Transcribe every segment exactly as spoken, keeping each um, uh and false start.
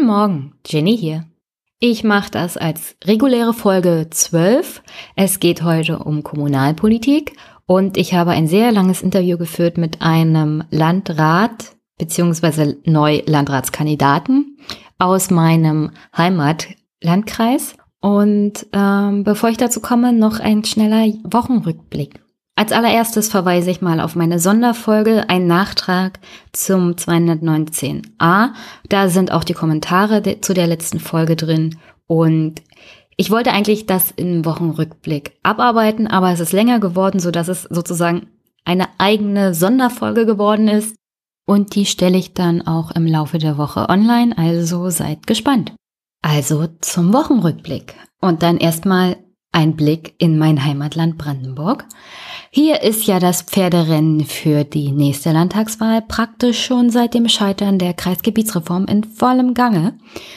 Guten Morgen, Jenny hier. Ich mache das als reguläre Folge zwölf. Es geht heute um Kommunalpolitik und ich habe ein sehr langes Interview geführt mit einem Landrat bzw. Neulandratskandidaten aus meinem Heimatlandkreis. Und ähm, bevor ich dazu komme, noch ein schneller Wochenrückblick. Als allererstes verweise ich mal auf meine Sonderfolge, ein Nachtrag zum zweihundertneunzehn a. Da sind auch die Kommentare de- zu der letzten Folge drin. Und ich wollte eigentlich das im Wochenrückblick abarbeiten, aber es ist länger geworden, sodass es sozusagen eine eigene Sonderfolge geworden ist. Und die stelle ich dann auch im Laufe der Woche online, also seid gespannt. Also zum Wochenrückblick und dann erstmal ein Blick in mein Heimatland Brandenburg. Hier ist ja das Pferderennen für die nächste Landtagswahl praktisch schon seit dem Scheitern der Kreisgebietsreform in vollem Gange.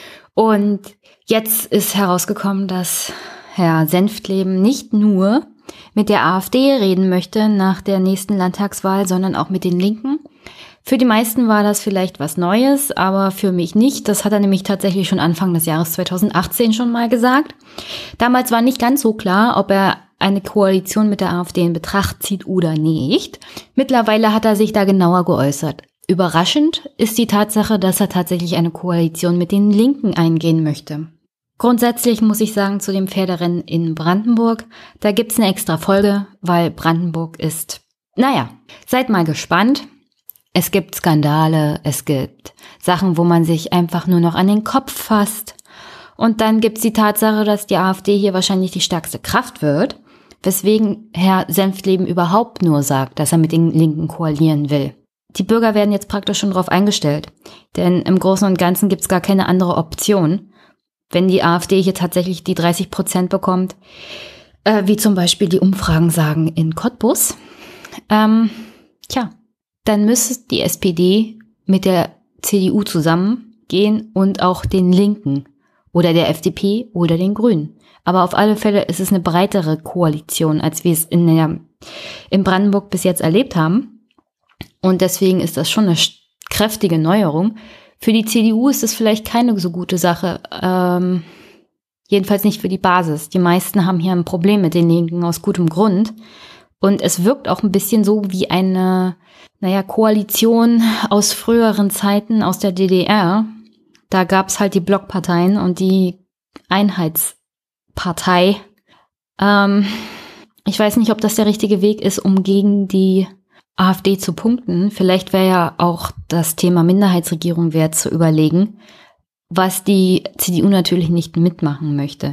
Und jetzt ist herausgekommen, dass Herr Senftleben nicht nur mit der AfD reden möchte nach der nächsten Landtagswahl, sondern auch mit den Linken. Für die meisten war das vielleicht was Neues, aber für mich nicht. Das hat er nämlich tatsächlich schon Anfang des Jahres zweitausendachtzehn schon mal gesagt. Damals war nicht ganz so klar, ob er eine Koalition mit der AfD in Betracht zieht oder nicht. Mittlerweile hat er sich da genauer geäußert. Überraschend ist die Tatsache, dass er tatsächlich eine Koalition mit den Linken eingehen möchte. Grundsätzlich muss ich sagen, zu dem Pferderennen in Brandenburg, da gibt's eine extra Folge, weil Brandenburg ist, naja, seid mal gespannt. Es gibt Skandale, es gibt Sachen, wo man sich einfach nur noch an den Kopf fasst. Und dann gibt's die Tatsache, dass die AfD hier wahrscheinlich die stärkste Kraft wird, weswegen Herr Senftleben überhaupt nur sagt, dass er mit den Linken koalieren will. Die Bürger werden jetzt praktisch schon drauf eingestellt, denn im Großen und Ganzen gibt's gar keine andere Option, wenn die AfD hier tatsächlich die dreißig Prozent bekommt, äh, wie zum Beispiel die Umfragen sagen in Cottbus. Ähm, tja. Dann müsste die S P D mit der C D U zusammengehen und auch den Linken oder der F D P oder den Grünen. Aber auf alle Fälle ist es eine breitere Koalition, als wir es in, der, in Brandenburg bis jetzt erlebt haben. Und deswegen ist das schon eine kräftige Neuerung. Für die C D U ist es vielleicht keine so gute Sache, ähm, jedenfalls nicht für die Basis. Die meisten haben hier ein Problem mit den Linken aus gutem Grund. Und es wirkt auch ein bisschen so wie eine, naja, Koalition aus früheren Zeiten aus der D D R. Da gab's halt die Blockparteien und die Einheitspartei. Ähm, ich weiß nicht, ob das der richtige Weg ist, um gegen die AfD zu punkten. Vielleicht wäre ja auch das Thema Minderheitsregierung wert zu überlegen, was die C D U natürlich nicht mitmachen möchte.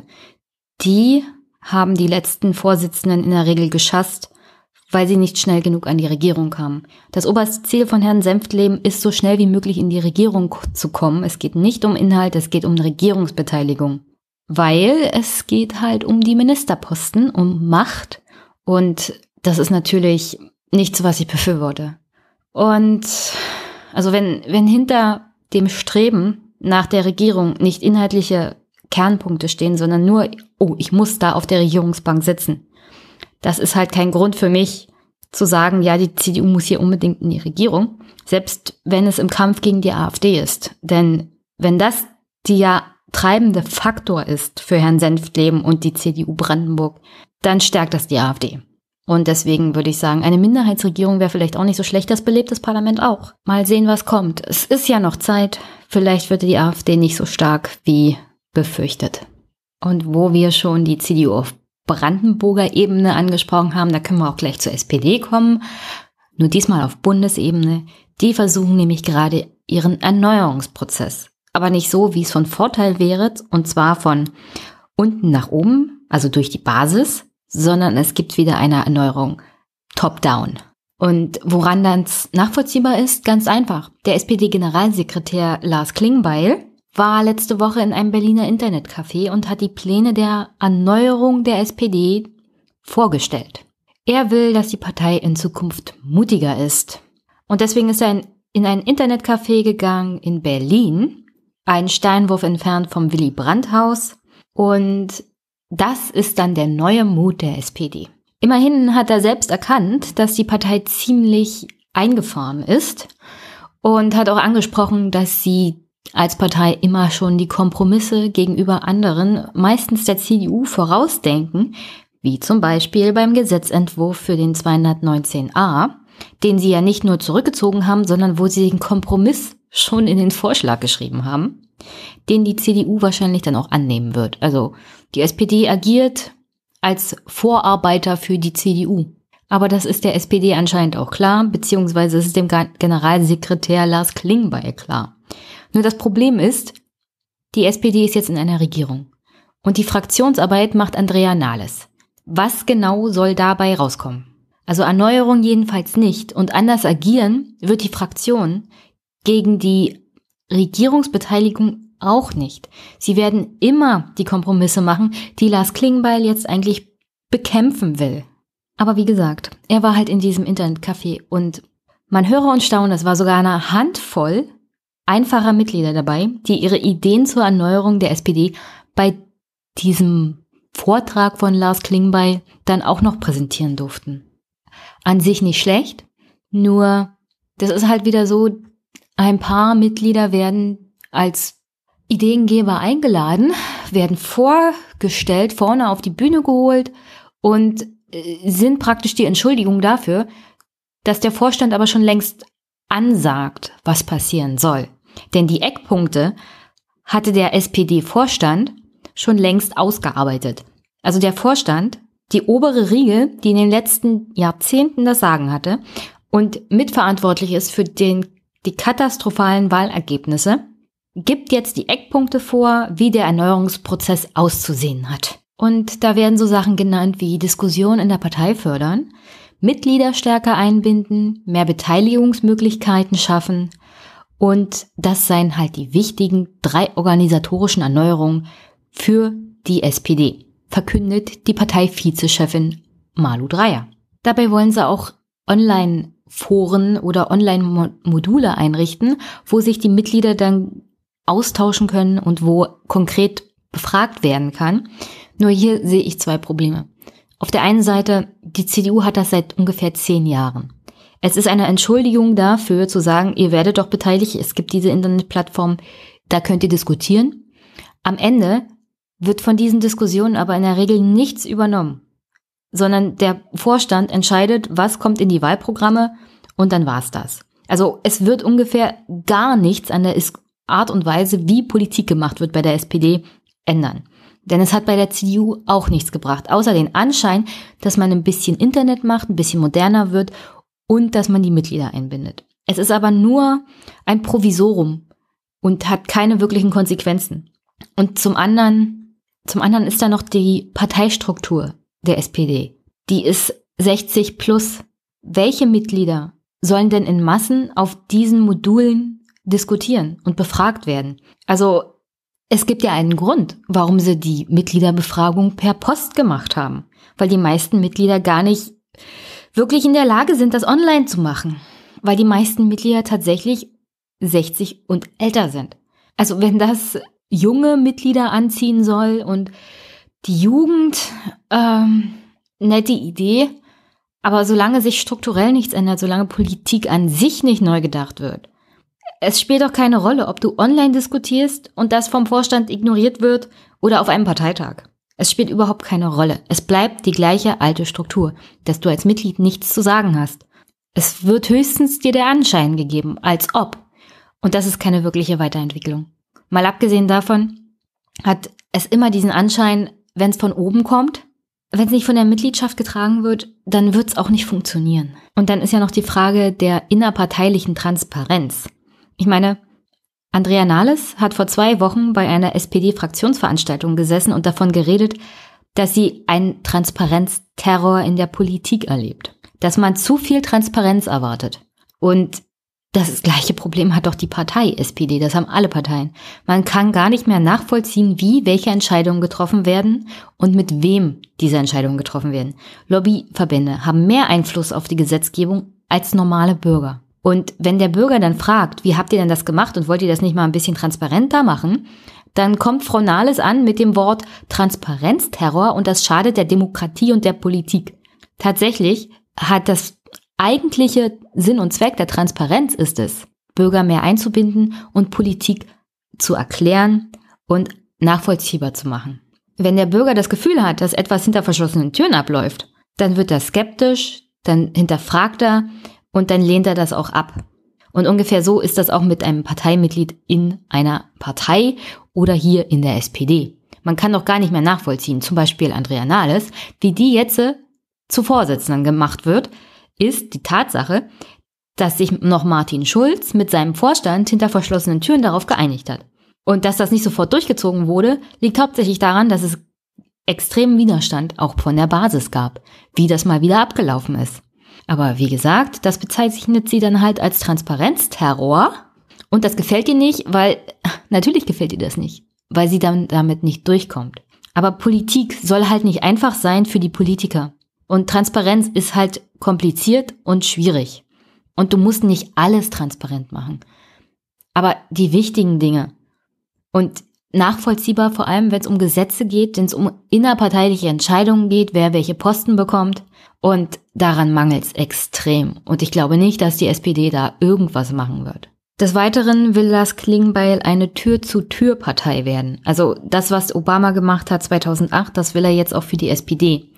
Die haben die letzten Vorsitzenden in der Regel geschasst, weil sie nicht schnell genug an die Regierung kamen. Das oberste Ziel von Herrn Senftleben ist, so schnell wie möglich in die Regierung zu kommen. Es geht nicht um Inhalt, es geht um Regierungsbeteiligung. Weil es geht halt um die Ministerposten, um Macht. Und das ist natürlich nichts, was ich befürworte. Und also wenn, wenn hinter dem Streben nach der Regierung nicht inhaltliche Kernpunkte stehen, sondern nur, oh, ich muss da auf der Regierungsbank sitzen. Das ist halt kein Grund für mich zu sagen, ja, die C D U muss hier unbedingt in die Regierung, selbst wenn es im Kampf gegen die AfD ist. Denn wenn das die ja treibende Faktor ist für Herrn Senftleben und die C D U Brandenburg, dann stärkt das die AfD. Und deswegen würde ich sagen, eine Minderheitsregierung wäre vielleicht auch nicht so schlecht, das belebt das Parlament auch. Mal sehen, was kommt. Es ist ja noch Zeit, vielleicht wird die AfD nicht so stark wie befürchtet. Und wo wir schon die C D U auf Brandenburger Ebene angesprochen haben, da können wir auch gleich zur S P D kommen, nur diesmal auf Bundesebene. Die versuchen nämlich gerade ihren Erneuerungsprozess, aber nicht so, wie es von Vorteil wäre, und zwar von unten nach oben, also durch die Basis, sondern es gibt wieder eine Erneuerung top-down. Und woran das nachvollziehbar ist, ganz einfach. Der S P D-Generalsekretär Lars Klingbeil war letzte Woche in einem Berliner Internetcafé und hat die Pläne der Erneuerung der S P D vorgestellt. Er will, dass die Partei in Zukunft mutiger ist. Und deswegen ist er in ein Internetcafé gegangen in Berlin, einen Steinwurf entfernt vom Willy-Brandt-Haus. Und das ist dann der neue Mut der S P D. Immerhin hat er selbst erkannt, dass die Partei ziemlich eingefahren ist und hat auch angesprochen, dass sie als Partei immer schon die Kompromisse gegenüber anderen, meistens der C D U, vorausdenken, wie zum Beispiel beim Gesetzentwurf für den zweihundertneunzehn a, den sie ja nicht nur zurückgezogen haben, sondern wo sie den Kompromiss schon in den Vorschlag geschrieben haben, den die C D U wahrscheinlich dann auch annehmen wird. Also die S P D agiert als Vorarbeiter für die C D U. Aber das ist der S P D anscheinend auch klar, beziehungsweise ist es dem Generalsekretär Lars Klingbeil klar. Nur das Problem ist, die S P D ist jetzt in einer Regierung und die Fraktionsarbeit macht Andrea Nahles. Was genau soll dabei rauskommen? Also Erneuerung jedenfalls nicht, und anders agieren wird die Fraktion gegen die Regierungsbeteiligung auch nicht. Sie werden immer die Kompromisse machen, die Lars Klingbeil jetzt eigentlich bekämpfen will. Aber wie gesagt, er war halt in diesem Internetcafé und man höre und staune, es war sogar eine Handvoll einfacher Mitglieder dabei, die ihre Ideen zur Erneuerung der S P D bei diesem Vortrag von Lars Klingbeil dann auch noch präsentieren durften. An sich nicht schlecht, nur das ist halt wieder so, ein paar Mitglieder werden als Ideengeber eingeladen, werden vorgestellt, vorne auf die Bühne geholt und sind praktisch die Entschuldigung dafür, dass der Vorstand aber schon längst ansagt, was passieren soll. Denn die Eckpunkte hatte der S P D-Vorstand schon längst ausgearbeitet. Also der Vorstand, die obere Riege, die in den letzten Jahrzehnten das Sagen hatte und mitverantwortlich ist für den, die katastrophalen Wahlergebnisse, gibt jetzt die Eckpunkte vor, wie der Erneuerungsprozess auszusehen hat. Und da werden so Sachen genannt wie Diskussion in der Partei fördern, Mitglieder stärker einbinden, mehr Beteiligungsmöglichkeiten schaffen, und das seien halt die wichtigen drei organisatorischen Erneuerungen für die S P D, verkündet die Partei-Vizechefin Malu Dreyer. Dabei wollen sie auch Online-Foren oder Online-Module einrichten, wo sich die Mitglieder dann austauschen können und wo konkret befragt werden kann. Nur hier sehe ich zwei Probleme. Auf der einen Seite, die C D U hat das seit ungefähr zehn Jahren. Es ist eine Entschuldigung dafür, zu sagen, ihr werdet doch beteiligt, es gibt diese Internetplattform, da könnt ihr diskutieren. Am Ende wird von diesen Diskussionen aber in der Regel nichts übernommen, sondern der Vorstand entscheidet, was kommt in die Wahlprogramme, und dann war's das. Also es wird ungefähr gar nichts an der Art und Weise, wie Politik gemacht wird bei der S P D, ändern. Denn es hat bei der C D U auch nichts gebracht, außer den Anschein, dass man ein bisschen Internet macht, ein bisschen moderner wird und dass man die Mitglieder einbindet. Es ist aber nur ein Provisorium und hat keine wirklichen Konsequenzen. Und zum anderen, zum anderen ist da noch die Parteistruktur der S P D. Die ist sechzig plus. Welche Mitglieder sollen denn in Massen auf diesen Modulen diskutieren und befragt werden? Also es gibt ja einen Grund, warum sie die Mitgliederbefragung per Post gemacht haben. Weil die meisten Mitglieder gar nicht wirklich in der Lage sind, das online zu machen. Weil die meisten Mitglieder tatsächlich sechzig und älter sind. Also wenn das junge Mitglieder anziehen soll und die Jugend, ähm, nette Idee, aber solange sich strukturell nichts ändert, solange Politik an sich nicht neu gedacht wird, es spielt doch keine Rolle, ob du online diskutierst und das vom Vorstand ignoriert wird oder auf einem Parteitag. Es spielt überhaupt keine Rolle. Es bleibt die gleiche alte Struktur, dass du als Mitglied nichts zu sagen hast. Es wird höchstens dir der Anschein gegeben, als ob. Und das ist keine wirkliche Weiterentwicklung. Mal abgesehen davon hat es immer diesen Anschein, wenn es von oben kommt, wenn es nicht von der Mitgliedschaft getragen wird, dann wird es auch nicht funktionieren. Und dann ist ja noch die Frage der innerparteilichen Transparenz. Ich meine, Andrea Nahles hat vor zwei Wochen bei einer S P D-Fraktionsveranstaltung gesessen und davon geredet, dass sie einen Transparenzterror in der Politik erlebt. Dass man zu viel Transparenz erwartet. Und das gleiche Problem hat doch die Partei S P D, das haben alle Parteien. Man kann gar nicht mehr nachvollziehen, wie welche Entscheidungen getroffen werden und mit wem diese Entscheidungen getroffen werden. Lobbyverbände haben mehr Einfluss auf die Gesetzgebung als normale Bürger. Und wenn der Bürger dann fragt, wie habt ihr denn das gemacht und wollt ihr das nicht mal ein bisschen transparenter machen, dann kommt Frau Nahles an mit dem Wort Transparenzterror und das schadet der Demokratie und der Politik. Tatsächlich hat das eigentliche Sinn und Zweck der Transparenz ist es, Bürger mehr einzubinden und Politik zu erklären und nachvollziehbar zu machen. Wenn der Bürger das Gefühl hat, dass etwas hinter verschlossenen Türen abläuft, dann wird er skeptisch, dann hinterfragt er und dann lehnt er das auch ab. Und ungefähr so ist das auch mit einem Parteimitglied in einer Partei oder hier in der S P D. Man kann doch gar nicht mehr nachvollziehen, zum Beispiel Andrea Nahles, wie die jetzt zu Vorsitzenden gemacht wird, ist die Tatsache, dass sich noch Martin Schulz mit seinem Vorstand hinter verschlossenen Türen darauf geeinigt hat. Und dass das nicht sofort durchgezogen wurde, liegt hauptsächlich daran, dass es extremen Widerstand auch von der Basis gab, wie das mal wieder abgelaufen ist. Aber wie gesagt, das bezeichnet sie dann halt als Transparenzterror und das gefällt ihr nicht, weil, natürlich gefällt ihr das nicht, weil sie dann damit nicht durchkommt. Aber Politik soll halt nicht einfach sein für die Politiker und Transparenz ist halt kompliziert und schwierig und du musst nicht alles transparent machen, aber die wichtigen Dinge. Und nachvollziehbar, vor allem wenn es um Gesetze geht, wenn es um innerparteiliche Entscheidungen geht, wer welche Posten bekommt. Und daran mangelt es extrem. Und ich glaube nicht, dass die S P D da irgendwas machen wird. Des Weiteren will Lars Klingbeil eine Tür-zu-Tür-Partei werden. Also das, was Obama gemacht hat zweitausendacht, das will er jetzt auch für die S P D.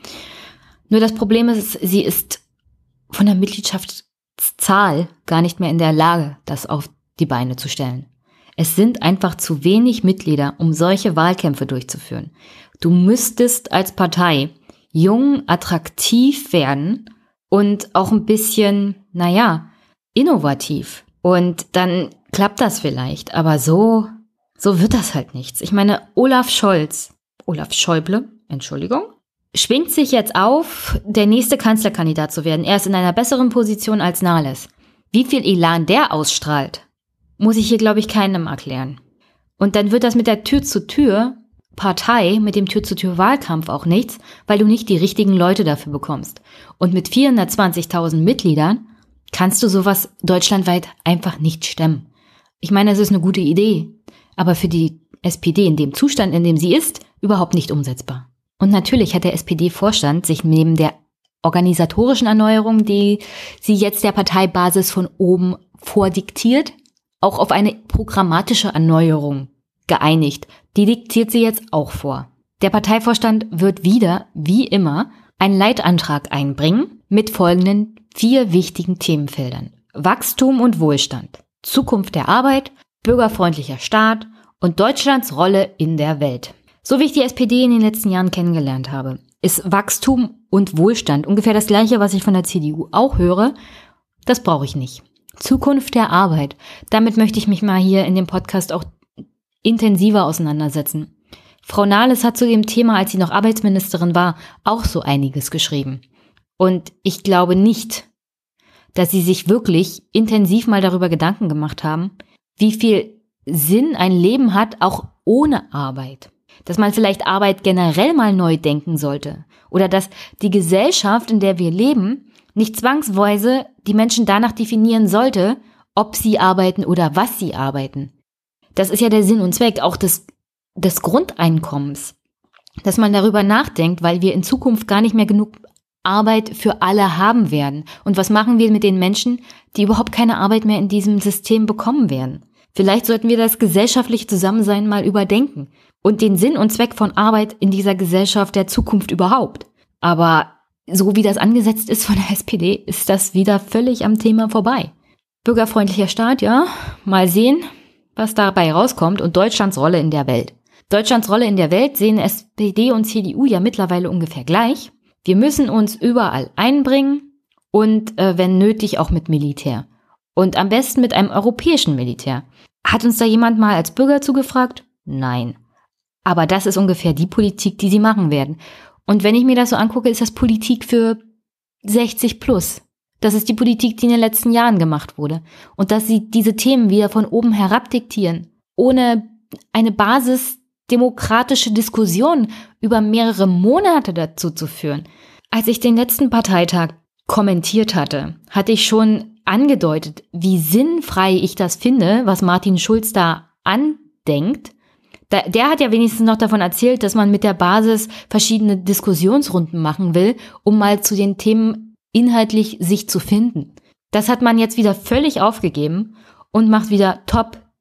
Nur das Problem ist, sie ist von der Mitgliedschaftszahl gar nicht mehr in der Lage, das auf die Beine zu stellen. Es sind einfach zu wenig Mitglieder, um solche Wahlkämpfe durchzuführen. Du müsstest als Partei jung, attraktiv werden und auch ein bisschen, naja, innovativ. Und dann klappt das vielleicht, aber so, so wird das halt nichts. Ich meine, Olaf Scholz, Olaf Schäuble, Entschuldigung, schwingt sich jetzt auf, der nächste Kanzlerkandidat zu werden. Er ist in einer besseren Position als Nahles. Wie viel Elan der ausstrahlt, muss ich hier, glaube ich, keinem erklären. Und dann wird das mit der Tür-zu-Tür-Partei, mit dem Tür-zu-Tür-Wahlkampf auch nichts, weil du nicht die richtigen Leute dafür bekommst. Und mit vierhundertzwanzigtausend Mitgliedern kannst du sowas deutschlandweit einfach nicht stemmen. Ich meine, es ist eine gute Idee, aber für die S P D in dem Zustand, in dem sie ist, überhaupt nicht umsetzbar. Und natürlich hat der S P D-Vorstand sich neben der organisatorischen Erneuerung, die sie jetzt der Parteibasis von oben vordiktiert, auch auf eine programmatische Erneuerung geeinigt. Die diktiert sie jetzt auch vor. Der Parteivorstand wird wieder, wie immer, einen Leitantrag einbringen mit folgenden vier wichtigen Themenfeldern. Wachstum und Wohlstand, Zukunft der Arbeit, bürgerfreundlicher Staat und Deutschlands Rolle in der Welt. So wie ich die S P D in den letzten Jahren kennengelernt habe, ist Wachstum und Wohlstand ungefähr das Gleiche, was ich von der C D U auch höre. Das brauche ich nicht. Zukunft der Arbeit. Damit möchte ich mich mal hier in dem Podcast auch intensiver auseinandersetzen. Frau Nahles hat zu dem Thema, als sie noch Arbeitsministerin war, auch so einiges geschrieben. Und ich glaube nicht, dass sie sich wirklich intensiv mal darüber Gedanken gemacht haben, wie viel Sinn ein Leben hat, auch ohne Arbeit. Dass man vielleicht Arbeit generell mal neu denken sollte. Oder dass die Gesellschaft, in der wir leben, nicht zwangsweise die Menschen danach definieren sollte, ob sie arbeiten oder was sie arbeiten. Das ist ja der Sinn und Zweck auch des, des Grundeinkommens. Dass man darüber nachdenkt, weil wir in Zukunft gar nicht mehr genug Arbeit für alle haben werden. Und was machen wir mit den Menschen, die überhaupt keine Arbeit mehr in diesem System bekommen werden? Vielleicht sollten wir das gesellschaftliche Zusammensein mal überdenken und den Sinn und Zweck von Arbeit in dieser Gesellschaft der Zukunft überhaupt. Aber so wie das angesetzt ist von der S P D, ist das wieder völlig am Thema vorbei. Bürgerfreundlicher Staat, ja, mal sehen, was dabei rauskommt und Deutschlands Rolle in der Welt. Deutschlands Rolle in der Welt sehen S P D und C D U ja mittlerweile ungefähr gleich. Wir müssen uns überall einbringen und äh, wenn nötig auch mit Militär. Und am besten mit einem europäischen Militär. Hat uns da jemand mal als Bürger zugefragt? Nein. Aber das ist ungefähr die Politik, die sie machen werden. Und wenn ich mir das so angucke, ist das Politik für sechzig plus. Das ist die Politik, die in den letzten Jahren gemacht wurde. Und dass sie diese Themen wieder von oben herab diktieren, ohne eine basisdemokratische Diskussion über mehrere Monate dazu zu führen. Als ich den letzten Parteitag kommentiert hatte, hatte ich schon angedeutet, wie sinnfrei ich das finde, was Martin Schulz da andenkt. Der hat ja wenigstens noch davon erzählt, dass man mit der Basis verschiedene Diskussionsrunden machen will, um mal zu den Themen inhaltlich sich zu finden. Das hat man jetzt wieder völlig aufgegeben und macht wieder Top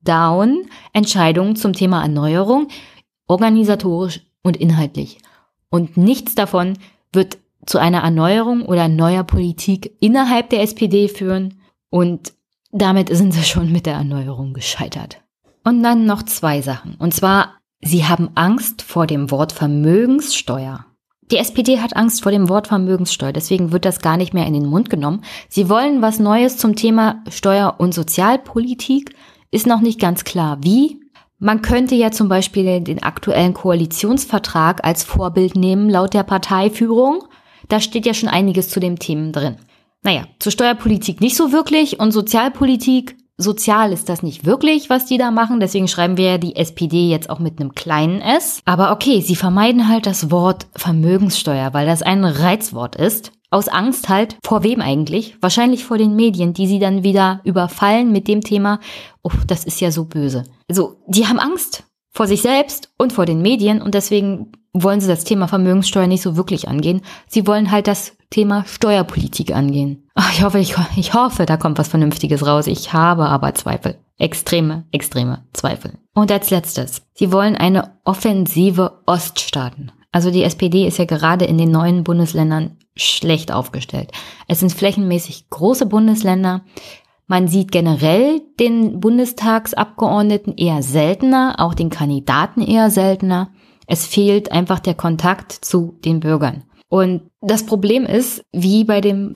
Top-Down-Entscheidungen zum Thema Erneuerung, organisatorisch und inhaltlich. Und nichts davon wird zu einer Erneuerung oder neuer Politik innerhalb der S P D führen. Und damit sind sie schon mit der Erneuerung gescheitert. Und dann noch zwei Sachen. Und zwar, sie haben Angst vor dem Wort Vermögenssteuer. Die S P D hat Angst vor dem Wort Vermögenssteuer, deswegen wird das gar nicht mehr in den Mund genommen. Sie wollen was Neues zum Thema Steuer- und Sozialpolitik, ist noch nicht ganz klar wie. Man könnte ja zum Beispiel den aktuellen Koalitionsvertrag als Vorbild nehmen, laut der Parteiführung. Da steht ja schon einiges zu den Themen drin. Naja, zur Steuerpolitik nicht so wirklich und Sozialpolitik, sozial ist das nicht wirklich, was die da machen. Deswegen schreiben wir ja die S P D jetzt auch mit einem kleinen S. Aber okay, sie vermeiden halt das Wort Vermögenssteuer, weil das ein Reizwort ist. Aus Angst halt, vor wem eigentlich? Wahrscheinlich vor den Medien, die sie dann wieder überfallen mit dem Thema, oh, das ist ja so böse. Also, die haben Angst vor sich selbst und vor den Medien und deswegen wollen sie das Thema Vermögenssteuer nicht so wirklich angehen. Sie wollen halt das Thema Steuerpolitik angehen. Ach, ich hoffe, ich, ich hoffe, da kommt was Vernünftiges raus. Ich habe aber Zweifel. Extreme, extreme Zweifel. Und als letztes, sie wollen eine offensive Oststaaten. Also die S P D ist ja gerade in den neuen Bundesländern schlecht aufgestellt. Es sind flächenmäßig große Bundesländer. Man sieht generell den Bundestagsabgeordneten eher seltener, auch den Kandidaten eher seltener. Es fehlt einfach der Kontakt zu den Bürgern. Und das Problem ist, wie bei dem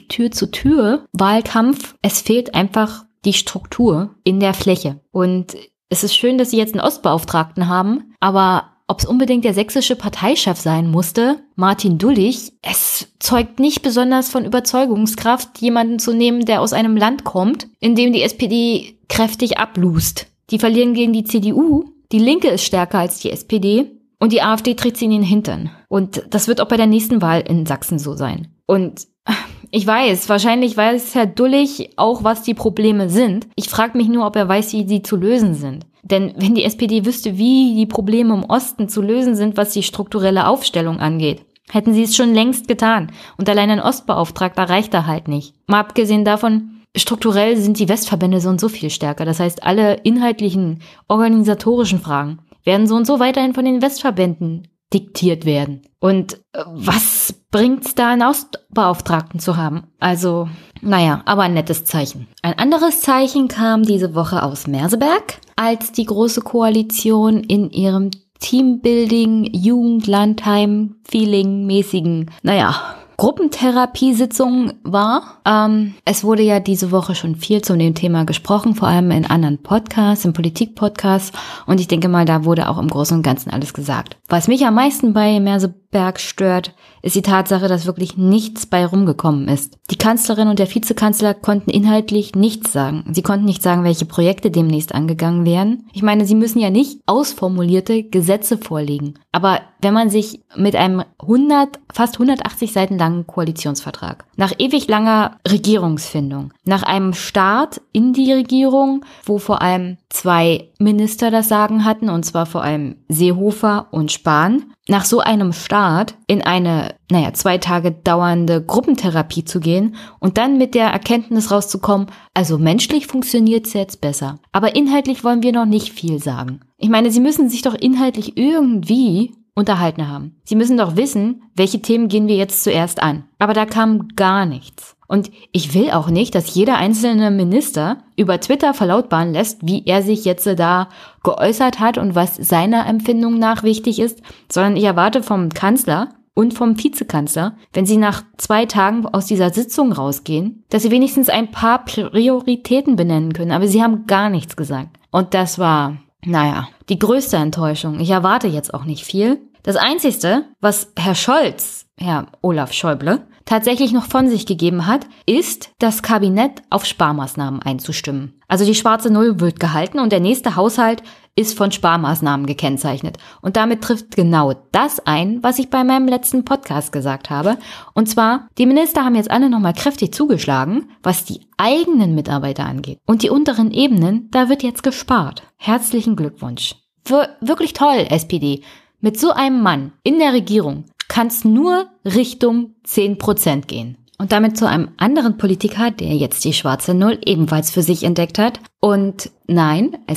Tür-zu-Tür-Wahlkampf, es fehlt einfach die Struktur in der Fläche. Und es ist schön, dass sie jetzt einen Ostbeauftragten haben, aber ob es unbedingt der sächsische Parteichef sein musste, Martin Dullig, es zeugt nicht besonders von Überzeugungskraft, jemanden zu nehmen, der aus einem Land kommt, in dem die S P D kräftig ablust. Die verlieren gegen die C D U, die Linke ist stärker als die S P D und die AfD tritt sie in den Hintern. Und das wird auch bei der nächsten Wahl in Sachsen so sein. Und ich weiß, wahrscheinlich weiß Herr Dullig auch, was die Probleme sind. Ich frage mich nur, ob er weiß, wie sie zu lösen sind. Denn wenn die S P D wüsste, wie die Probleme im Osten zu lösen sind, was die strukturelle Aufstellung angeht, hätten sie es schon längst getan. Und allein ein Ostbeauftragter reicht da halt nicht. Mal abgesehen davon, strukturell sind die Westverbände so und so viel stärker. Das heißt, alle inhaltlichen, organisatorischen Fragen werden so und so weiterhin von den Westverbänden diktiert werden. Und äh, was bringt's da, einen Ostbeauftragten zu haben? Also, naja, aber ein nettes Zeichen. Ein anderes Zeichen kam diese Woche aus Merseberg, als die Große Koalition in ihrem Teambuilding, Jugendlandheim, Feeling-mäßigen, naja, Gruppentherapiesitzung war. Ähm, es wurde ja diese Woche schon viel zu dem Thema gesprochen, vor allem in anderen Podcasts, in Politik-Podcasts. Und ich denke mal, da wurde auch im Großen und Ganzen alles gesagt. Was mich am meisten bei Merseberg stört, ist die Tatsache, dass wirklich nichts bei rumgekommen ist. Die Kanzlerin und der Vizekanzler konnten inhaltlich nichts sagen. Sie konnten nicht sagen, welche Projekte demnächst angegangen werden. Ich meine, sie müssen ja nicht ausformulierte Gesetze vorlegen. Aber wenn man sich mit einem hundert, fast hundertachtzig Seiten langen Koalitionsvertrag, nach ewig langer Regierungsfindung, nach einem Start in die Regierung, wo vor allem zwei Minister das Sagen hatten, und zwar vor allem Seehofer und Spahn, nach so einem Start in eine, naja, zwei Tage dauernde Gruppentherapie zu gehen und dann mit der Erkenntnis rauszukommen, also menschlich funktioniert es jetzt besser. Aber inhaltlich wollen wir noch nicht viel sagen. Ich meine, sie müssen sich doch inhaltlich irgendwie unterhalten haben. Sie müssen doch wissen, welche Themen gehen wir jetzt zuerst an. Aber da kam gar nichts. Und ich will auch nicht, dass jeder einzelne Minister über Twitter verlautbaren lässt, wie er sich jetzt da geäußert hat und was seiner Empfindung nach wichtig ist, sondern ich erwarte vom Kanzler und vom Vizekanzler, wenn sie nach zwei Tagen aus dieser Sitzung rausgehen, dass sie wenigstens ein paar Prioritäten benennen können. Aber sie haben gar nichts gesagt. Und das war, naja, die größte Enttäuschung. Ich erwarte jetzt auch nicht viel. Das Einzige, was Herr Scholz, Herr Olaf Schäuble, tatsächlich noch von sich gegeben hat, ist, das Kabinett auf Sparmaßnahmen einzustimmen. Also die schwarze Null wird gehalten und der nächste Haushalt ist von Sparmaßnahmen gekennzeichnet. Und damit trifft genau das ein, was ich bei meinem letzten Podcast gesagt habe. Und zwar, die Minister haben jetzt alle nochmal kräftig zugeschlagen, was die eigenen Mitarbeiter angeht. Und die unteren Ebenen, da wird jetzt gespart. Herzlichen Glückwunsch. Wir- wirklich toll, S P D. Mit so einem Mann in der Regierung kann es nur Richtung zehn Prozent gehen. Und damit zu einem anderen Politiker, der jetzt die schwarze Null ebenfalls für sich entdeckt hat. Und nein, es ist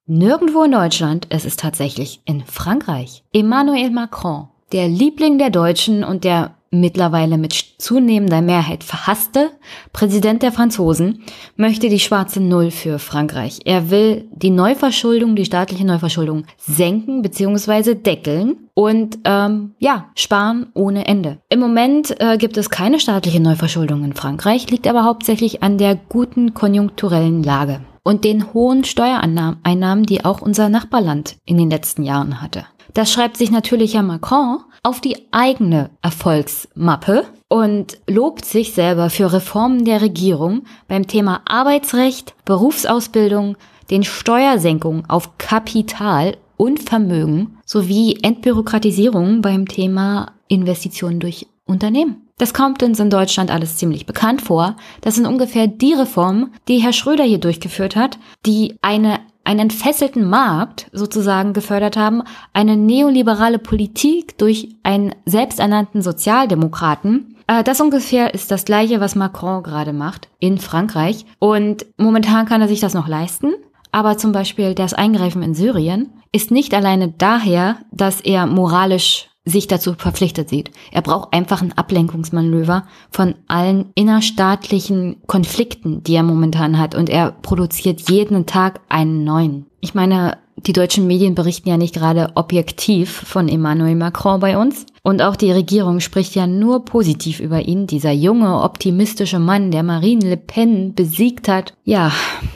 Nirgendwo in Deutschland, es ist tatsächlich in Frankreich. Emmanuel Macron, der Liebling der Deutschen und der mittlerweile mit zunehmender Mehrheit verhasste Präsident der Franzosen, möchte die schwarze Null für Frankreich. Er will die Neuverschuldung, die staatliche Neuverschuldung senken bzw. deckeln und ähm, ja, sparen ohne Ende. Im Moment äh, gibt es keine staatliche Neuverschuldung in Frankreich, liegt aber hauptsächlich an der guten konjunkturellen Lage und den hohen Steuereinnahmen, die auch unser Nachbarland in den letzten Jahren hatte. Das schreibt sich natürlich Herr Macron auf die eigene Erfolgsmappe und lobt sich selber für Reformen der Regierung beim Thema Arbeitsrecht, Berufsausbildung, den Steuersenkungen auf Kapital und Vermögen sowie Entbürokratisierung beim Thema Investitionen durch Unternehmen. Das kommt uns in Deutschland alles ziemlich bekannt vor. Das sind ungefähr die Reformen, die Herr Schröder hier durchgeführt hat, die eine einen entfesselten Markt sozusagen gefördert haben, eine neoliberale Politik durch einen selbsternannten Sozialdemokraten. Äh, das ungefähr ist das Gleiche, was Macron gerade macht in Frankreich. Und momentan kann er sich das noch leisten. Aber zum Beispiel das Eingreifen in Syrien ist nicht alleine daher, dass er moralisch sich dazu verpflichtet sieht. Er braucht einfach ein Ablenkungsmanöver von allen innerstaatlichen Konflikten, die er momentan hat. Und er produziert jeden Tag einen neuen. Ich meine, die deutschen Medien berichten ja nicht gerade objektiv von Emmanuel Macron bei uns. Und auch die Regierung spricht ja nur positiv über ihn. Dieser junge, optimistische Mann, der Marine Le Pen besiegt hat. Ja,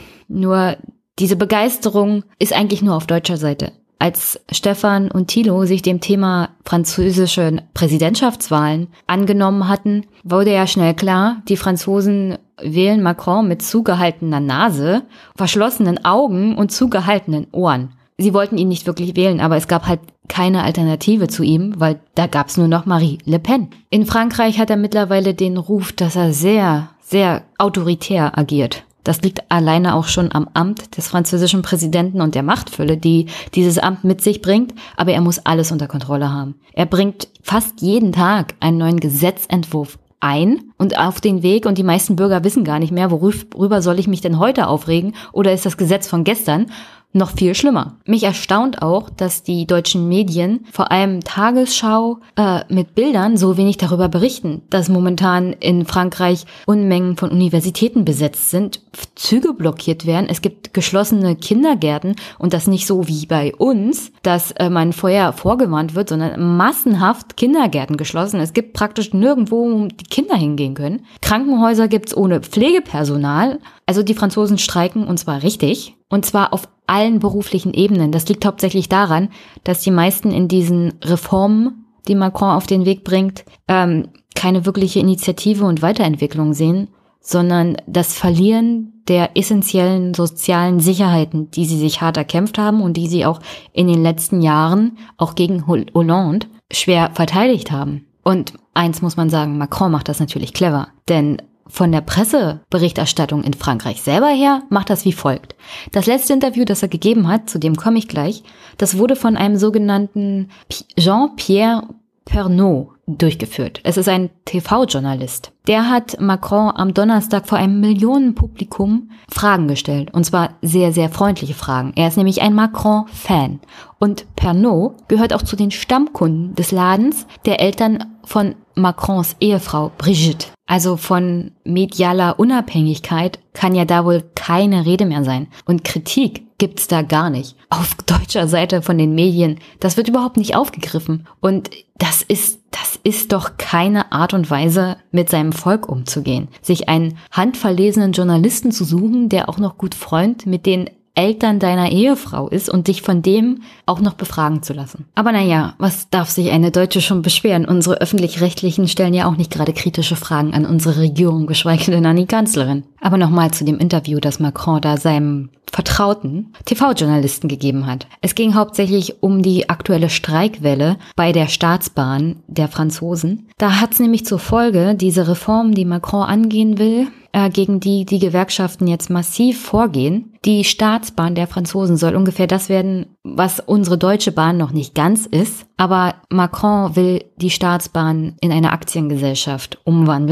nur diese Begeisterung ist eigentlich nur auf deutscher Seite. Als Stefan und Thilo sich dem Thema französische Präsidentschaftswahlen angenommen hatten, wurde ja schnell klar, die Franzosen wählen Macron mit zugehaltener Nase, verschlossenen Augen und zugehaltenen Ohren. Sie wollten ihn nicht wirklich wählen, aber es gab halt keine Alternative zu ihm, weil da gab es nur noch Marie Le Pen. In Frankreich hat er mittlerweile den Ruf, dass er sehr, sehr autoritär agiert. Das liegt alleine auch schon am Amt des französischen Präsidenten und der Machtfülle, die dieses Amt mit sich bringt. Aber er muss alles unter Kontrolle haben. Er bringt fast jeden Tag einen neuen Gesetzentwurf ein und auf den Weg. Und die meisten Bürger wissen gar nicht mehr, worüber soll ich mich denn heute aufregen? Oder ist das Gesetz von gestern noch viel schlimmer? Mich erstaunt auch, dass die deutschen Medien, vor allem Tagesschau, äh, mit Bildern so wenig darüber berichten, dass momentan in Frankreich Unmengen von Universitäten besetzt sind, Züge blockiert werden, es gibt geschlossene Kindergärten und das nicht so wie bei uns, dass äh, man vorher vorgewarnt wird, sondern massenhaft Kindergärten geschlossen. Es gibt praktisch nirgendwo, wo die Kinder hingehen können. Krankenhäuser gibt's ohne Pflegepersonal. Also die Franzosen streiken und zwar richtig. Und zwar auf allen beruflichen Ebenen. Das liegt hauptsächlich daran, dass die meisten in diesen Reformen, die Macron auf den Weg bringt, ähm, keine wirkliche Initiative und Weiterentwicklung sehen, sondern das Verlieren der essentiellen sozialen Sicherheiten, die sie sich hart erkämpft haben und die sie auch in den letzten Jahren, auch gegen Hollande, schwer verteidigt haben. Und eins muss man sagen, Macron macht das natürlich clever, denn von der Presseberichterstattung in Frankreich selber her macht das wie folgt. Das letzte Interview, das er gegeben hat, zu dem komme ich gleich, das wurde von einem sogenannten Jean-Pierre Pernaut durchgeführt. Es ist ein T V-Journalist. Der hat Macron am Donnerstag vor einem Millionenpublikum Fragen gestellt. Und zwar sehr, sehr freundliche Fragen. Er ist nämlich ein Macron-Fan. Und Pernaut gehört auch zu den Stammkunden des Ladens der Eltern von Macrons Ehefrau Brigitte. Also von medialer Unabhängigkeit kann ja da wohl keine Rede mehr sein. Und Kritik gibt's da gar nicht. Auf deutscher Seite von den Medien, das wird überhaupt nicht aufgegriffen. Und das ist, das ist doch keine Art und Weise, mit seinem Volk umzugehen. Sich einen handverlesenen Journalisten zu suchen, der auch noch gut Freund mit den Eltern deiner Ehefrau ist und dich von dem auch noch befragen zu lassen. Aber naja, was darf sich eine Deutsche schon beschweren? Unsere Öffentlich-Rechtlichen stellen ja auch nicht gerade kritische Fragen an unsere Regierung, geschweige denn an die Kanzlerin. Aber nochmal zu dem Interview, das Macron da seinem vertrauten T V-Journalisten gegeben hat. Es ging hauptsächlich um die aktuelle Streikwelle bei der Staatsbahn der Franzosen. Da hat es nämlich zur Folge, diese Reform, die Macron angehen will, äh, gegen die die Gewerkschaften jetzt massiv vorgehen. Die Staatsbahn der Franzosen soll ungefähr das werden, was unsere Deutsche Bahn noch nicht ganz ist. Aber Macron will die Staatsbahn in eine Aktiengesellschaft umwandeln.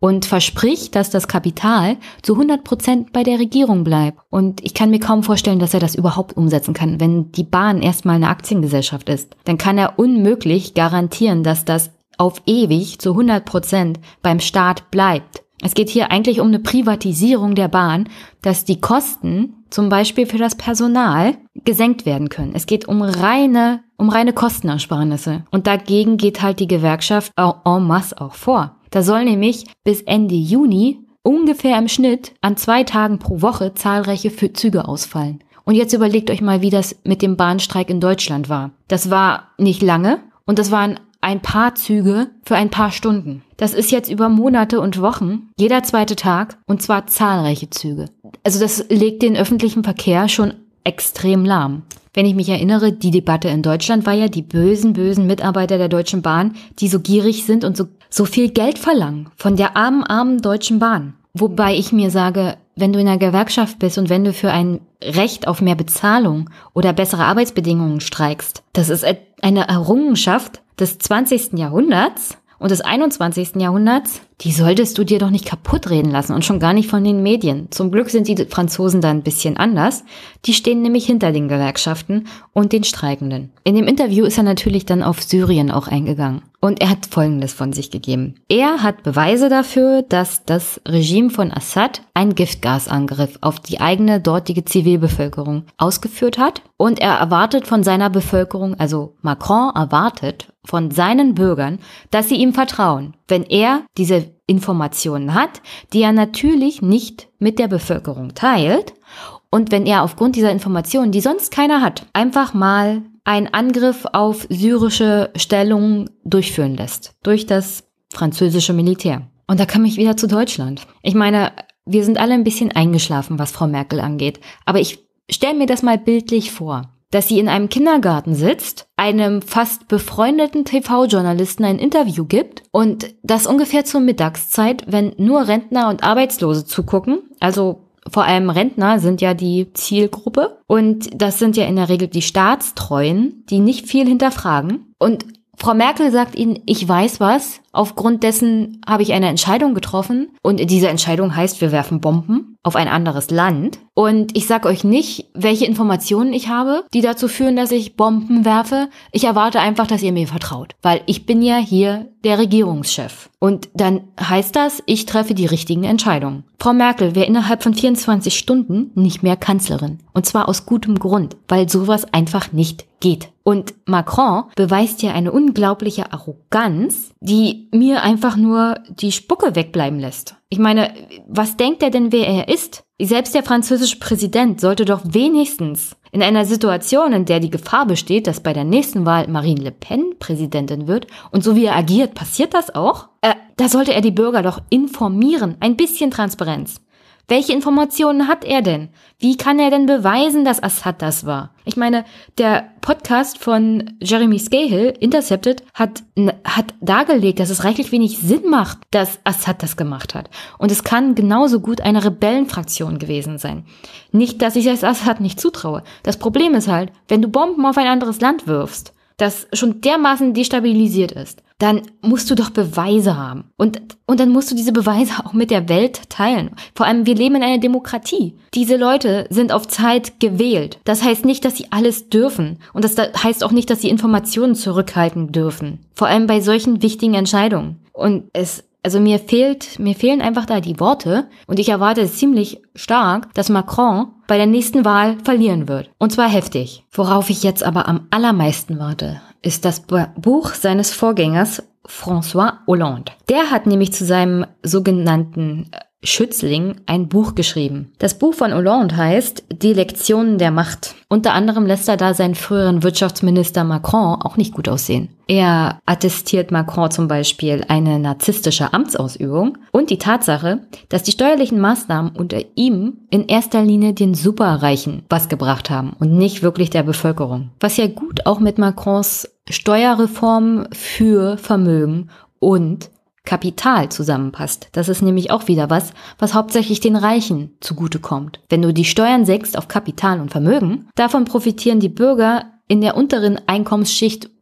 und verspricht, dass das Kapital zu hundert Prozent bei der Regierung bleibt. Und ich kann mir kaum vorstellen, dass er das überhaupt umsetzen kann. Wenn die Bahn erstmal eine Aktiengesellschaft ist, dann kann er unmöglich garantieren, dass das auf ewig zu hundert Prozent beim Staat bleibt. Es geht hier eigentlich um eine Privatisierung der Bahn, dass die Kosten zum Beispiel für das Personal gesenkt werden können. Es geht um reine, um reine Kostenersparnisse. Und dagegen geht halt die Gewerkschaft en masse auch vor. Da soll nämlich bis Ende Juni ungefähr im Schnitt an zwei Tagen pro Woche zahlreiche Züge ausfallen. Und jetzt überlegt euch mal, wie das mit dem Bahnstreik in Deutschland war. Das war nicht lange und das waren ein paar Züge für ein paar Stunden. Das ist jetzt über Monate und Wochen, jeder zweite Tag, und zwar zahlreiche Züge. Also das legt den öffentlichen Verkehr schon extrem lahm. Wenn ich mich erinnere, die Debatte in Deutschland war ja die bösen, bösen Mitarbeiter der Deutschen Bahn, die so gierig sind und so, so viel Geld verlangen von der armen, armen Deutschen Bahn. Wobei ich mir sage, wenn du in einer Gewerkschaft bist und wenn du für ein Recht auf mehr Bezahlung oder bessere Arbeitsbedingungen streikst, das ist eine Errungenschaft des zwanzigsten Jahrhunderts und des einundzwanzigsten Jahrhunderts, die solltest du dir doch nicht kaputt reden lassen und schon gar nicht von den Medien. Zum Glück sind die Franzosen da ein bisschen anders. Die stehen nämlich hinter den Gewerkschaften und den Streikenden. In dem Interview ist er natürlich dann auf Syrien auch eingegangen. Und er hat Folgendes von sich gegeben. Er hat Beweise dafür, dass das Regime von Assad einen Giftgasangriff auf die eigene dortige Zivilbevölkerung ausgeführt hat. Und er erwartet von seiner Bevölkerung, also Macron erwartet von seinen Bürgern, dass sie ihm vertrauen, wenn er diese Informationen hat, die er natürlich nicht mit der Bevölkerung teilt. Und wenn er aufgrund dieser Informationen, die sonst keiner hat, einfach mal einen Angriff auf syrische Stellungen durchführen lässt, durch das französische Militär. Und da komme ich wieder zu Deutschland. Ich meine, wir sind alle ein bisschen eingeschlafen, was Frau Merkel angeht. Aber ich stelle mir das mal bildlich vor, dass sie in einem Kindergarten sitzt, einem fast befreundeten T V-Journalisten ein Interview gibt und das ungefähr zur Mittagszeit, wenn nur Rentner und Arbeitslose zugucken, also vor allem Rentner sind ja die Zielgruppe und das sind ja in der Regel die Staatstreuen, die nicht viel hinterfragen. Und Frau Merkel sagt ihnen, ich weiß was, aufgrund dessen habe ich eine Entscheidung getroffen und diese Entscheidung heißt, wir werfen Bomben auf ein anderes Land. Und ich sage euch nicht, welche Informationen ich habe, die dazu führen, dass ich Bomben werfe. Ich erwarte einfach, dass ihr mir vertraut, weil ich bin ja hier der Regierungschef. Und dann heißt das, ich treffe die richtigen Entscheidungen. Frau Merkel wäre innerhalb von vierundzwanzig Stunden nicht mehr Kanzlerin. Und zwar aus gutem Grund, weil sowas einfach nicht geht. Und Macron beweist ja eine unglaubliche Arroganz, die mir einfach nur die Spucke wegbleiben lässt. Ich meine, was denkt er denn, wer er ist? Selbst der französische Präsident sollte doch wenigstens in einer Situation, in der die Gefahr besteht, dass bei der nächsten Wahl Marine Le Pen Präsidentin wird und so wie er agiert, passiert das auch? Äh, da sollte er die Bürger doch informieren. Ein bisschen Transparenz. Welche Informationen hat er denn? Wie kann er denn beweisen, dass Assad das war? Ich meine, der Podcast von Jeremy Scahill, Intercepted, hat, hat dargelegt, dass es reichlich wenig Sinn macht, dass Assad das gemacht hat. Und es kann genauso gut eine Rebellenfraktion gewesen sein. Nicht, dass ich es Assad nicht zutraue. Das Problem ist halt, wenn du Bomben auf ein anderes Land wirfst, das schon dermaßen destabilisiert ist, dann musst du doch Beweise haben. Und, und dann musst du diese Beweise auch mit der Welt teilen. Vor allem, wir leben in einer Demokratie. Diese Leute sind auf Zeit gewählt. Das heißt nicht, dass sie alles dürfen. Und das heißt auch nicht, dass sie Informationen zurückhalten dürfen. Vor allem bei solchen wichtigen Entscheidungen. Und es, also mir fehlt, mir fehlen einfach da die Worte. Und ich erwarte ziemlich stark, dass Macron bei der nächsten Wahl verlieren wird. Und zwar heftig. Worauf ich jetzt aber am allermeisten warte, ist das Buch seines Vorgängers François Hollande. Der hat nämlich zu seinem sogenannten Schützling ein Buch geschrieben. Das Buch von Hollande heißt Die Lektionen der Macht. Unter anderem lässt er da seinen früheren Wirtschaftsminister Macron auch nicht gut aussehen. Er attestiert Macron zum Beispiel eine narzisstische Amtsausübung und die Tatsache, dass die steuerlichen Maßnahmen unter ihm in erster Linie den Superreichen was gebracht haben und nicht wirklich der Bevölkerung. Was ja gut auch mit Macrons Steuerreform für Vermögen und Kapital zusammenpasst. Das ist nämlich auch wieder was, was hauptsächlich den Reichen zugutekommt. Wenn du die Steuern senkst auf Kapital und Vermögen, davon profitieren die Bürger in der unteren Einkommensschicht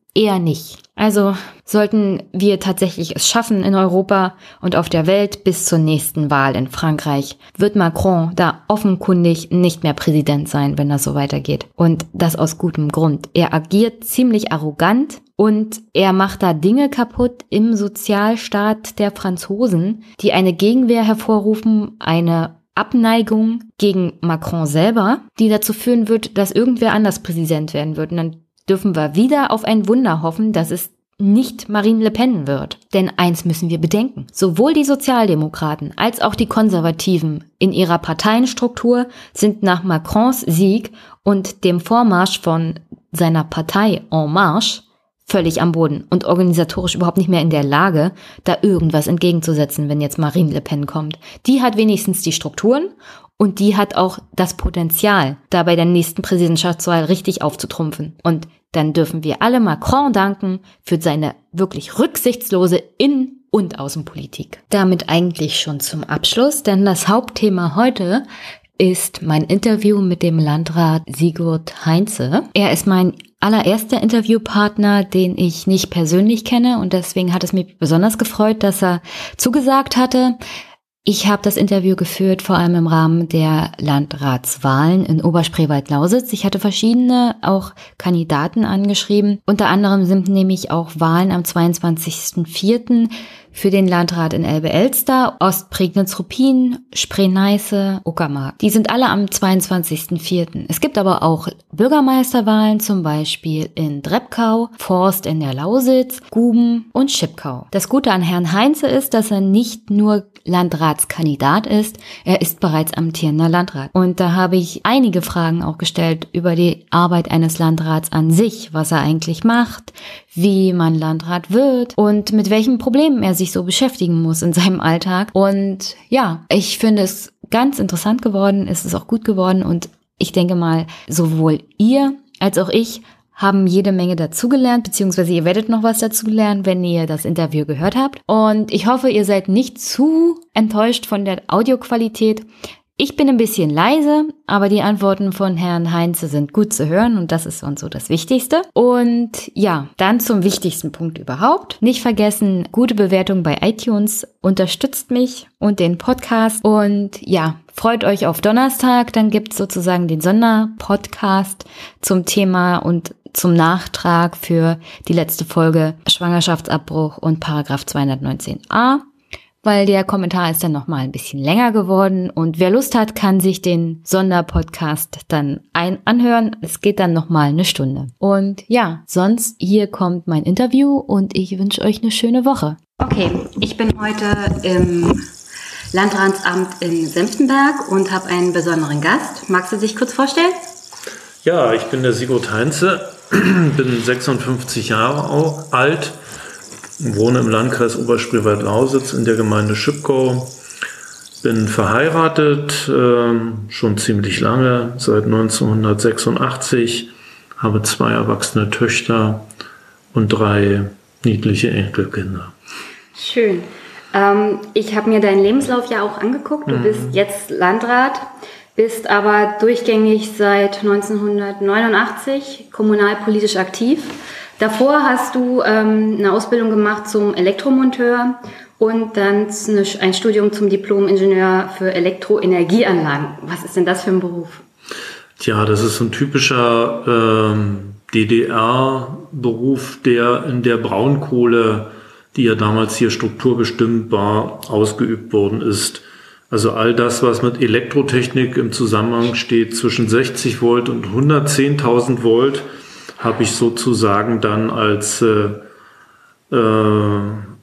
eher nicht. Also sollten wir tatsächlich es schaffen in Europa und auf der Welt bis zur nächsten Wahl in Frankreich, wird Macron da offenkundig nicht mehr Präsident sein, wenn das so weitergeht. Und das aus gutem Grund. Er agiert ziemlich arrogant und er macht da Dinge kaputt im Sozialstaat der Franzosen, die eine Gegenwehr hervorrufen, eine Abneigung gegen Macron selber, die dazu führen wird, dass irgendwer anders Präsident werden wird. Und dann dürfen wir wieder auf ein Wunder hoffen, dass es nicht Marine Le Pen wird. Denn eins müssen wir bedenken. Sowohl die Sozialdemokraten als auch die Konservativen in ihrer Parteienstruktur sind nach Macrons Sieg und dem Vormarsch von seiner Partei En Marche völlig am Boden und organisatorisch überhaupt nicht mehr in der Lage, da irgendwas entgegenzusetzen, wenn jetzt Marine Le Pen kommt. Die hat wenigstens die Strukturen und die hat auch das Potenzial, da bei der nächsten Präsidentschaftswahl richtig aufzutrumpfen. Und dann dürfen wir alle Macron danken für seine wirklich rücksichtslose Innen- und Außenpolitik. Damit eigentlich schon zum Abschluss, denn das Hauptthema heute ist mein Interview mit dem Landrat Sigurd Heinze. Er ist mein allererster Interviewpartner, den ich nicht persönlich kenne und deswegen hat es mich besonders gefreut, dass er zugesagt hatte. Ich habe das Interview geführt, vor allem im Rahmen der Landratswahlen in Oberspreewald-Lausitz. Ich hatte verschiedene auch Kandidaten angeschrieben. Unter anderem sind nämlich auch Wahlen am zweiundzwanzigsten vierten für den Landrat in Elbe-Elster, Ostprignitz-Ruppin, Spree-Neiße, Uckermark. Die sind alle am zweiundzwanzigsten vierten Es gibt aber auch Bürgermeisterwahlen, zum Beispiel in Drebkau, Forst in der Lausitz, Guben und Schipkau. Das Gute an Herrn Heinze ist, dass er nicht nur Landratskandidat ist, er ist bereits amtierender Landrat. Und da habe ich einige Fragen auch gestellt über die Arbeit eines Landrats an sich, was er eigentlich macht, wie man Landrat wird und mit welchen Problemen er sich so beschäftigen muss in seinem Alltag. Und ja, ich finde es ganz interessant geworden, es ist auch gut geworden und ich denke mal, sowohl ihr als auch ich haben jede Menge dazugelernt, beziehungsweise ihr werdet noch was dazulernen, wenn ihr das Interview gehört habt. Und ich hoffe, ihr seid nicht zu enttäuscht von der Audioqualität. Ich bin ein bisschen leise, aber die Antworten von Herrn Heinze sind gut zu hören und das ist uns so das Wichtigste. Und ja, dann zum wichtigsten Punkt überhaupt. Nicht vergessen, gute Bewertung bei iTunes unterstützt mich und den Podcast. Und ja, freut euch auf Donnerstag, dann gibt's sozusagen den Sonderpodcast zum Thema und zum Nachtrag für die letzte Folge Schwangerschaftsabbruch und Paragraph zweihundertneunzehn a. Weil der Kommentar ist dann nochmal ein bisschen länger geworden und wer Lust hat, kann sich den Sonderpodcast dann ein anhören. Es geht dann nochmal eine Stunde. Und ja, sonst hier kommt mein Interview und ich wünsche euch eine schöne Woche. Okay, ich bin heute im Landratsamt in Senftenberg und habe einen besonderen Gast. Magst du dich kurz vorstellen? Ja, ich bin der Sigurd Heinze, bin sechsundfünfzig Jahre alt. Wohne im Landkreis Oberspreewald-Lausitz in der Gemeinde Schipkau. Bin verheiratet, äh, schon ziemlich lange, seit neunzehnhundertsechsundachtzig. Habe zwei erwachsene Töchter und drei niedliche Enkelkinder. Schön. Ähm, ich habe mir deinen Lebenslauf ja auch angeguckt. Du mhm. bist jetzt Landrat, bist aber durchgängig seit neunzehnhundertneunundachtzig kommunalpolitisch aktiv. Davor hast du ähm, eine Ausbildung gemacht zum Elektromonteur und dann eine, ein Studium zum Diplom-Ingenieur für Elektroenergieanlagen. Was ist denn das für ein Beruf? Tja, das ist so ein typischer ähm, D D R-Beruf, der in der Braunkohle, die ja damals hier strukturbestimmt war, ausgeübt worden ist. Also all das, was mit Elektrotechnik im Zusammenhang steht, zwischen sechzig Volt und hundertzehntausend Volt, habe ich sozusagen dann als äh, äh,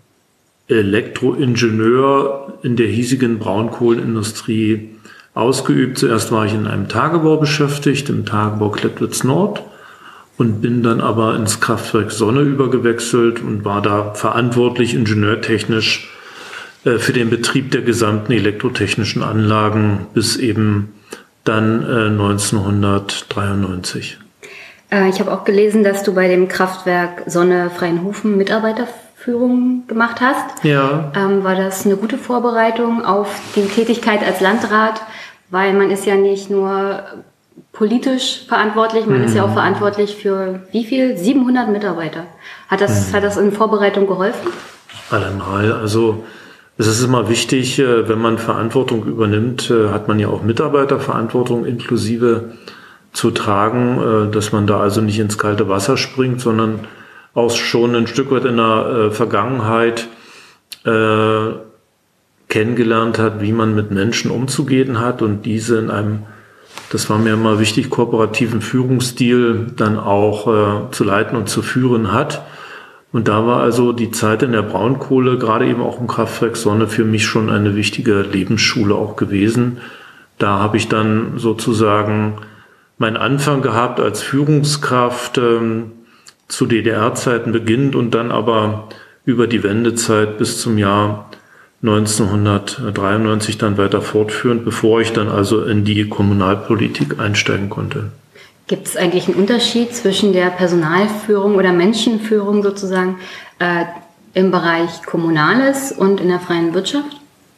Elektroingenieur in der hiesigen Braunkohlenindustrie ausgeübt. Zuerst war ich in einem Tagebau beschäftigt, im Tagebau Klettwitz Nord und bin dann aber ins Kraftwerk Sonne übergewechselt und war da verantwortlich ingenieurtechnisch äh, für den Betrieb der gesamten elektrotechnischen Anlagen bis eben dann äh, neunzehnhundertdreiundneunzig. Ich habe auch gelesen, dass du bei dem Kraftwerk Sonne Freienhofen Mitarbeiterführung gemacht hast. Ja. Ähm, war das eine gute Vorbereitung auf die Tätigkeit als Landrat? Weil man ist ja nicht nur politisch verantwortlich. Man mhm. ist ja auch verantwortlich für wie viel? siebenhundert Mitarbeiter. Hat das, mhm. hat das in Vorbereitung geholfen? Allemal. Also es ist immer wichtig, wenn man Verantwortung übernimmt, hat man ja auch Mitarbeiterverantwortung inklusive zu tragen, dass man da also nicht ins kalte Wasser springt, sondern auch schon ein Stück weit in der Vergangenheit äh, kennengelernt hat, wie man mit Menschen umzugehen hat und diese in einem, das war mir immer wichtig, kooperativen Führungsstil dann auch äh, zu leiten und zu führen hat. Und da war also die Zeit in der Braunkohle, gerade eben auch im Kraftwerk Sonne, für mich schon eine wichtige Lebensschule auch gewesen. Da habe ich dann sozusagen meinen Anfang gehabt als Führungskraft, ähm, zu D D R-Zeiten beginnend und dann aber über die Wendezeit bis zum Jahr neunzehnhundertdreiundneunzig dann weiter fortführend, bevor ich dann also in die Kommunalpolitik einsteigen konnte. Gibt es eigentlich einen Unterschied zwischen der Personalführung oder Menschenführung sozusagen äh, im Bereich Kommunales und in der freien Wirtschaft?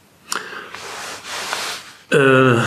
Äh,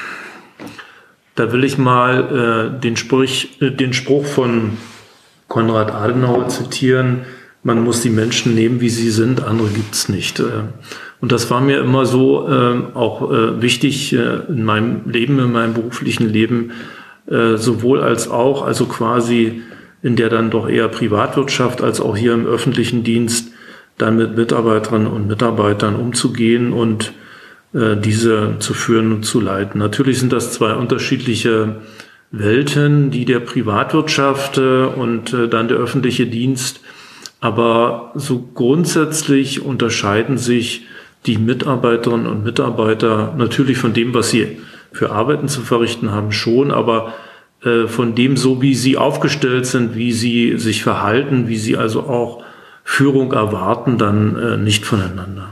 da will ich mal äh, den, Sprich, äh, den Spruch von Konrad Adenauer zitieren: Man muss die Menschen nehmen, wie sie sind, andere gibt's nicht. Und das war mir immer so äh, auch äh, wichtig äh, in meinem Leben, in meinem beruflichen Leben, äh, sowohl als auch, also quasi in der dann doch eher Privatwirtschaft als auch hier im öffentlichen Dienst, dann mit Mitarbeiterinnen und Mitarbeitern umzugehen und äh, diese zu führen und zu leiten. Natürlich sind das zwei unterschiedliche Welten, die der Privatwirtschaft äh, und äh, dann der öffentliche Dienst. Aber so grundsätzlich unterscheiden sich die Mitarbeiterinnen und Mitarbeiter natürlich von dem, was sie für Arbeiten zu verrichten haben, schon, aber äh, von dem, so wie sie aufgestellt sind, wie sie sich verhalten, wie sie also auch Führung erwarten, dann äh, nicht voneinander.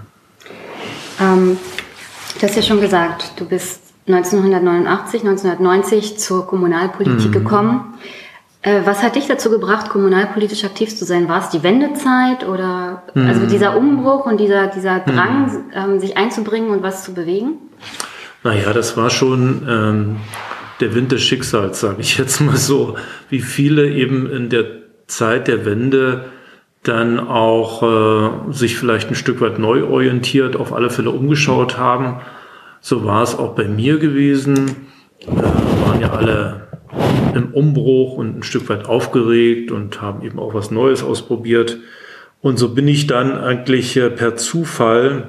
Ähm, du hast ja schon gesagt, du bist neunzehnhundertneunundachtzig, neunzehnhundertneunzig zur Kommunalpolitik mhm. gekommen. Was hat dich dazu gebracht, kommunalpolitisch aktiv zu sein? War es die Wendezeit oder mhm. also dieser Umbruch und dieser, dieser Drang, mhm. ähm, sich einzubringen und was zu bewegen? Naja, das war schon ähm, der Wind des Schicksals, sage ich jetzt mal so. Wie viele eben in der Zeit der Wende dann auch äh, sich vielleicht ein Stück weit neu orientiert, auf alle Fälle umgeschaut haben. So war es auch bei mir gewesen. Wir äh, waren ja alle im Umbruch und ein Stück weit aufgeregt und haben eben auch was Neues ausprobiert. Und so bin ich dann eigentlich per Zufall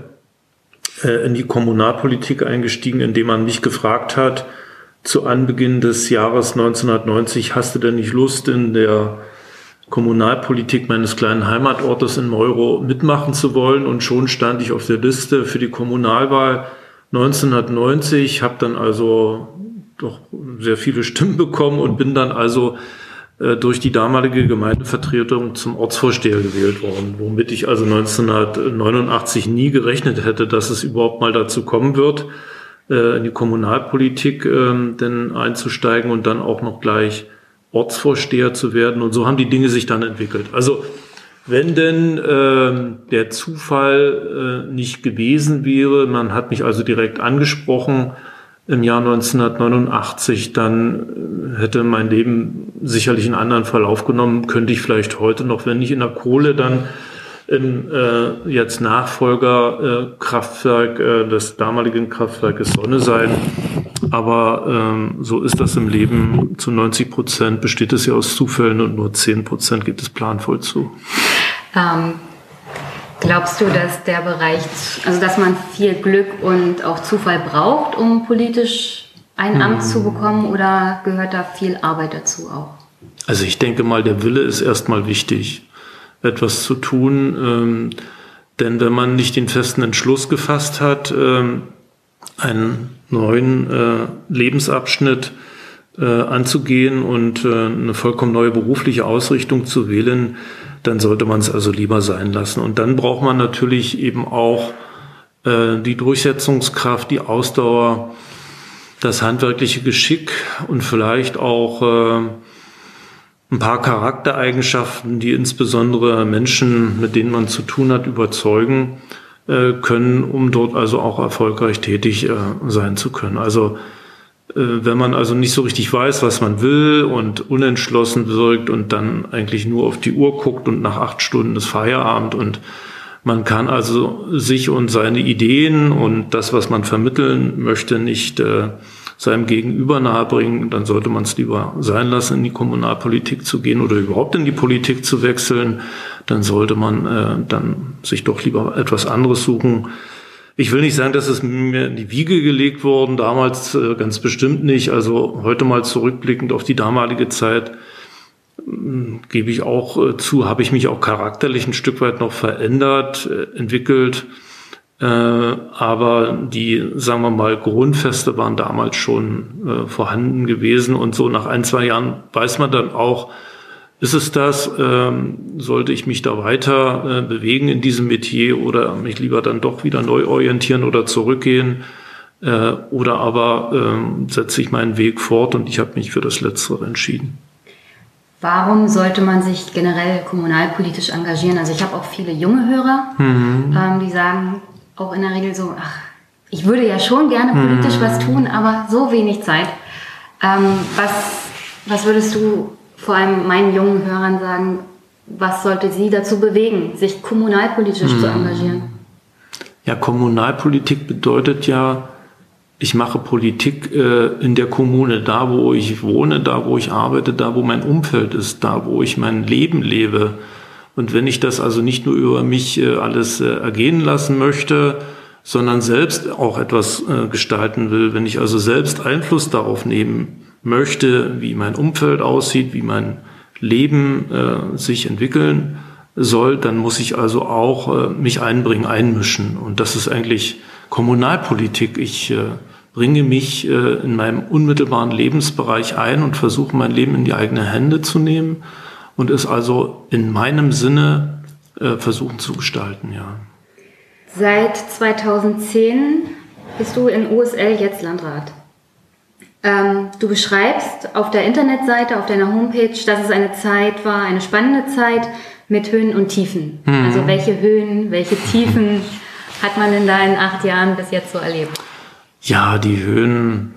in die Kommunalpolitik eingestiegen, indem man mich gefragt hat, zu Anbeginn des Jahres neunzehnhundertneunzig, hast du denn nicht Lust, in der Kommunalpolitik meines kleinen Heimatortes in Meuro mitmachen zu wollen? Und schon stand ich auf der Liste für die Kommunalwahl neunzehnhundertneunzig, habe dann also doch sehr viele Stimmen bekommen und bin dann also äh, durch die damalige Gemeindevertretung zum Ortsvorsteher gewählt worden, womit ich also neunzehnhundertneunundachtzig nie gerechnet hätte, dass es überhaupt mal dazu kommen wird, äh, in die Kommunalpolitik äh, denn einzusteigen und dann auch noch gleich Ortsvorsteher zu werden. Und so haben die Dinge sich dann entwickelt. Also wenn denn äh, der Zufall äh, nicht gewesen wäre, man hat mich also direkt angesprochen, im Jahr neunzehnhundertneunundachtzig, dann hätte mein Leben sicherlich einen anderen Verlauf genommen, könnte ich vielleicht heute noch, wenn nicht in der Kohle, dann im äh, jetzt Nachfolgerkraftwerk äh, des damaligen Kraftwerkes Sonne sein. Aber ähm, so ist das im Leben. Zu neunzig Prozent besteht es ja aus Zufällen und nur zehn Prozent geht es planvoll zu. Ähm. Glaubst du, dass der Bereich, also dass man viel Glück und auch Zufall braucht, um politisch ein Amt hm. zu bekommen, oder gehört da viel Arbeit dazu auch? Also ich denke mal, der Wille ist erstmal wichtig, etwas zu tun. Ähm, denn wenn man nicht den festen Entschluss gefasst hat, ähm, einen neuen äh, Lebensabschnitt äh, anzugehen und äh, eine vollkommen neue berufliche Ausrichtung zu wählen, dann sollte man es also lieber sein lassen. Und dann braucht man natürlich eben auch äh, die Durchsetzungskraft, die Ausdauer, das handwerkliche Geschick und vielleicht auch äh, ein paar Charaktereigenschaften, die insbesondere Menschen, mit denen man zu tun hat, überzeugen äh, können, um dort also auch erfolgreich tätig äh, sein zu können. Also Wenn man also nicht so richtig weiß, was man will und unentschlossen wirkt und dann eigentlich nur auf die Uhr guckt und nach acht Stunden ist Feierabend und man kann also sich und seine Ideen und das, was man vermitteln möchte, nicht äh, seinem Gegenüber nahebringen, dann sollte man es lieber sein lassen, in die Kommunalpolitik zu gehen oder überhaupt in die Politik zu wechseln. Dann sollte man äh, dann sich doch lieber etwas anderes suchen. Ich will nicht sagen, dass es mir in die Wiege gelegt worden, damals äh, ganz bestimmt nicht. Also heute mal zurückblickend auf die damalige Zeit, äh, gebe ich auch äh, zu, habe ich mich auch charakterlich ein Stück weit noch verändert, äh, entwickelt. Äh, aber die, sagen wir mal, Grundfeste waren damals schon äh, vorhanden gewesen. Und so nach ein, zwei Jahren weiß man dann auch, ist es das? Ähm, sollte ich mich da weiter äh, bewegen in diesem Metier oder mich lieber dann doch wieder neu orientieren oder zurückgehen? Äh, oder aber ähm, setze ich meinen Weg fort und ich habe mich für das Letztere entschieden. Warum sollte man sich generell kommunalpolitisch engagieren? Also ich habe auch viele junge Hörer, mhm. ähm, die sagen auch in der Regel so, ach, ich würde ja schon gerne politisch mhm. was tun, aber so wenig Zeit. Ähm, was, was würdest du vor allem meinen jungen Hörern sagen, was sollte sie dazu bewegen, sich kommunalpolitisch hm. zu engagieren? Ja, Kommunalpolitik bedeutet ja, ich mache Politik äh, in der Kommune, da wo ich wohne, da wo ich arbeite, da wo mein Umfeld ist, da wo ich mein Leben lebe. Und wenn ich das also nicht nur über mich äh, alles äh, ergehen lassen möchte, sondern selbst auch etwas äh, gestalten will, wenn ich also selbst Einfluss darauf nehmen möchte, wie mein Umfeld aussieht, wie mein Leben äh, sich entwickeln soll, dann muss ich also auch äh, mich einbringen, einmischen. Und das ist eigentlich Kommunalpolitik. Ich äh, bringe mich äh, in meinem unmittelbaren Lebensbereich ein und versuche, mein Leben in die eigenen Hände zu nehmen und es also in meinem Sinne äh, versuchen zu gestalten, ja. Seit zweitausendzehn bist du in U S L jetzt Landrat. Ähm, du beschreibst auf der Internetseite, auf deiner Homepage, dass es eine Zeit war, eine spannende Zeit mit Höhen und Tiefen. Mhm. Also welche Höhen, welche Tiefen hat man in deinen acht Jahren bis jetzt so erlebt? Ja, die Höhen,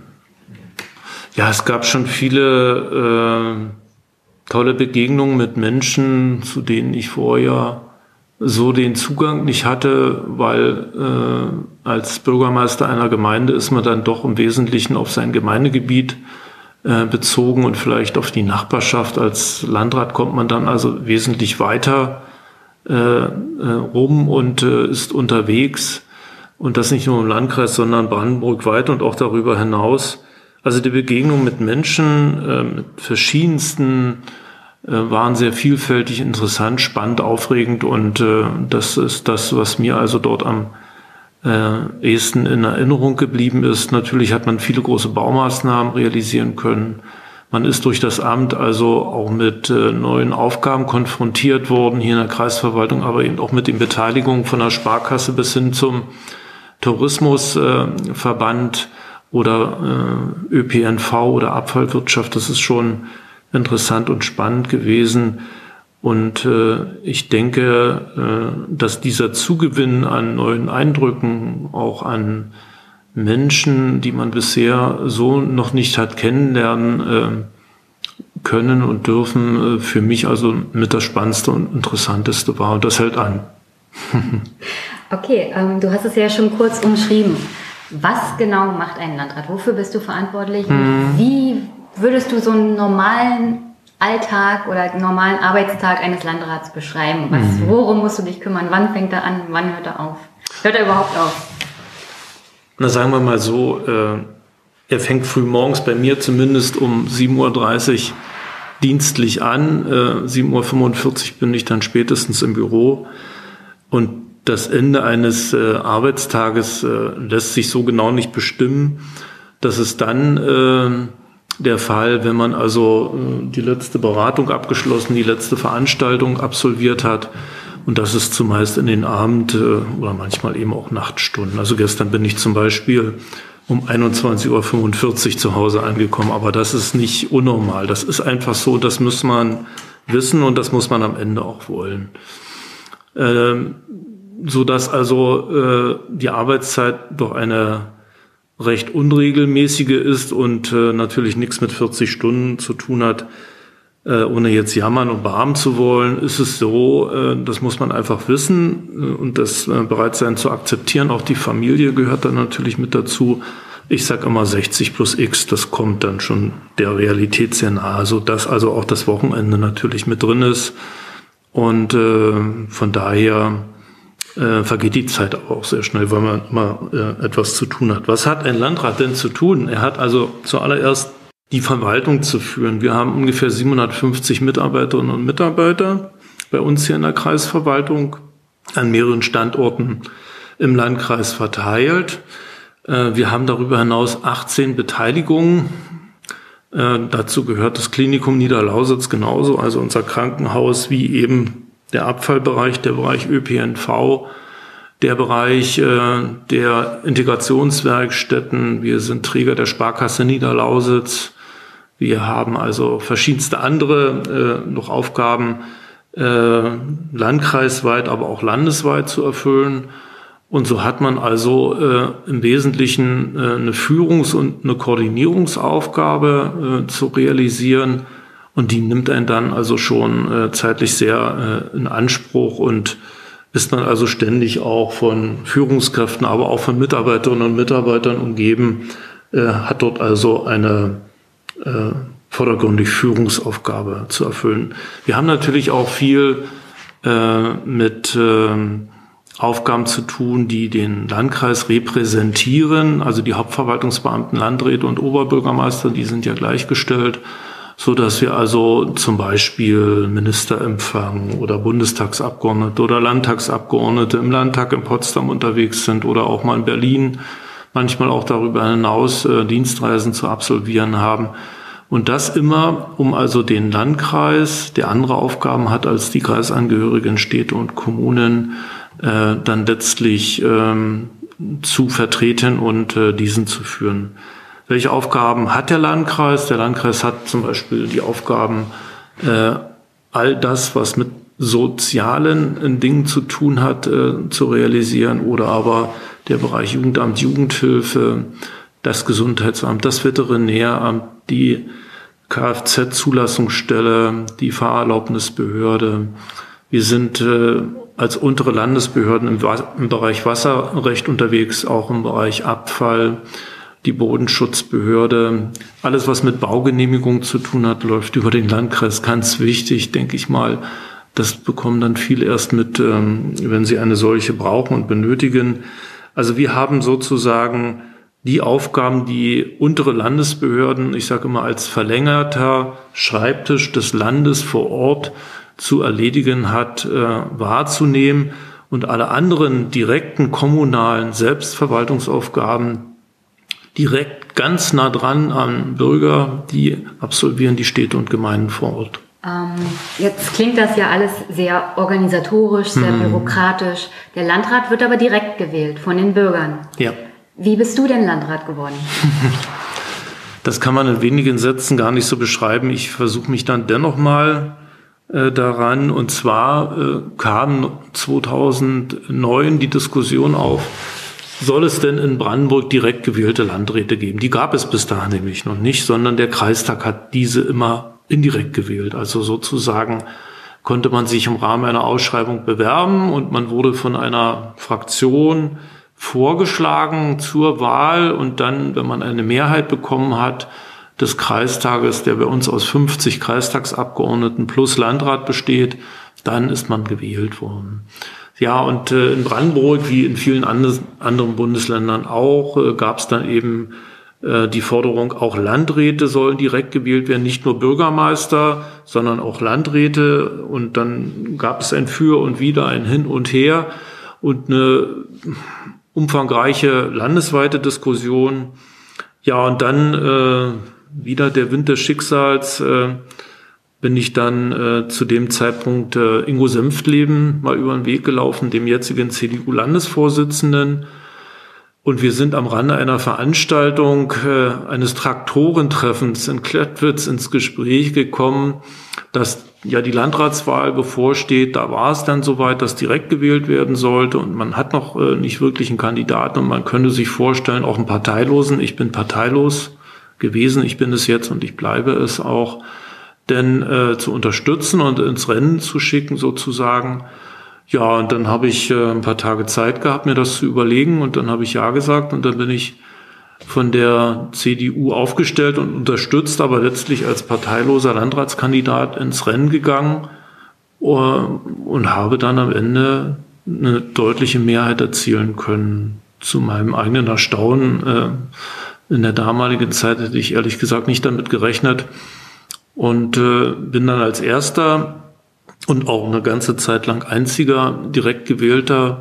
ja, es gab schon viele äh, tolle Begegnungen mit Menschen, zu denen ich vorher so den Zugang nicht hatte, weil äh, als Bürgermeister einer Gemeinde ist man dann doch im Wesentlichen auf sein Gemeindegebiet äh, bezogen und vielleicht auf die Nachbarschaft. Als Landrat kommt man dann also wesentlich weiter äh, äh, rum und äh, ist unterwegs. Und das nicht nur im Landkreis, sondern brandenburgweit und auch darüber hinaus. Also die Begegnung mit Menschen, äh, mit verschiedensten waren sehr vielfältig, interessant, spannend, aufregend und äh, das ist das, was mir also dort am äh, ehesten in Erinnerung geblieben ist. Natürlich hat man viele große Baumaßnahmen realisieren können. Man ist durch das Amt also auch mit äh, neuen Aufgaben konfrontiert worden, hier in der Kreisverwaltung, aber eben auch mit den Beteiligungen von der Sparkasse bis hin zum Tourismusverband äh, oder äh, Ö P N V oder Abfallwirtschaft. Das ist schon interessant und spannend gewesen. Und äh, ich denke, äh, dass dieser Zugewinn an neuen Eindrücken, auch an Menschen, die man bisher so noch nicht hat kennenlernen äh, können und dürfen, äh, für mich also mit das Spannendste und Interessanteste war. Und das hält an. Okay, ähm, du hast es ja schon kurz umschrieben. Was genau macht ein Landrat? Wofür bist du verantwortlich? Hm. Wie würdest du so einen normalen Alltag oder normalen Arbeitstag eines Landrats beschreiben? Was, worum musst du dich kümmern? Wann fängt er an? Wann hört er auf? Hört er überhaupt auf? Na, sagen wir mal so, äh, er fängt früh morgens bei mir zumindest um sieben Uhr dreißig dienstlich an. Äh, sieben Uhr fünfundvierzig bin ich dann spätestens im Büro. Und das Ende eines äh, Arbeitstages äh, lässt sich so genau nicht bestimmen. Das ist dann äh, der Fall, wenn man also äh, die letzte Beratung abgeschlossen, die letzte Veranstaltung absolviert hat. Und das ist zumeist in den Abend- äh, oder manchmal eben auch Nachtstunden. Also gestern bin ich zum Beispiel um einundzwanzig Uhr fünfundvierzig zu Hause angekommen. Aber das ist nicht unnormal. Das ist einfach so, das muss man wissen und das muss man am Ende auch wollen. Ähm, so dass also äh, die Arbeitszeit doch eine recht unregelmäßige ist und äh, natürlich nichts mit vierzig Stunden zu tun hat, äh, ohne jetzt jammern und beharren zu wollen, ist es so, äh, das muss man einfach wissen äh, und das äh, bereit sein zu akzeptieren. Auch die Familie gehört dann natürlich mit dazu. Ich sage immer sechzig plus X, das kommt dann schon der Realität sehr nahe, sodass also auch das Wochenende natürlich mit drin ist. Und äh, von daher äh, vergeht die Zeit auch sehr schnell, weil man immer äh, etwas zu tun hat. Was hat ein Landrat denn zu tun? Er hat also zuallererst die Verwaltung zu führen. Wir haben ungefähr siebenhundertfünfzig Mitarbeiterinnen und Mitarbeiter bei uns hier in der Kreisverwaltung an mehreren Standorten im Landkreis verteilt. Äh, wir haben darüber hinaus achtzehn Beteiligungen. Äh, dazu gehört das Klinikum Niederlausitz genauso, also unser Krankenhaus, wie eben der Abfallbereich, der Bereich Ö P N V, der Bereich äh, der Integrationswerkstätten. Wir sind Träger der Sparkasse Niederlausitz. Wir haben also verschiedenste andere äh, noch Aufgaben äh, landkreisweit, aber auch landesweit zu erfüllen. Und so hat man also äh, im Wesentlichen äh, eine Führungs- und eine Koordinierungsaufgabe äh, zu realisieren. Und die nimmt einen dann also schon äh, zeitlich sehr äh, in Anspruch und ist man also ständig auch von Führungskräften, aber auch von Mitarbeiterinnen und Mitarbeitern umgeben, äh, hat dort also eine äh, vordergründig Führungsaufgabe zu erfüllen. Wir haben natürlich auch viel äh, mit äh, Aufgaben zu tun, die den Landkreis repräsentieren, also die Hauptverwaltungsbeamten, Landräte und Oberbürgermeister, die sind ja gleichgestellt, so dass wir also zum Beispiel Minister empfangen oder Bundestagsabgeordnete oder Landtagsabgeordnete im Landtag in Potsdam unterwegs sind oder auch mal in Berlin, manchmal auch darüber hinaus äh, Dienstreisen zu absolvieren haben. Und das immer, um also den Landkreis, der andere Aufgaben hat als die kreisangehörigen Städte und Kommunen, äh, dann letztlich ähm, zu vertreten und äh, diesen zu führen. Welche Aufgaben hat der Landkreis? Der Landkreis hat zum Beispiel die Aufgaben, äh, all das, was mit sozialen äh, Dingen zu tun hat, äh, zu realisieren, oder aber der Bereich Jugendamt, Jugendhilfe, das Gesundheitsamt, das Veterinäramt, die Kfz-Zulassungsstelle, die Fahrerlaubnisbehörde. Wir sind äh, als untere Landesbehörden im, im Bereich Wasserrecht unterwegs, auch im Bereich Abfall, die Bodenschutzbehörde. Alles, was mit Baugenehmigung zu tun hat, läuft über den Landkreis. Ganz wichtig, denke ich mal. Das bekommen dann viele erst mit, ähm, wenn sie eine solche brauchen und benötigen. Also wir haben sozusagen die Aufgaben, die untere Landesbehörden, ich sage immer, als verlängerter Schreibtisch des Landes vor Ort zu erledigen hat, äh, wahrzunehmen, und alle anderen direkten kommunalen Selbstverwaltungsaufgaben direkt ganz nah dran am Bürger, die absolvieren die Städte und Gemeinden vor Ort. Ähm, jetzt klingt das ja alles sehr organisatorisch, sehr hm. bürokratisch. Der Landrat wird aber direkt gewählt von den Bürgern. Ja. Wie bist du denn Landrat geworden? Das kann man in wenigen Sätzen gar nicht so beschreiben. Ich versuche mich dann dennoch mal äh, daran. Und zwar äh, kam zweitausendneun die Diskussion auf, soll es denn in Brandenburg direkt gewählte Landräte geben? Die gab es bis dahin nämlich noch nicht, sondern der Kreistag hat diese immer indirekt gewählt. Also sozusagen konnte man sich im Rahmen einer Ausschreibung bewerben und man wurde von einer Fraktion vorgeschlagen zur Wahl, und dann, wenn man eine Mehrheit bekommen hat des Kreistages, der bei uns aus fünfzig Kreistagsabgeordneten plus Landrat besteht, dann ist man gewählt worden. Ja, und äh, in Brandenburg, wie in vielen and- anderen Bundesländern auch, äh, gab es dann eben äh, die Forderung, auch Landräte sollen direkt gewählt werden, nicht nur Bürgermeister, sondern auch Landräte. Und dann gab es ein Für und Wider, ein Hin und Her und eine umfangreiche landesweite Diskussion. Ja, und dann äh, wieder der Wind des Schicksals, äh, bin ich dann äh, zu dem Zeitpunkt äh, Ingo Senftleben mal über den Weg gelaufen, dem jetzigen C D U-Landesvorsitzenden. Und wir sind am Rande einer Veranstaltung äh, eines Traktorentreffens in Klettwitz ins Gespräch gekommen, dass ja die Landratswahl bevorsteht, da war es dann soweit, dass direkt gewählt werden sollte und man hat noch äh, nicht wirklich einen Kandidaten und man könnte sich vorstellen, auch einen Parteilosen, ich bin parteilos gewesen, ich bin es jetzt und ich bleibe es auch, denn äh, zu unterstützen und ins Rennen zu schicken sozusagen. Ja, und dann habe ich äh, ein paar Tage Zeit gehabt, mir das zu überlegen und dann habe ich ja gesagt und dann bin ich von der C D U aufgestellt und unterstützt, aber letztlich als parteiloser Landratskandidat ins Rennen gegangen und habe dann am Ende eine deutliche Mehrheit erzielen können. Zu meinem eigenen Erstaunen. In der damaligen Zeit hätte ich ehrlich gesagt nicht damit gerechnet und bin dann als erster und auch eine ganze Zeit lang einziger direkt gewählter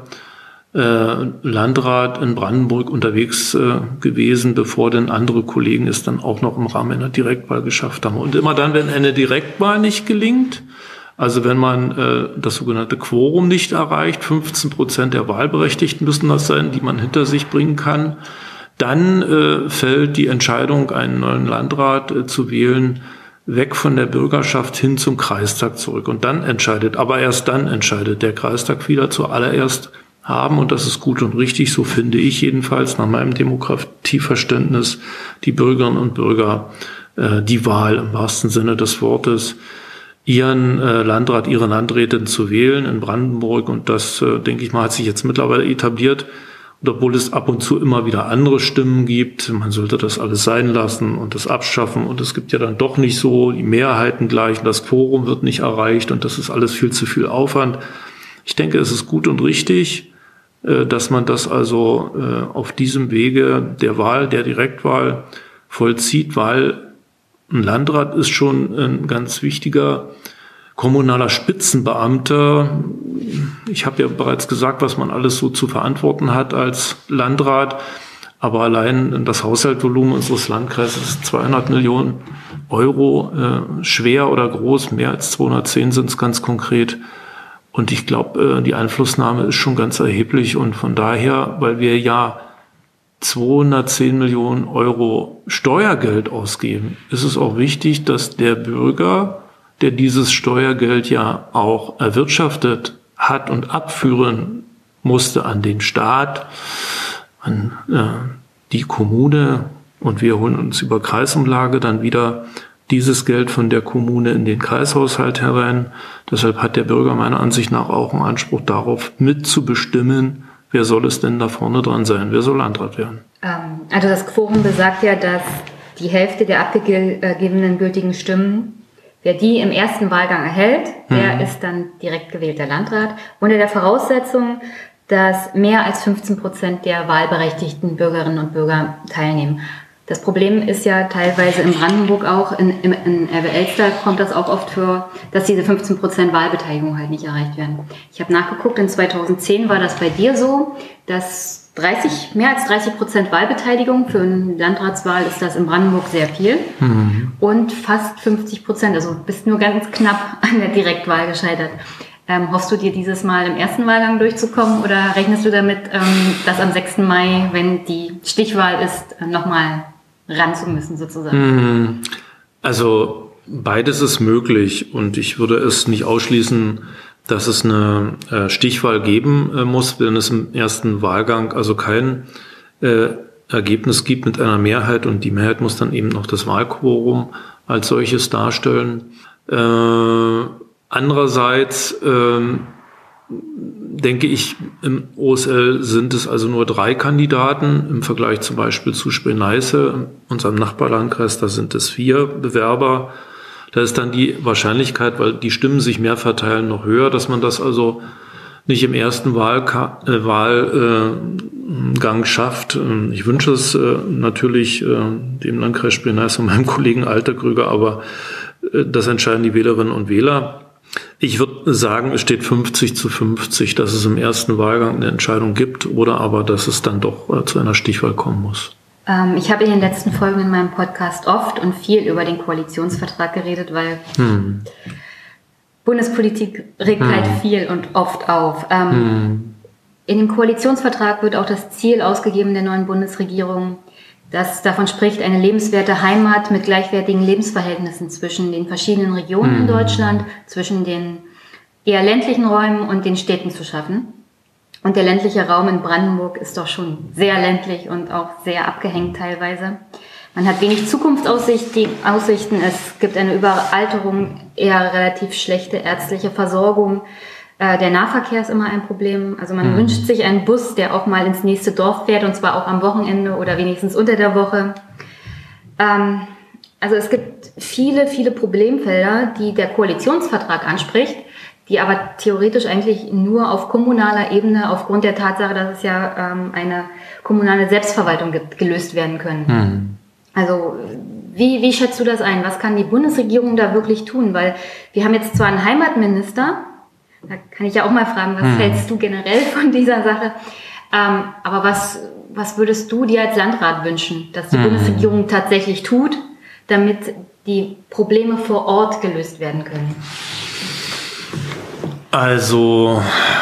Landrat in Brandenburg unterwegs äh, gewesen, bevor denn andere Kollegen es dann auch noch im Rahmen einer Direktwahl geschafft haben. Und immer dann, wenn eine Direktwahl nicht gelingt, also wenn man äh, das sogenannte Quorum nicht erreicht, fünfzehn Prozent der Wahlberechtigten müssen das sein, die man hinter sich bringen kann, dann äh, fällt die Entscheidung, einen neuen Landrat äh, zu wählen, weg von der Bürgerschaft hin zum Kreistag zurück. Und dann entscheidet, aber erst dann entscheidet der Kreistag wieder zuallererst haben, und das ist gut und richtig, so finde ich jedenfalls nach meinem Demokratieverständnis, die Bürgerinnen und Bürger äh, die Wahl im wahrsten Sinne des Wortes, ihren äh, Landrat, ihre Landrätin zu wählen in Brandenburg. Und das, äh, denke ich mal, hat sich jetzt mittlerweile etabliert. Und obwohl es ab und zu immer wieder andere Stimmen gibt, man sollte das alles sein lassen und das abschaffen. Und es gibt ja dann doch nicht so die Mehrheiten gleich, das Quorum wird nicht erreicht und das ist alles viel zu viel Aufwand. Ich denke, es ist gut und richtig, dass man das also auf diesem Wege der Wahl, der Direktwahl vollzieht, weil ein Landrat ist schon ein ganz wichtiger kommunaler Spitzenbeamter. Ich habe ja bereits gesagt, was man alles so zu verantworten hat als Landrat, aber allein das Haushaltsvolumen unseres Landkreises ist zweihundert Millionen Euro, äh, schwer oder groß, mehr als zweihundertzehn sind es ganz konkret. Und ich glaube, die Einflussnahme ist schon ganz erheblich und von daher, weil wir ja zweihundertzehn Millionen Euro Steuergeld ausgeben, ist es auch wichtig, dass der Bürger, der dieses Steuergeld ja auch erwirtschaftet hat und abführen musste an den Staat, an äh, die Kommune, und wir holen uns über Kreisumlage dann wieder dieses Geld von der Kommune in den Kreishaushalt herein. Deshalb hat der Bürger meiner Ansicht nach auch einen Anspruch darauf, mitzubestimmen, wer soll es denn da vorne dran sein, wer soll Landrat werden. Ähm, also das Quorum besagt ja, dass die Hälfte der abgegebenen gültigen Stimmen, wer die im ersten Wahlgang erhält, der hm. ist dann direkt gewählter Landrat. Unter der Voraussetzung, dass mehr als fünfzehn Prozent der wahlberechtigten Bürgerinnen und Bürger teilnehmen. Das Problem ist ja teilweise in Brandenburg auch, in, in, in Elbe-Elster kommt das auch oft vor, dass diese fünfzehn Prozent Wahlbeteiligung halt nicht erreicht werden. Ich habe nachgeguckt, in zweitausendzehn war das bei dir so, dass dreißig, mehr als dreißig Prozent Wahlbeteiligung für eine Landratswahl ist das in Brandenburg sehr viel. Mhm. Und fast fünfzig Prozent, also bist nur ganz knapp an der Direktwahl gescheitert. Ähm, hoffst du dir dieses Mal im ersten Wahlgang durchzukommen oder rechnest du damit, ähm, dass am sechsten Mai, wenn die Stichwahl ist, äh, nochmal ran zu müssen sozusagen? Also beides ist möglich und ich würde es nicht ausschließen, dass es eine äh, Stichwahl geben äh, muss, wenn es im ersten Wahlgang also kein äh, Ergebnis gibt mit einer Mehrheit und die Mehrheit muss dann eben noch das Wahlquorum als solches darstellen. Äh, andererseits äh, denke ich, im O S L sind es also nur drei Kandidaten im Vergleich zum Beispiel zu Spree-Neiße, unserem Nachbarlandkreis, da sind es vier Bewerber. Da ist dann die Wahrscheinlichkeit, weil die Stimmen sich mehr verteilen, noch höher, dass man das also nicht im ersten Wahlka- äh, Wahlgang äh, schafft. Ich wünsche es äh, natürlich äh, dem Landkreis Spree-Neiße und meinem Kollegen Alterkrüger, aber äh, das entscheiden die Wählerinnen und Wähler. Ich würde sagen, es steht fünfzig zu fünfzig, dass es im ersten Wahlgang eine Entscheidung gibt oder aber, dass es dann doch äh, zu einer Stichwahl kommen muss. Ähm, ich habe in den letzten Folgen in meinem Podcast oft und viel über den Koalitionsvertrag geredet, weil hm. Bundespolitik regt hm. halt viel und oft auf. Ähm, hm. In dem Koalitionsvertrag wird auch das Ziel ausgegeben der neuen Bundesregierung, das davon spricht, eine lebenswerte Heimat mit gleichwertigen Lebensverhältnissen zwischen den verschiedenen Regionen mhm. in Deutschland, zwischen den eher ländlichen Räumen und den Städten zu schaffen. Und der ländliche Raum in Brandenburg ist doch schon sehr ländlich und auch sehr abgehängt teilweise. Man hat wenig Zukunftsaussichten, es gibt eine Überalterung, eher relativ schlechte ärztliche Versorgung. Der Nahverkehr ist immer ein Problem. Also man mhm. wünscht sich einen Bus, der auch mal ins nächste Dorf fährt, und zwar auch am Wochenende oder wenigstens unter der Woche. Ähm, also es gibt viele, viele Problemfelder, die der Koalitionsvertrag anspricht, die aber theoretisch eigentlich nur auf kommunaler Ebene aufgrund der Tatsache, dass es ja ähm, eine kommunale Selbstverwaltung gibt, gelöst werden können. Mhm. Also wie, wie schätzt du das ein? Was kann die Bundesregierung da wirklich tun? Weil wir haben jetzt zwar einen Heimatminister, da kann ich ja auch mal fragen, was hm. hältst du generell von dieser Sache? Ähm, aber was, was würdest du dir als Landrat wünschen, dass die hm. Bundesregierung tatsächlich tut, damit die Probleme vor Ort gelöst werden können? Also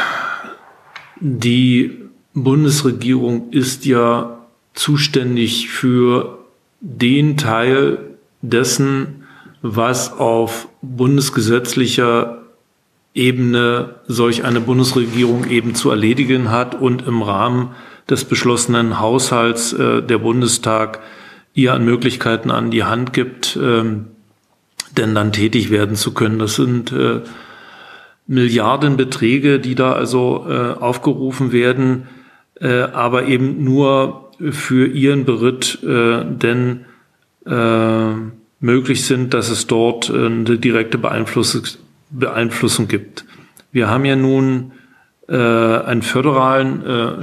die Bundesregierung ist ja zuständig für den Teil dessen, was auf bundesgesetzlicher Ebene solch eine Bundesregierung eben zu erledigen hat und im Rahmen des beschlossenen Haushalts äh, der Bundestag ihr an Möglichkeiten an die Hand gibt, ähm, denn dann tätig werden zu können. Das sind äh, Milliardenbeträge, die da also äh, aufgerufen werden, äh, aber eben nur für ihren Beritt äh, denn äh, möglich sind, dass es dort äh, eine direkte Beeinflussung Beeinflussung gibt. Wir haben ja nun äh, einen föderalen äh,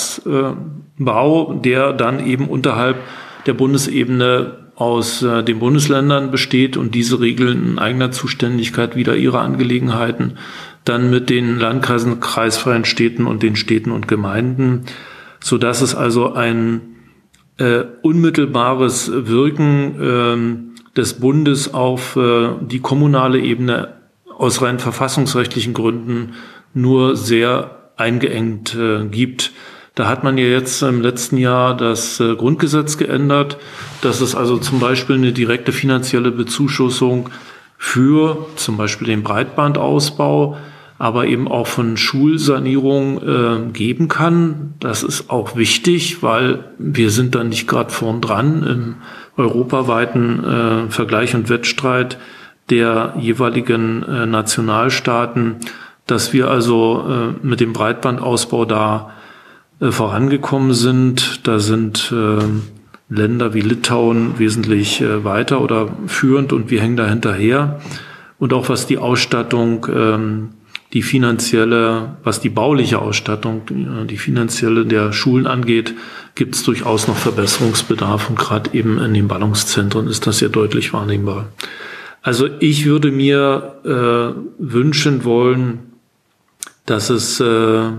Staatsbau, äh, der dann eben unterhalb der Bundesebene aus äh, den Bundesländern besteht, und diese regeln in eigener Zuständigkeit wieder ihre Angelegenheiten, dann mit den Landkreisen, kreisfreien Städten und den Städten und Gemeinden, so dass es also ein äh, unmittelbares Wirken äh, des Bundes auf äh, die kommunale Ebene aus rein verfassungsrechtlichen Gründen nur sehr eingeengt äh, gibt. Da hat man ja jetzt im letzten Jahr das äh, Grundgesetz geändert, dass es also zum Beispiel eine direkte finanzielle Bezuschussung für zum Beispiel den Breitbandausbau, aber eben auch von Schulsanierung äh, geben kann. Das ist auch wichtig, weil wir sind dann nicht gerade vorn dran im europaweiten äh, Vergleich und Wettstreit der jeweiligen äh, Nationalstaaten, dass wir also äh, mit dem Breitbandausbau da äh, vorangekommen sind. Da sind äh, Länder wie Litauen wesentlich äh, weiter oder führend, und wir hängen da hinterher. Und auch was die Ausstattung, ähm, die finanzielle, was die bauliche Ausstattung, die finanzielle der Schulen angeht, gibt es durchaus noch Verbesserungsbedarf, und gerade eben in den Ballungszentren ist das ja deutlich wahrnehmbar. Also ich würde mir äh, wünschen wollen, dass es äh, äh,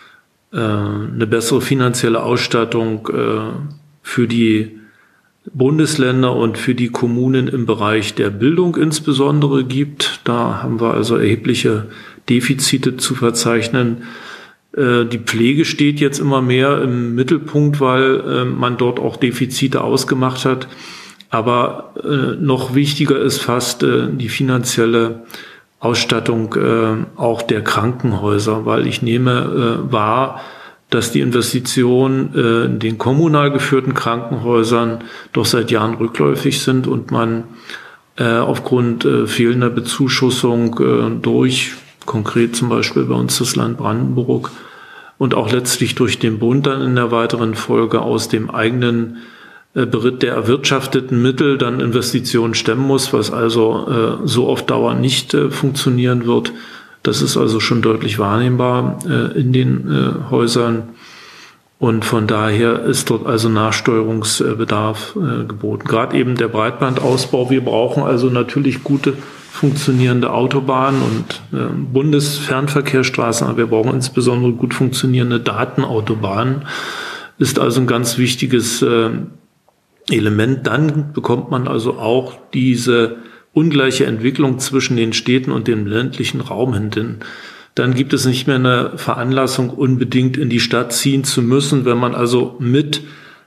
eine bessere finanzielle Ausstattung äh, für die Bundesländer und für die Kommunen im Bereich der Bildung insbesondere gibt. Da haben wir also erhebliche Defizite zu verzeichnen. Äh, die Pflege steht jetzt immer mehr im Mittelpunkt, weil äh, man dort auch Defizite ausgemacht hat. Aber äh, noch wichtiger ist fast äh, die finanzielle Ausstattung äh, auch der Krankenhäuser, weil ich nehme äh, wahr, dass die Investitionen äh, in den kommunal geführten Krankenhäusern doch seit Jahren rückläufig sind und man äh, aufgrund äh, fehlender Bezuschussung äh, durch, konkret zum Beispiel bei uns das Land Brandenburg und auch letztlich durch den Bund dann in der weiteren Folge aus dem eigenen Beritt der erwirtschafteten Mittel dann Investitionen stemmen muss, was also äh, so auf Dauer nicht äh, funktionieren wird. Das ist also schon deutlich wahrnehmbar äh, in den äh, Häusern, und von daher ist dort also Nachsteuerungsbedarf äh, geboten. Gerade eben der Breitbandausbau. Wir brauchen also natürlich gute funktionierende Autobahnen und äh, Bundesfernverkehrsstraßen, aber wir brauchen insbesondere gut funktionierende Datenautobahnen. Ist also ein ganz wichtiges äh, Element. Dann bekommt man also auch diese ungleiche Entwicklung zwischen den Städten und dem ländlichen Raum hin. Dann gibt es nicht mehr eine Veranlassung, unbedingt in die Stadt ziehen zu müssen, wenn man also mit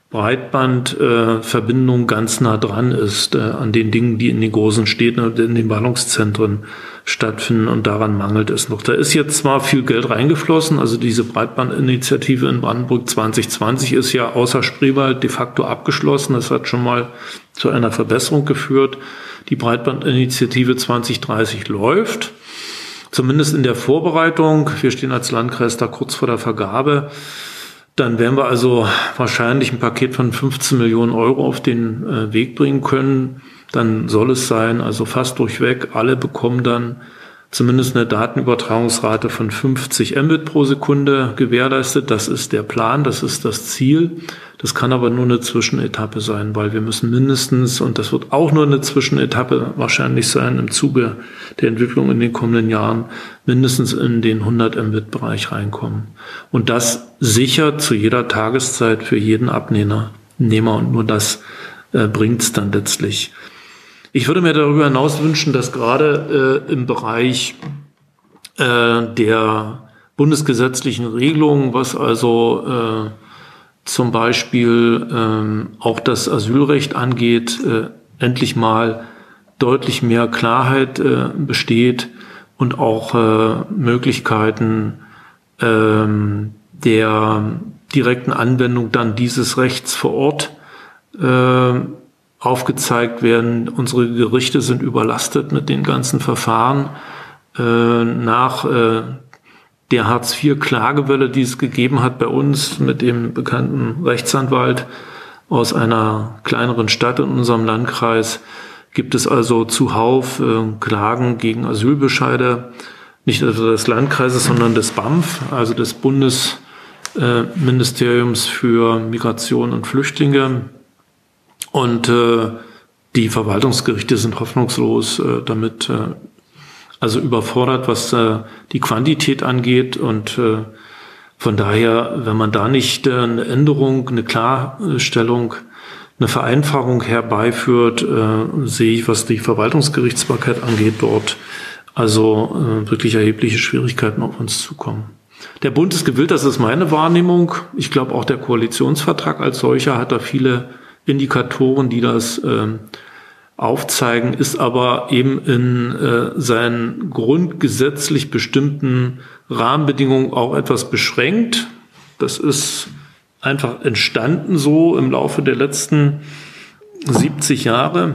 Breitbandverbindung äh, ganz nah dran ist, äh, an den Dingen, die in den großen Städten und in den Ballungszentren stattfinden, und daran mangelt es noch. Da ist jetzt zwar viel Geld reingeflossen, also diese Breitbandinitiative in Brandenburg zwanzig zwanzig ist ja außer Spreewald de facto abgeschlossen. Das hat schon mal zu einer Verbesserung geführt. Die Breitbandinitiative zwanzig dreißig läuft, zumindest in der Vorbereitung. Wir stehen als Landkreis da kurz vor der Vergabe. Dann werden wir also wahrscheinlich ein Paket von fünfzehn Millionen Euro auf den äh, Weg bringen können. Dann soll es sein, also fast durchweg, alle bekommen dann zumindest eine Datenübertragungsrate von fünfzig Mbit pro Sekunde gewährleistet. Das ist der Plan, das ist das Ziel. Das kann aber nur eine Zwischenetappe sein, weil wir müssen mindestens, und das wird auch nur eine Zwischenetappe wahrscheinlich sein, im Zuge der Entwicklung in den kommenden Jahren mindestens in den hundert Mbit Bereich reinkommen. Und das sicher zu jeder Tageszeit für jeden Abnehmer, Nehmer, und nur das äh, bringt es dann letztlich. Ich würde mir darüber hinaus wünschen, dass gerade äh, im Bereich äh, der bundesgesetzlichen Regelungen, was also äh, zum Beispiel ähm, auch das Asylrecht angeht, äh, endlich mal deutlich mehr Klarheit äh, besteht und auch äh, Möglichkeiten äh, der direkten Anwendung dann dieses Rechts vor Ort äh, aufgezeigt werden. Unsere Gerichte sind überlastet mit den ganzen Verfahren äh, nach äh, der Hartz vier Klagewelle, die es gegeben hat bei uns mit dem bekannten Rechtsanwalt aus einer kleineren Stadt in unserem Landkreis, gibt es also zuhauf äh, Klagen gegen Asylbescheide, nicht also des Landkreises, sondern des B A M F, also des Bundesministeriums äh, für Migration und Flüchtlinge. Und äh, die Verwaltungsgerichte sind hoffnungslos äh, damit äh, also überfordert, was äh, die Quantität angeht. Und äh, von daher, wenn man da nicht äh, eine Änderung, eine Klarstellung, eine Vereinfachung herbeiführt, äh, sehe ich, was die Verwaltungsgerichtsbarkeit angeht, dort also äh, wirklich erhebliche Schwierigkeiten auf uns zukommen. Der Bund ist gewillt, das ist meine Wahrnehmung. Ich glaube, auch der Koalitionsvertrag als solcher hat da viele Indikatoren, die das äh, aufzeigen, ist aber eben in äh, seinen grundgesetzlich bestimmten Rahmenbedingungen auch etwas beschränkt. Das ist einfach entstanden so im Laufe der letzten siebzig Jahre.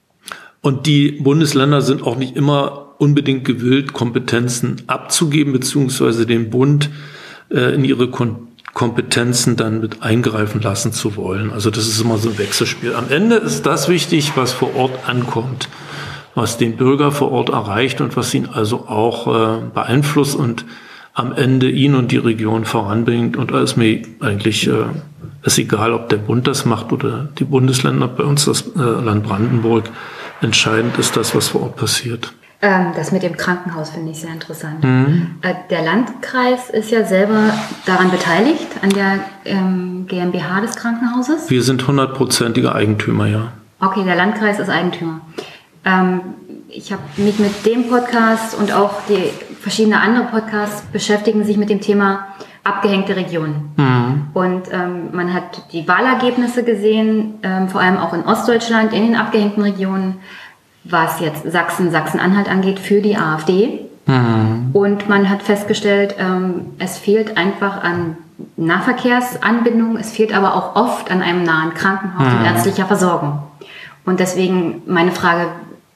Und die Bundesländer sind auch nicht immer unbedingt gewillt, Kompetenzen abzugeben, beziehungsweise den Bund äh, in ihre Kon- Kompetenzen dann mit eingreifen lassen zu wollen. Also das ist immer so ein Wechselspiel. Am Ende ist das wichtig, was vor Ort ankommt, was den Bürger vor Ort erreicht und was ihn also auch äh, beeinflusst und am Ende ihn und die Region voranbringt. Und da ist mir eigentlich äh, ist egal, ob der Bund das macht oder die Bundesländer, bei uns das äh, Land Brandenburg. Entscheidend ist das, was vor Ort passiert. Das mit dem Krankenhaus finde ich sehr interessant. Mhm. Der Landkreis ist ja selber daran beteiligt, an der ähm, GmbH des Krankenhauses. Wir sind hundertprozentiger Eigentümer, ja. Okay, der Landkreis ist Eigentümer. Ähm, ich habe mich mit dem Podcast und auch die verschiedenen anderen Podcasts beschäftigen sich mit dem Thema abgehängte Regionen. Mhm. Und ähm, man hat die Wahlergebnisse gesehen, ähm, vor allem auch in Ostdeutschland, in den abgehängten Regionen, was jetzt Sachsen, Sachsen-Anhalt angeht, für die AfD. Mhm. Und man hat festgestellt, ähm, es fehlt einfach an Nahverkehrsanbindung, es fehlt aber auch oft an einem nahen Krankenhaus mhm. und ärztlicher Versorgung. Und deswegen meine Frage,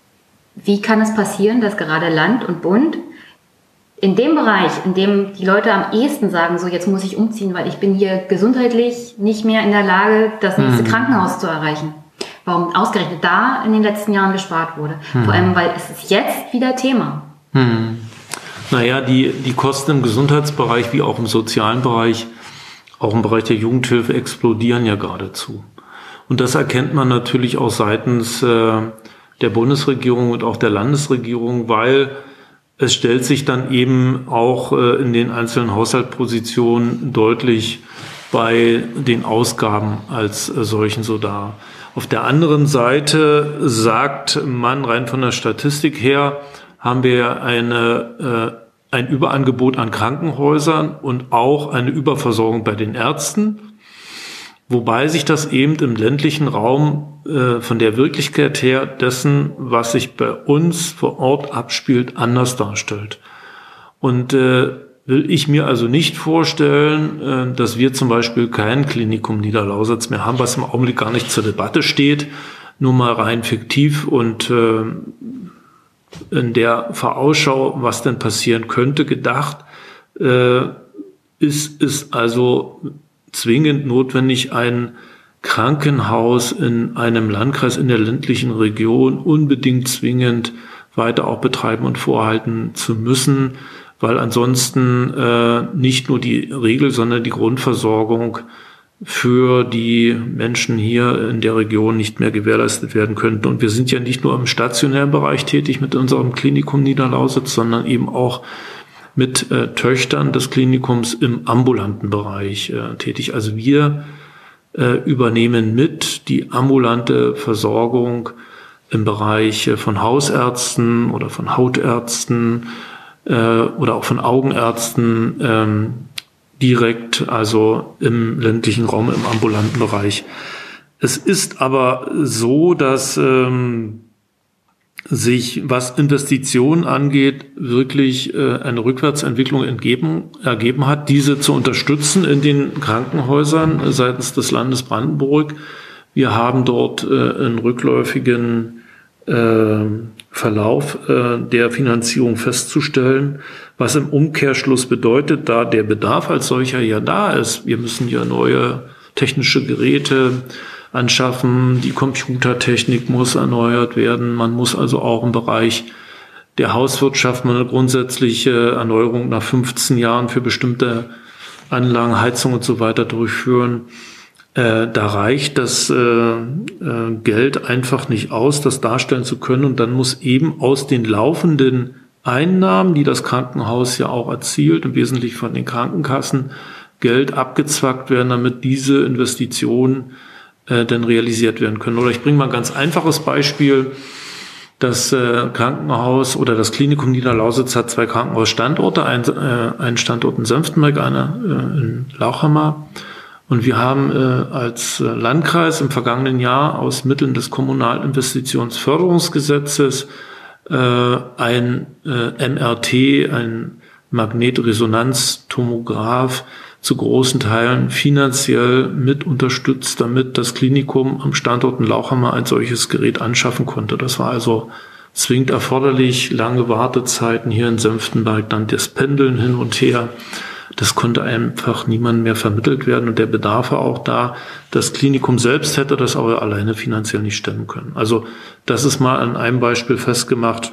wie kann es passieren, dass gerade Land und Bund in dem Bereich, in dem die Leute am ehesten sagen, so jetzt muss ich umziehen, weil ich bin hier gesundheitlich nicht mehr in der Lage, das nächste mhm. Krankenhaus zu erreichen, warum ausgerechnet da in den letzten Jahren gespart wurde. Hm. Vor allem, weil es ist jetzt wieder Thema. Hm. Naja, die, die Kosten im Gesundheitsbereich wie auch im sozialen Bereich, auch im Bereich der Jugendhilfe explodieren ja geradezu. Und das erkennt man natürlich auch seitens äh, der Bundesregierung und auch der Landesregierung, weil es stellt sich dann eben auch äh, in den einzelnen Haushaltspositionen deutlich bei den Ausgaben als äh, solchen so dar. Auf der anderen Seite sagt man, rein von der Statistik her, haben wir eine, äh, ein Überangebot an Krankenhäusern und auch eine Überversorgung bei den Ärzten. Wobei sich das eben im ländlichen Raum äh, von der Wirklichkeit her dessen, was sich bei uns vor Ort abspielt, anders darstellt. Und äh, will ich mir also nicht vorstellen, äh, dass wir zum Beispiel kein Klinikum Niederlausitz mehr haben, was im Augenblick gar nicht zur Debatte steht, nur mal rein fiktiv und äh, in der Vorausschau, was denn passieren könnte, gedacht, äh, ist es also zwingend notwendig, ein Krankenhaus in einem Landkreis in der ländlichen Region unbedingt zwingend weiter auch betreiben und vorhalten zu müssen, weil ansonsten äh, nicht nur die Regel, sondern die Grundversorgung für die Menschen hier in der Region nicht mehr gewährleistet werden könnten. Und wir sind ja nicht nur im stationären Bereich tätig mit unserem Klinikum Niederlausitz, sondern eben auch mit äh, Töchtern des Klinikums im ambulanten Bereich äh, tätig. Also wir äh, übernehmen mit die ambulante Versorgung im Bereich äh, von Hausärzten oder von Hautärzten äh, oder auch von Augenärzten ähm, direkt, also im ländlichen Raum, im ambulanten Bereich. Es ist aber so, dass ähm, sich, was Investitionen angeht, wirklich äh, eine Rückwärtsentwicklung entgeben, ergeben hat, diese zu unterstützen in den Krankenhäusern äh, seitens des Landes Brandenburg. Wir haben dort äh, einen rückläufigen äh, Verlauf äh, der Finanzierung festzustellen, was im Umkehrschluss bedeutet, da der Bedarf als solcher ja da ist. Wir müssen ja neue technische Geräte anschaffen, die Computertechnik muss erneuert werden. Man muss also auch im Bereich der Hauswirtschaft mal eine grundsätzliche Erneuerung nach fünfzehn Jahren für bestimmte Anlagen, Heizung und so weiter durchführen. Äh, da reicht das äh, äh, Geld einfach nicht aus, das darstellen zu können. Und dann muss eben aus den laufenden Einnahmen, die das Krankenhaus ja auch erzielt, im Wesentlichen von den Krankenkassen, Geld abgezwackt werden, damit diese Investitionen äh, dann realisiert werden können. Oder ich bringe mal ein ganz einfaches Beispiel. Das äh, Krankenhaus oder das Klinikum Niederlausitz hat zwei Krankenhausstandorte, ein, äh, einen Standort in Senftenberg, einer äh, in Lauchhammer. Und wir haben äh, als Landkreis im vergangenen Jahr aus Mitteln des Kommunalinvestitionsförderungsgesetzes äh, ein äh, M R T, ein Magnetresonanztomograph, zu großen Teilen finanziell mit unterstützt, damit das Klinikum am Standort in Lauchhammer ein solches Gerät anschaffen konnte. Das war also zwingend erforderlich, lange Wartezeiten hier in Senftenberg, dann das Pendeln hin und her. Das konnte einfach niemandem mehr vermittelt werden und der Bedarf war auch da. Das Klinikum selbst hätte das aber alleine finanziell nicht stemmen können. Also das ist mal an einem Beispiel festgemacht,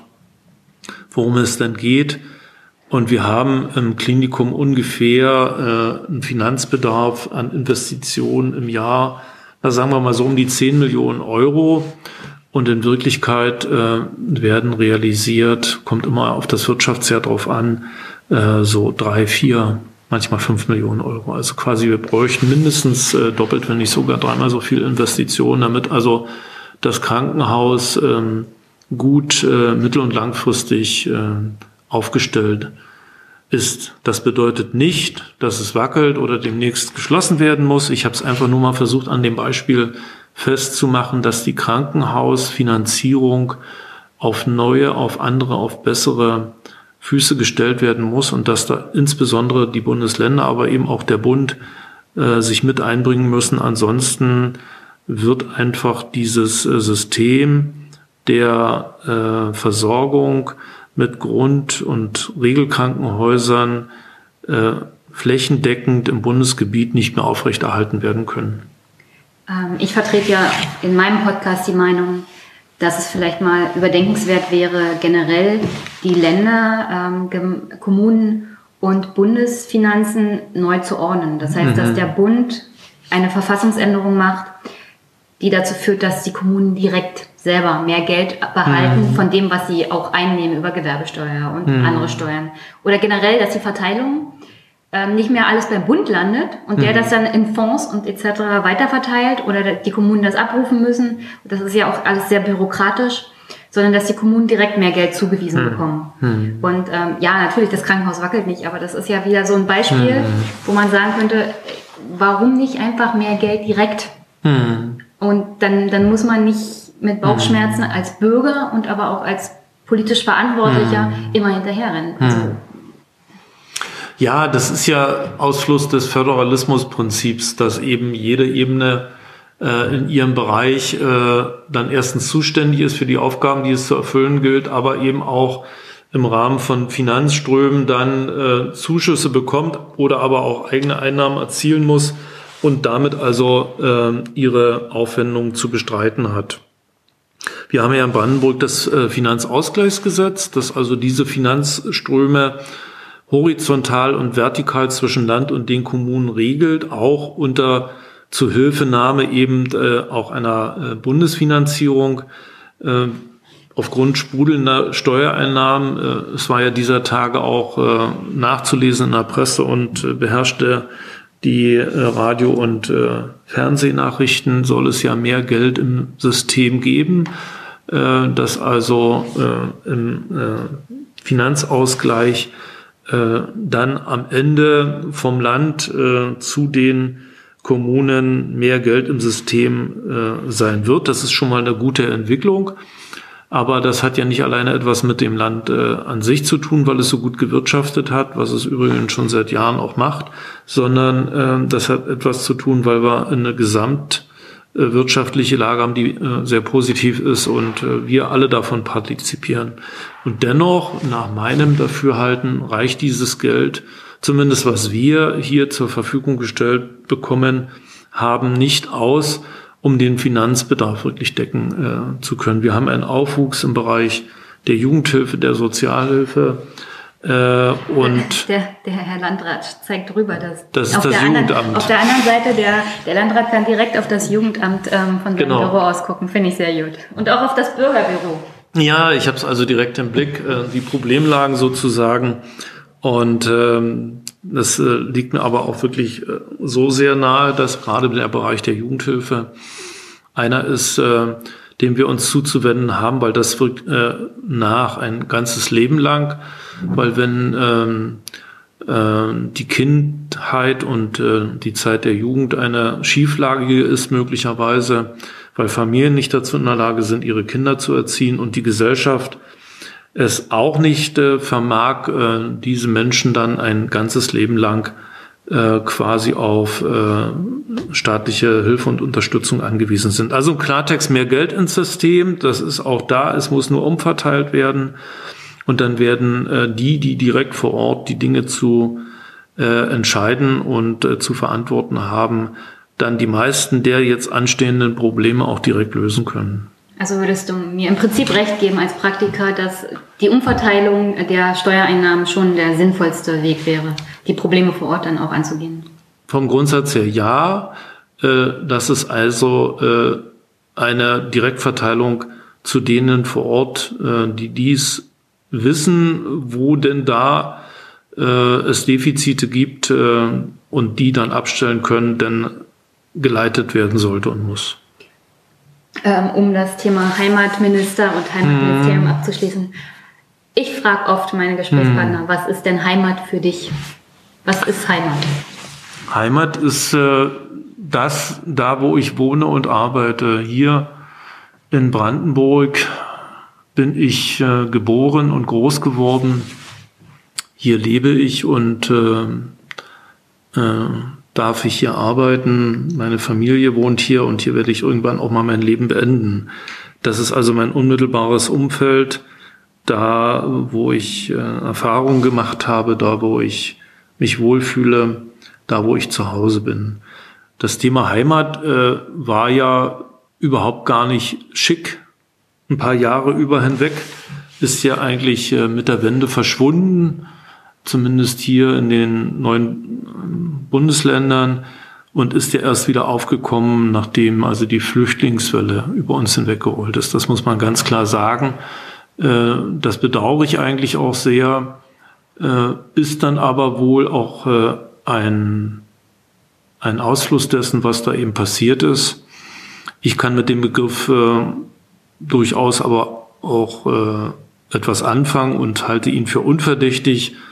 worum es denn geht. Und wir haben im Klinikum ungefähr äh, einen Finanzbedarf an Investitionen im Jahr, da sagen wir mal so um die zehn Millionen Euro. Und in Wirklichkeit äh, werden realisiert, kommt immer auf das Wirtschaftsjahr drauf an, äh, so drei, vier, manchmal fünf Millionen Euro. Also quasi wir bräuchten mindestens äh, doppelt, wenn nicht sogar dreimal so viel Investitionen, damit also das Krankenhaus äh, gut äh, mittel- und langfristig äh, aufgestellt ist. Das bedeutet nicht, dass es wackelt oder demnächst geschlossen werden muss. Ich habe es einfach nur mal versucht, an dem Beispiel festzumachen, dass die Krankenhausfinanzierung auf neue, auf andere, auf bessere Füße gestellt werden muss und dass da insbesondere die Bundesländer, aber eben auch der Bund äh, sich mit einbringen müssen. Ansonsten wird einfach dieses äh, System der äh, Versorgung mit Grund- und Regelkrankenhäusern äh, flächendeckend im Bundesgebiet nicht mehr aufrechterhalten werden können. Ähm, ich vertrete ja in meinem Podcast die Meinung, dass es vielleicht mal überdenkenswert wäre, generell die Länder, ähm, Gem- Kommunen und Bundesfinanzen neu zu ordnen. Das heißt, mhm. dass der Bund eine Verfassungsänderung macht, die dazu führt, dass die Kommunen direkt selber mehr Geld behalten mhm. von dem, was sie auch einnehmen über Gewerbesteuer und mhm. andere Steuern. Oder generell, dass die Verteilung ähm, nicht mehr alles beim Bund landet und mhm. der das dann in Fonds und et cetera weiterverteilt oder die Kommunen das abrufen müssen. Das ist ja auch alles sehr bürokratisch, sondern dass die Kommunen direkt mehr Geld zugewiesen mhm. bekommen. Mhm. Und ähm, ja, natürlich, das Krankenhaus wackelt nicht, aber das ist ja wieder so ein Beispiel, mhm. wo man sagen könnte, warum nicht einfach mehr Geld direkt? Mhm. Und dann, dann muss man nicht mit Bauchschmerzen mhm. als Bürger und aber auch als politisch Verantwortlicher mhm. immer hinterherrennen. Also, mhm. Ja, das ist ja Ausfluss des Föderalismusprinzips, dass eben jede Ebene äh, in ihrem Bereich äh, dann erstens zuständig ist für die Aufgaben, die es zu erfüllen gilt, aber eben auch im Rahmen von Finanzströmen dann äh, Zuschüsse bekommt oder aber auch eigene Einnahmen erzielen muss und damit also äh, ihre Aufwendungen zu bestreiten hat. Wir haben ja in Brandenburg das äh, Finanzausgleichsgesetz, das also diese Finanzströme horizontal und vertikal zwischen Land und den Kommunen regelt, auch unter Zuhilfenahme eben äh, auch einer äh, Bundesfinanzierung äh, aufgrund sprudelnder Steuereinnahmen. Äh, es war ja dieser Tage auch äh, nachzulesen in der Presse und äh, beherrschte die äh, Radio- und äh, Fernsehnachrichten, soll es ja mehr Geld im System geben, äh, dass also äh, im äh, Finanzausgleich dann am Ende vom Land äh, zu den Kommunen mehr Geld im System äh, sein wird. Das ist schon mal eine gute Entwicklung. Aber das hat ja nicht alleine etwas mit dem Land äh, an sich zu tun, weil es so gut gewirtschaftet hat, was es übrigens schon seit Jahren auch macht, sondern äh, das hat etwas zu tun, weil wir eine gesamtwirtschaftliche äh, Lage haben, die äh, sehr positiv ist und äh, wir alle davon partizipieren. Und dennoch, nach meinem Dafürhalten, reicht dieses Geld, zumindest was wir hier zur Verfügung gestellt bekommen haben, nicht aus, um den Finanzbedarf wirklich decken äh, zu können. Wir haben einen Aufwuchs im Bereich der Jugendhilfe, der Sozialhilfe äh, und der, der Herr Landrat zeigt drüber, dass das ist auf, das der Jugendamt. Anderen, auf der anderen Seite, der, der Landrat kann direkt auf das Jugendamt ähm, von seinem Genau. Büro aus gucken, finde ich sehr gut. Und auch auf das Bürgerbüro. Ja, ich habe es also direkt im Blick, äh, die Problemlagen sozusagen. Und ähm, das äh, liegt mir aber auch wirklich äh, so sehr nahe, dass gerade der Bereich der Jugendhilfe einer ist, äh, dem wir uns zuzuwenden haben, weil das wirkt äh, nach ein ganzes Leben lang. Weil wenn ähm, äh, die Kindheit und äh, die Zeit der Jugend eine schieflagige ist möglicherweise, weil Familien nicht dazu in der Lage sind, ihre Kinder zu erziehen und die Gesellschaft es auch nicht äh, vermag, äh, diese Menschen dann ein ganzes Leben lang äh, quasi auf äh, staatliche Hilfe und Unterstützung angewiesen sind. Also im Klartext mehr Geld ins System, das ist auch da, es muss nur umverteilt werden und dann werden äh, die, die direkt vor Ort die Dinge zu äh, entscheiden und äh, zu verantworten haben, dann die meisten der jetzt anstehenden Probleme auch direkt lösen können. Also würdest du mir im Prinzip recht geben als Praktiker, dass die Umverteilung der Steuereinnahmen schon der sinnvollste Weg wäre, die Probleme vor Ort dann auch anzugehen? Vom Grundsatz her ja, äh, dass es also äh, eine Direktverteilung zu denen vor Ort, äh, die dies wissen, wo denn da äh, es Defizite gibt äh, und die dann abstellen können, denn geleitet werden sollte und muss. Um das Thema Heimatminister und Heimatministerium hm. abzuschließen. Ich frage oft meine Gesprächspartner, hm. was ist denn Heimat für dich? Was ist Heimat? Heimat ist äh, das, da wo ich wohne und arbeite. Hier in Brandenburg bin ich äh, geboren und groß geworden. Hier lebe ich und äh, äh, darf ich hier arbeiten, meine Familie wohnt hier und hier werde ich irgendwann auch mal mein Leben beenden. Das ist also mein unmittelbares Umfeld, da wo ich äh, Erfahrungen gemacht habe, da wo ich mich wohlfühle, da wo ich zu Hause bin. Das Thema Heimat äh, war ja überhaupt gar nicht schick. Ein paar Jahre über hinweg ist ja eigentlich äh, mit der Wende verschwunden, zumindest hier in den neuen Bundesländern, und ist ja erst wieder aufgekommen, nachdem also die Flüchtlingswelle über uns hinweggerollt ist. Das muss man ganz klar sagen. Das bedauere ich eigentlich auch sehr, ist dann aber wohl auch ein, ein Ausfluss dessen, was da eben passiert ist. Ich kann mit dem Begriff durchaus aber auch etwas anfangen und halte ihn für unverdächtig.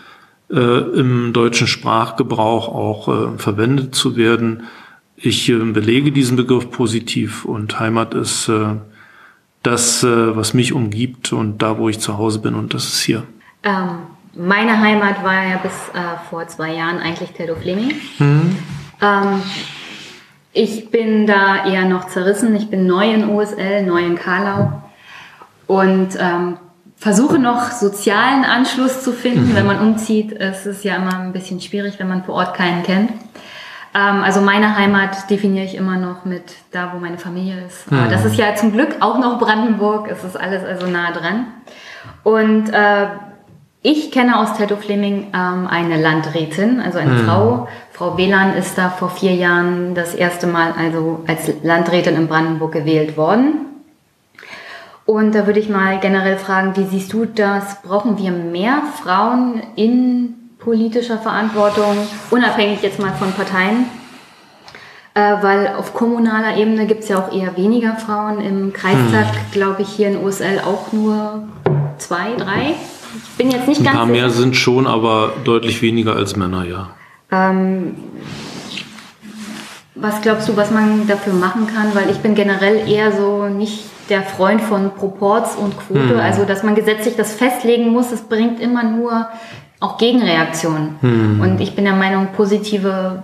äh, im deutschen Sprachgebrauch auch äh, verwendet zu werden. Ich äh, belege diesen Begriff positiv und Heimat ist äh, das, äh, was mich umgibt und da, wo ich zu Hause bin, und das ist hier. Ähm, meine Heimat war ja bis äh, vor zwei Jahren eigentlich Teltow-Fleming. Mhm. Ähm, ich bin da eher noch zerrissen. Ich bin neu in O S L, neu in Carlau und ähm, versuche noch sozialen Anschluss zu finden. Mhm. Wenn man umzieht, ist es ja immer ein bisschen schwierig, wenn man vor Ort keinen kennt. Ähm, also meine Heimat definiere ich immer noch mit da, wo meine Familie ist. Mhm. Aber das ist ja zum Glück auch noch Brandenburg. Es ist alles also nah dran. Und äh, ich kenne aus Teltow-Fleming ähm, eine Landrätin, also eine mhm. Frau. Frau Wieland ist da vor vier Jahren das erste Mal also als Landrätin in Brandenburg gewählt worden. Und da würde ich mal generell fragen, wie siehst du das? Brauchen wir mehr Frauen in politischer Verantwortung, unabhängig jetzt mal von Parteien? Äh, weil auf kommunaler Ebene gibt es ja auch eher weniger Frauen. Im Kreistag, hm. glaube ich, hier in O S L auch nur zwei, drei. Ich bin jetzt nicht Ein ganz paar sicher. mehr sind schon, aber deutlich weniger als Männer, ja. Ähm, was glaubst du, was man dafür machen kann? Weil ich bin generell eher so nicht der Freund von Proporz und Quote. Hm. Also, dass man gesetzlich das festlegen muss, es bringt immer nur auch Gegenreaktionen. Hm. Und ich bin der Meinung, positive,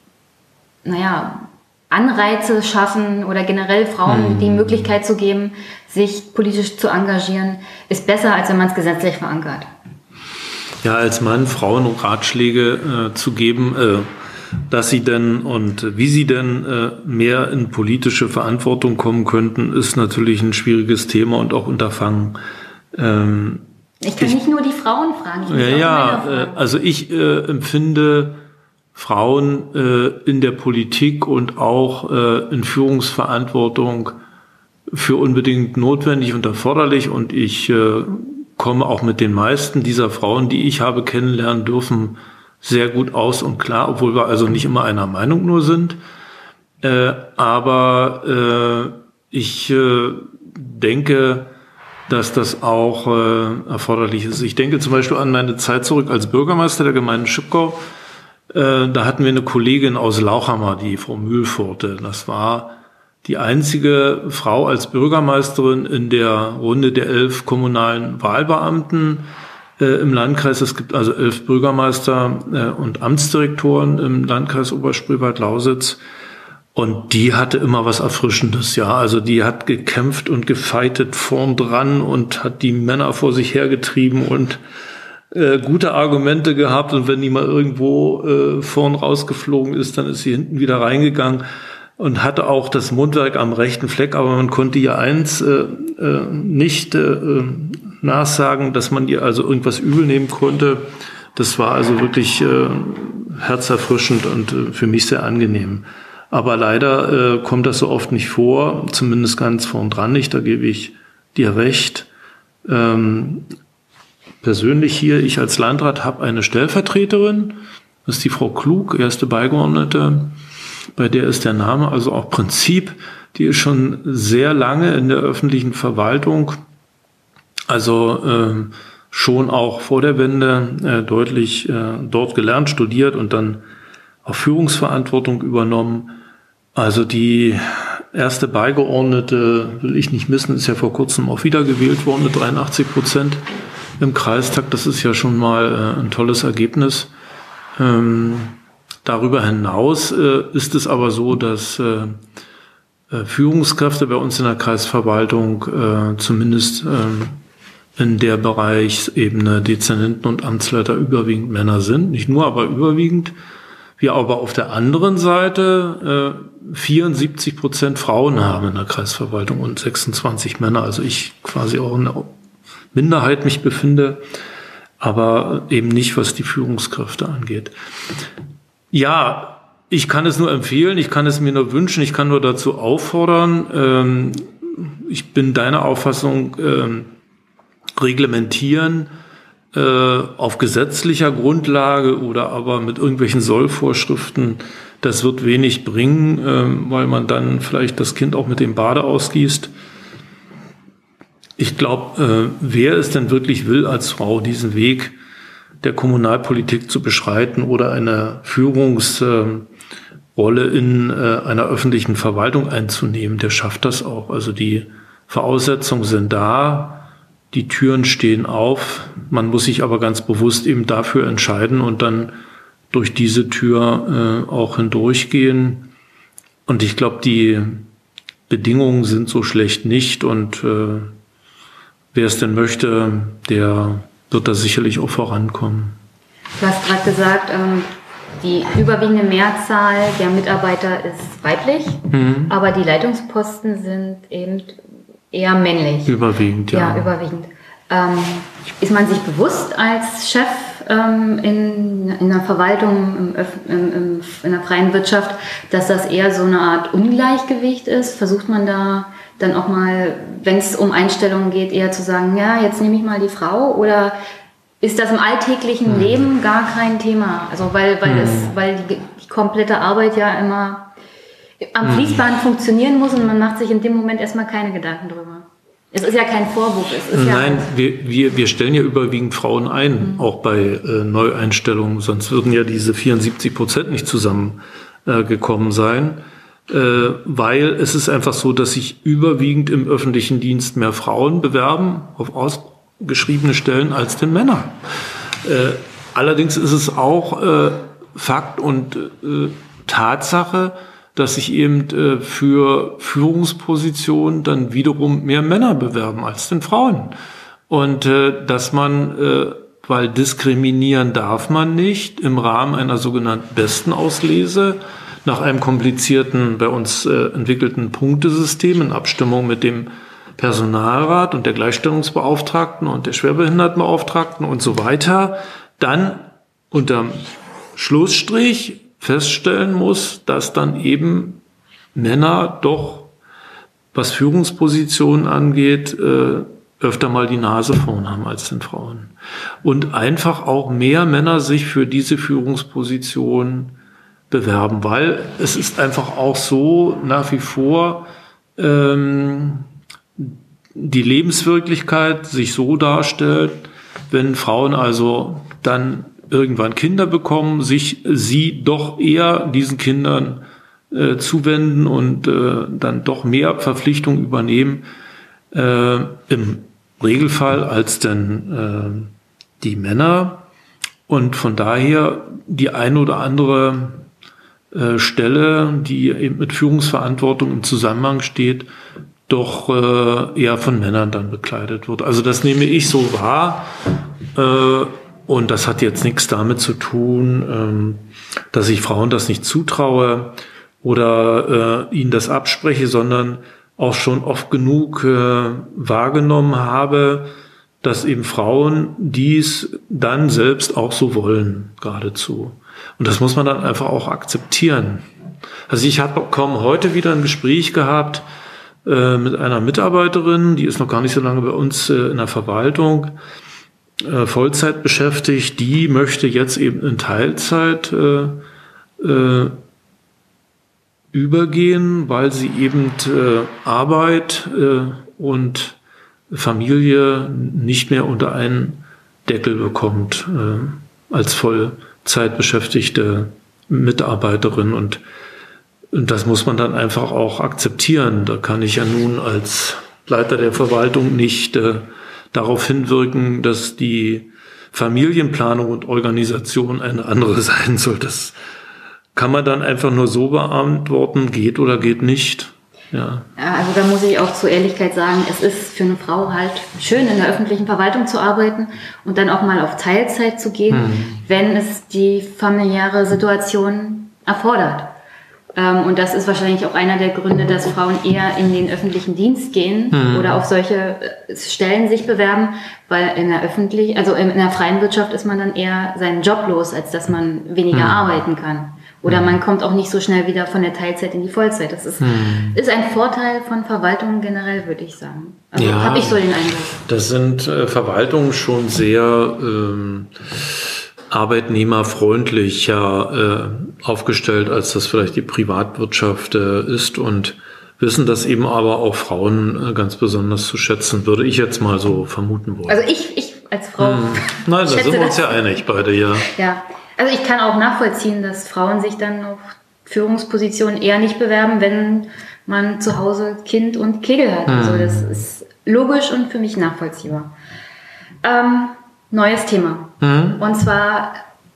naja, Anreize schaffen oder generell Frauen hm. die Möglichkeit zu geben, sich politisch zu engagieren, ist besser, als wenn man es gesetzlich verankert. Ja, als Mann Frauen Ratschläge äh, zu geben, äh, dass sie denn und wie sie denn äh, mehr in politische Verantwortung kommen könnten, ist natürlich ein schwieriges Thema und auch Unterfangen. Ähm, ich kann ich, nicht nur die Frauen fragen. Ich muss ja, auch ja fragen. Äh, also ich äh, empfinde Frauen äh, in der Politik und auch äh, in Führungsverantwortung für unbedingt notwendig und erforderlich, und ich äh, komme auch mit den meisten dieser Frauen, die ich habe kennenlernen dürfen, sehr gut aus und klar, obwohl wir also nicht immer einer Meinung nur sind. Äh, aber äh, ich äh, denke, dass das auch äh, erforderlich ist. Ich denke zum Beispiel an meine Zeit zurück als Bürgermeister der Gemeinde Schipkau. Äh, da hatten wir eine Kollegin aus Lauchhammer, die Frau Mühlpforte. Das war die einzige Frau als Bürgermeisterin in der Runde der elf kommunalen Wahlbeamten äh, im Landkreis. Es gibt also elf Bürgermeister äh, und Amtsdirektoren im Landkreis Oberspreewald-Lausitz. Und die hatte immer was Erfrischendes, ja. Also die hat gekämpft und gefeitet vorn dran und hat die Männer vor sich hergetrieben und äh, gute Argumente gehabt. Und wenn die mal irgendwo äh, vorn rausgeflogen ist, dann ist sie hinten wieder reingegangen und hatte auch das Mundwerk am rechten Fleck. Aber man konnte ihr eins äh, äh, nicht äh, nachsagen, dass man ihr also irgendwas übel nehmen konnte. Das war also wirklich äh, herzerfrischend und äh, für mich sehr angenehm. Aber leider äh, kommt das so oft nicht vor, zumindest ganz vorn dran nicht, da gebe ich dir recht. Ähm, persönlich hier, ich als Landrat habe eine Stellvertreterin, das ist die Frau Klug, erste Beigeordnete, bei der ist der Name also auch Prinzip, die ist schon sehr lange in der öffentlichen Verwaltung, also äh, schon auch vor der Wende äh, deutlich äh, dort gelernt, studiert und dann auch Führungsverantwortung übernommen. Also die erste Beigeordnete, will ich nicht missen, ist ja vor kurzem auch wiedergewählt worden mit dreiundachtzig Prozent im Kreistag. Das ist ja schon mal äh, ein tolles Ergebnis. Ähm, darüber hinaus äh, ist es aber so, dass äh, äh, Führungskräfte bei uns in der Kreisverwaltung äh, zumindest äh, in der Bereichsebene Dezernenten und Amtsleiter überwiegend Männer sind. Nicht nur, aber überwiegend. Wir aber auf der anderen Seite äh, vierundsiebzig Prozent Frauen haben in der Kreisverwaltung und sechsundzwanzig Männer. Also ich quasi auch in der Minderheit mich befinde, aber eben nicht, was die Führungskräfte angeht. Ja, ich kann es nur empfehlen, ich kann es mir nur wünschen, ich kann nur dazu auffordern. Ähm, ich bin deiner Auffassung, ähm, reglementieren auf gesetzlicher Grundlage oder aber mit irgendwelchen Sollvorschriften, das wird wenig bringen, weil man dann vielleicht das Kind auch mit dem Bade ausgießt. Ich glaube, wer es denn wirklich will als Frau, diesen Weg der Kommunalpolitik zu beschreiten oder eine Führungsrolle in einer öffentlichen Verwaltung einzunehmen, der schafft das auch. Also die Voraussetzungen sind da, die Türen stehen auf, man muss sich aber ganz bewusst eben dafür entscheiden und dann durch diese Tür äh, auch hindurchgehen. Und ich glaube, die Bedingungen sind so schlecht nicht und äh, wer es denn möchte, der wird da sicherlich auch vorankommen. Du hast gerade gesagt, ähm, die überwiegende Mehrzahl der Mitarbeiter ist weiblich, mhm. aber die Leitungsposten sind eben eher männlich. Überwiegend, ja. Ja, überwiegend. Ähm, ist man sich bewusst als Chef ähm, in, in der Verwaltung, im, im, im, in der freien Wirtschaft, dass das eher so eine Art Ungleichgewicht ist? Versucht man da dann auch mal, wenn es um Einstellungen geht, eher zu sagen, ja, jetzt nehme ich mal die Frau? Oder ist das im alltäglichen mhm. Leben gar kein Thema? Also weil, weil, mhm. es, weil die, die komplette Arbeit ja immer am Fließband mhm. funktionieren muss und man macht sich in dem Moment erstmal keine Gedanken drüber. Es ist ja kein Vorwurf. Es ist Nein, ja wir, wir, wir stellen ja überwiegend Frauen ein, mhm. auch bei äh, Neueinstellungen, sonst würden ja diese vierundsiebzig Prozent nicht zusammengekommen äh, sein, äh, weil es ist einfach so, dass sich überwiegend im öffentlichen Dienst mehr Frauen bewerben auf ausgeschriebene Stellen als den Männer. Äh, allerdings ist es auch äh, Fakt und äh, Tatsache, dass sich eben äh, für Führungspositionen dann wiederum mehr Männer bewerben als den Frauen. Und äh, dass man, äh, weil diskriminieren darf man nicht, im Rahmen einer sogenannten Bestenauslese nach einem komplizierten, bei uns äh, entwickelten Punktesystem in Abstimmung mit dem Personalrat und der Gleichstellungsbeauftragten und der Schwerbehindertenbeauftragten und so weiter, dann unterm Schlussstrich feststellen muss, dass dann eben Männer doch, was Führungspositionen angeht, äh, öfter mal die Nase vorn haben als den Frauen. Und einfach auch mehr Männer sich für diese Führungsposition bewerben, weil es ist einfach auch so nach wie vor ähm, die Lebenswirklichkeit sich so darstellt, wenn Frauen also dann irgendwann Kinder bekommen, sich sie doch eher diesen Kindern äh, zuwenden und äh, dann doch mehr Verpflichtungen übernehmen, äh, im Regelfall als denn äh, die Männer. Und von daher die eine oder andere äh, Stelle, die eben mit Führungsverantwortung im Zusammenhang steht, doch äh, eher von Männern dann bekleidet wird. Also das nehme ich so wahr. Äh, Und das hat jetzt nichts damit zu tun, dass ich Frauen das nicht zutraue oder ihnen das abspreche, sondern auch schon oft genug wahrgenommen habe, dass eben Frauen dies dann selbst auch so wollen, geradezu. Und das muss man dann einfach auch akzeptieren. Also ich habe kaum heute wieder ein Gespräch gehabt mit einer Mitarbeiterin, die ist noch gar nicht so lange bei uns in der Verwaltung, Vollzeit beschäftigt, die möchte jetzt eben in Teilzeit äh, äh, übergehen, weil sie eben äh, Arbeit äh, und Familie nicht mehr unter einen Deckel bekommt äh, als Vollzeit beschäftigte Mitarbeiterin. Und, und das muss man dann einfach auch akzeptieren. Da kann ich ja nun als Leiter der Verwaltung nicht äh, darauf hinwirken, dass die Familienplanung und Organisation eine andere sein soll. Das kann man dann einfach nur so beantworten, geht oder geht nicht. Ja. Ja, also da muss ich auch zur Ehrlichkeit sagen, es ist für eine Frau halt schön, in der öffentlichen Verwaltung zu arbeiten und dann auch mal auf Teilzeit zu gehen, hm. wenn es die familiäre Situation erfordert. Und das ist wahrscheinlich auch einer der Gründe, dass Frauen eher in den öffentlichen Dienst gehen mhm. oder auf solche Stellen sich bewerben, weil in der öffentlichen, also in der freien Wirtschaft ist man dann eher seinen Job los, als dass man weniger mhm. arbeiten kann. Oder man kommt auch nicht so schnell wieder von der Teilzeit in die Vollzeit. Das ist, mhm. ist ein Vorteil von Verwaltungen generell, würde ich sagen. Also ja, habe ich so den Eindruck. Das sind äh, Verwaltungen schon sehr ähm, arbeitnehmerfreundlicher äh, aufgestellt, als das vielleicht die Privatwirtschaft äh, ist und wissen das eben aber auch Frauen äh, ganz besonders zu schätzen, würde ich jetzt mal so vermuten wollen. Also ich, ich als Frau. Hm. Nein, da sind wir uns ja einig beide, ja. Ja, also ich kann auch nachvollziehen, dass Frauen sich dann auf Führungspositionen eher nicht bewerben, wenn man zu Hause Kind und Kegel hat. Hm. Also das ist logisch und für mich nachvollziehbar. Ähm, neues Thema. Hm. Und zwar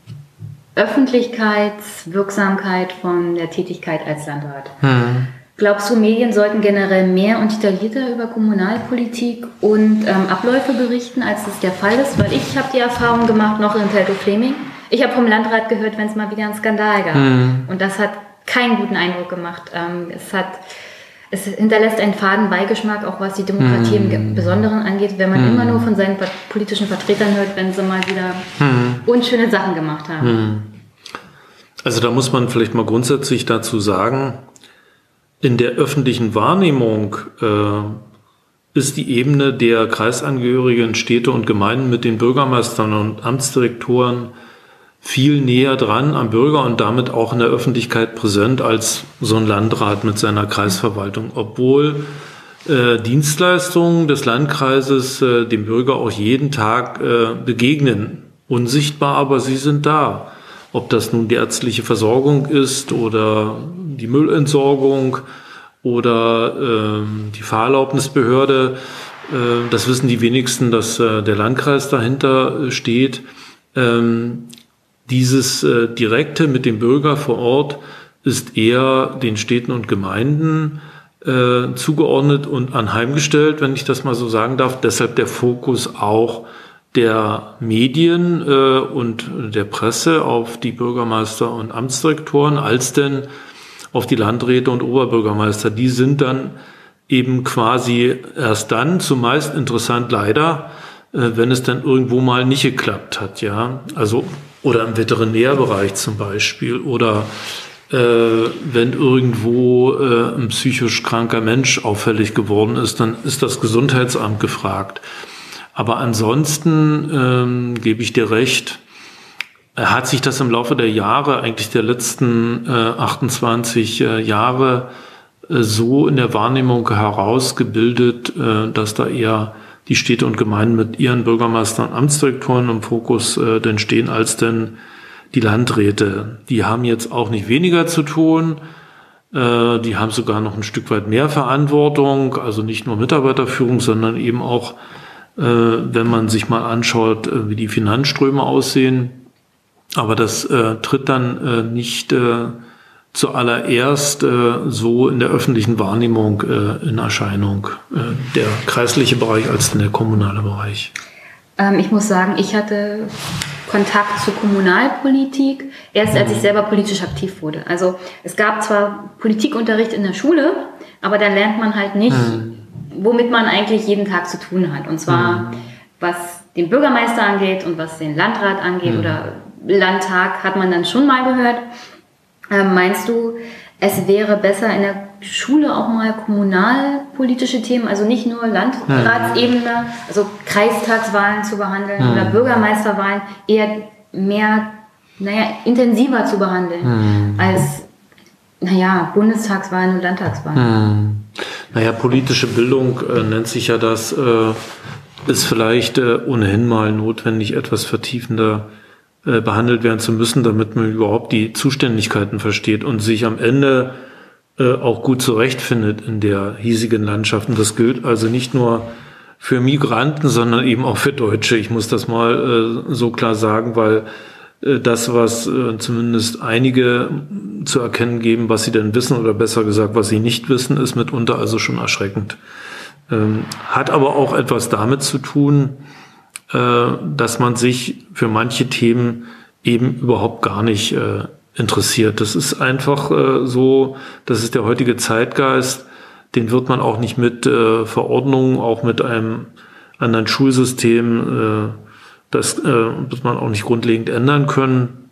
Öffentlichkeitswirksamkeit von der Tätigkeit als Landrat. Hm. Glaubst du, Medien sollten generell mehr und detaillierter über Kommunalpolitik und ähm, Abläufe berichten, als das der Fall ist? Weil ich habe die Erfahrung gemacht, noch in Teltow-Fläming. Ich habe vom Landrat gehört, wenn es mal wieder einen Skandal gab. Mhm. Und das hat keinen guten Eindruck gemacht. Ähm, es hat, es hinterlässt einen faden Beigeschmack, auch was die Demokratie mhm. im Besonderen angeht, wenn man mhm. immer nur von seinen politischen Vertretern hört, wenn sie mal wieder mhm. unschöne Sachen gemacht haben. Mhm. Also da muss man vielleicht mal grundsätzlich dazu sagen, in der öffentlichen Wahrnehmung äh, ist die Ebene der kreisangehörigen Städte und Gemeinden mit den Bürgermeistern und Amtsdirektoren viel näher dran am Bürger und damit auch in der Öffentlichkeit präsent als so ein Landrat mit seiner Kreisverwaltung. Obwohl äh, Dienstleistungen des Landkreises äh, dem Bürger auch jeden Tag äh, begegnen. Unsichtbar, aber sie sind da. Ob das nun die ärztliche Versorgung ist oder die Müllentsorgung oder äh, die Fahrerlaubnisbehörde, äh, das wissen die wenigsten, dass äh, der Landkreis dahinter steht. Ähm, dieses äh, Direkte mit dem Bürger vor Ort ist eher den Städten und Gemeinden äh, zugeordnet und anheimgestellt, wenn ich das mal so sagen darf. Deshalb der Fokus auch der Medien äh, und der Presse auf die Bürgermeister und Amtsdirektoren als denn auf die Landräte und Oberbürgermeister. Die sind dann eben quasi erst dann zumeist interessant, leider, äh, wenn es dann irgendwo mal nicht geklappt hat, ja. Also, oder im Veterinärbereich zum Beispiel, oder äh, wenn irgendwo äh, ein psychisch kranker Mensch auffällig geworden ist, dann ist das Gesundheitsamt gefragt. Aber ansonsten ähm, gebe ich dir recht, hat sich das im Laufe der Jahre, eigentlich der letzten äh, achtundzwanzig äh, Jahre, äh, so in der Wahrnehmung herausgebildet, äh, dass da eher die Städte und Gemeinden mit ihren Bürgermeistern und Amtsdirektoren im Fokus äh, denn stehen, als denn die Landräte. Die haben jetzt auch nicht weniger zu tun, äh, die haben sogar noch ein Stück weit mehr Verantwortung, also nicht nur Mitarbeiterführung, sondern eben auch, wenn man sich mal anschaut, wie die Finanzströme aussehen. Aber das äh, tritt dann äh, nicht äh, zuallererst äh, so in der öffentlichen Wahrnehmung äh, in Erscheinung, äh, der kreisliche Bereich als der kommunale Bereich. Ähm, ich muss sagen, ich hatte Kontakt zur Kommunalpolitik erst als ich selber politisch aktiv wurde. Also es gab zwar Politikunterricht in der Schule, aber da lernt man halt nicht, hm. womit man eigentlich jeden Tag zu tun hat. Und zwar, mhm. was den Bürgermeister angeht und was den Landrat angeht mhm. oder Landtag hat man dann schon mal gehört. Ähm, meinst du, es wäre besser in der Schule auch mal kommunalpolitische Themen, also nicht nur Landratsebene, also Kreistagswahlen zu behandeln mhm. oder Bürgermeisterwahlen, eher mehr, naja, intensiver zu behandeln mhm. als, naja, Bundestagswahlen und Landtagswahlen? Mhm. Naja, politische Bildung äh, nennt sich ja das, äh, ist vielleicht äh, ohnehin mal notwendig, etwas vertiefender äh, behandelt werden zu müssen, damit man überhaupt die Zuständigkeiten versteht und sich am Ende äh, auch gut zurechtfindet in der hiesigen Landschaft. Und das gilt also nicht nur für Migranten, sondern eben auch für Deutsche. Ich muss das mal äh, so klar sagen, weil das, was äh, zumindest einige zu erkennen geben, was sie denn wissen oder besser gesagt, was sie nicht wissen, ist mitunter also schon erschreckend. Ähm, hat aber auch etwas damit zu tun, äh, dass man sich für manche Themen eben überhaupt gar nicht äh, interessiert. Das ist einfach äh, so, das ist der heutige Zeitgeist, den wird man auch nicht mit äh, Verordnungen, auch mit einem anderen Schulsystem, äh, Das äh, wird man auch nicht grundlegend ändern können.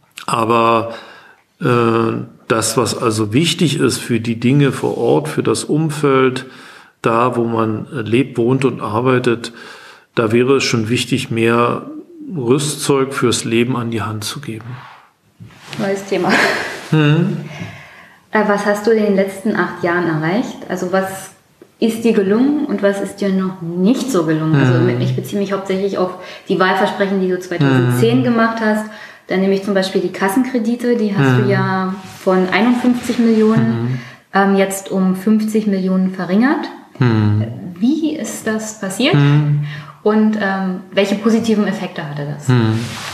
Aber äh, das, was also wichtig ist für die Dinge vor Ort, für das Umfeld, da wo man lebt, wohnt und arbeitet, da wäre es schon wichtig, mehr Rüstzeug fürs Leben an die Hand zu geben. Neues Thema. Hm. Äh, was hast du in den letzten acht Jahren erreicht? Also was ist dir gelungen und was ist dir noch nicht so gelungen? Mhm. Also ich beziehe mich hauptsächlich auf die Wahlversprechen, die du zweitausendzehn mhm. gemacht hast. Dann nehme ich zum Beispiel die Kassenkredite, die hast mhm. du ja von einundfünfzig Millionen mhm. ähm, jetzt um fünfzig Millionen verringert. Mhm. Wie ist das passiert? Mhm. Und ähm, welche positiven Effekte hatte das? Mhm.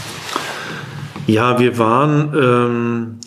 Ja, wir waren ähm,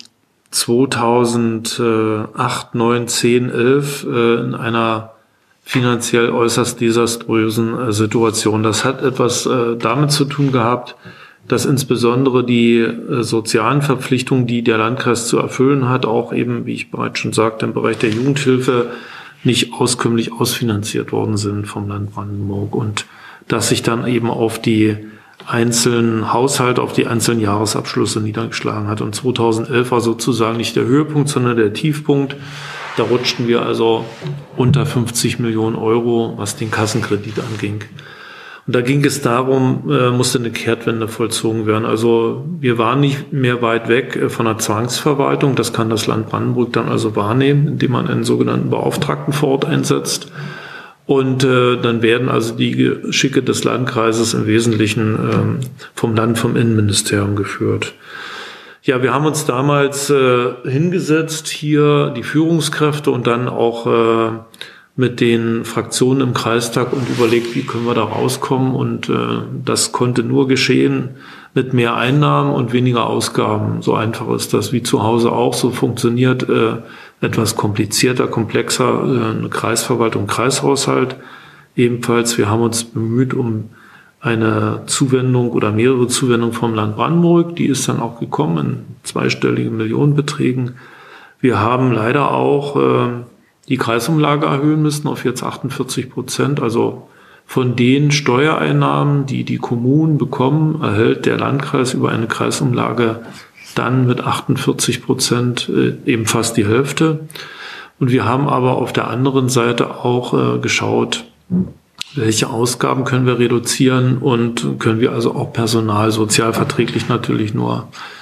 zweitausendacht, neun, zehn, elf äh, in einer finanziell äußerst desaströsen äh, Situation. Das hat etwas äh, damit zu tun gehabt, dass insbesondere die äh, sozialen Verpflichtungen, die der Landkreis zu erfüllen hat, auch eben, wie ich bereits schon sagte, im Bereich der Jugendhilfe nicht auskömmlich ausfinanziert worden sind vom Land Brandenburg und dass sich dann eben auf die einzelnen Haushalte, auf die einzelnen Jahresabschlüsse niedergeschlagen hat. Und zweitausendelf war sozusagen nicht der Höhepunkt, sondern der Tiefpunkt. Da rutschten wir also unter fünfzig Millionen Euro, was den Kassenkredit anging. Und da ging es darum, äh, musste eine Kehrtwende vollzogen werden. Also wir waren nicht mehr weit weg von der Zwangsverwaltung. Das kann das Land Brandenburg dann also wahrnehmen, indem man einen sogenannten Beauftragten vor Ort einsetzt. Und äh, dann werden also die Geschicke des Landkreises im Wesentlichen ähm, vom Land, vom Innenministerium geführt. Ja, wir haben uns damals äh, hingesetzt, hier die Führungskräfte und dann auch äh, mit den Fraktionen im Kreistag und überlegt, wie können wir da rauskommen. Und äh, das konnte nur geschehen mit mehr Einnahmen und weniger Ausgaben. So einfach ist das wie zu Hause auch. So funktioniert äh, etwas komplizierter, komplexer äh, eine Kreisverwaltung, Kreishaushalt. Ebenfalls, wir haben uns bemüht um eine Zuwendung oder mehrere Zuwendungen vom Land Brandenburg. Die ist dann auch gekommen in zweistelligen Millionenbeträgen. Wir haben leider auch äh, die Kreisumlage erhöhen müssen auf jetzt achtundvierzig Prozent. Also von den Steuereinnahmen, die die Kommunen bekommen, erhält der Landkreis über eine Kreisumlage dann mit achtundvierzig Prozent äh, eben fast die Hälfte. Und wir haben aber auf der anderen Seite auch äh, geschaut, welche Ausgaben können wir reduzieren und können wir also auch Personal sozialverträglich natürlich nur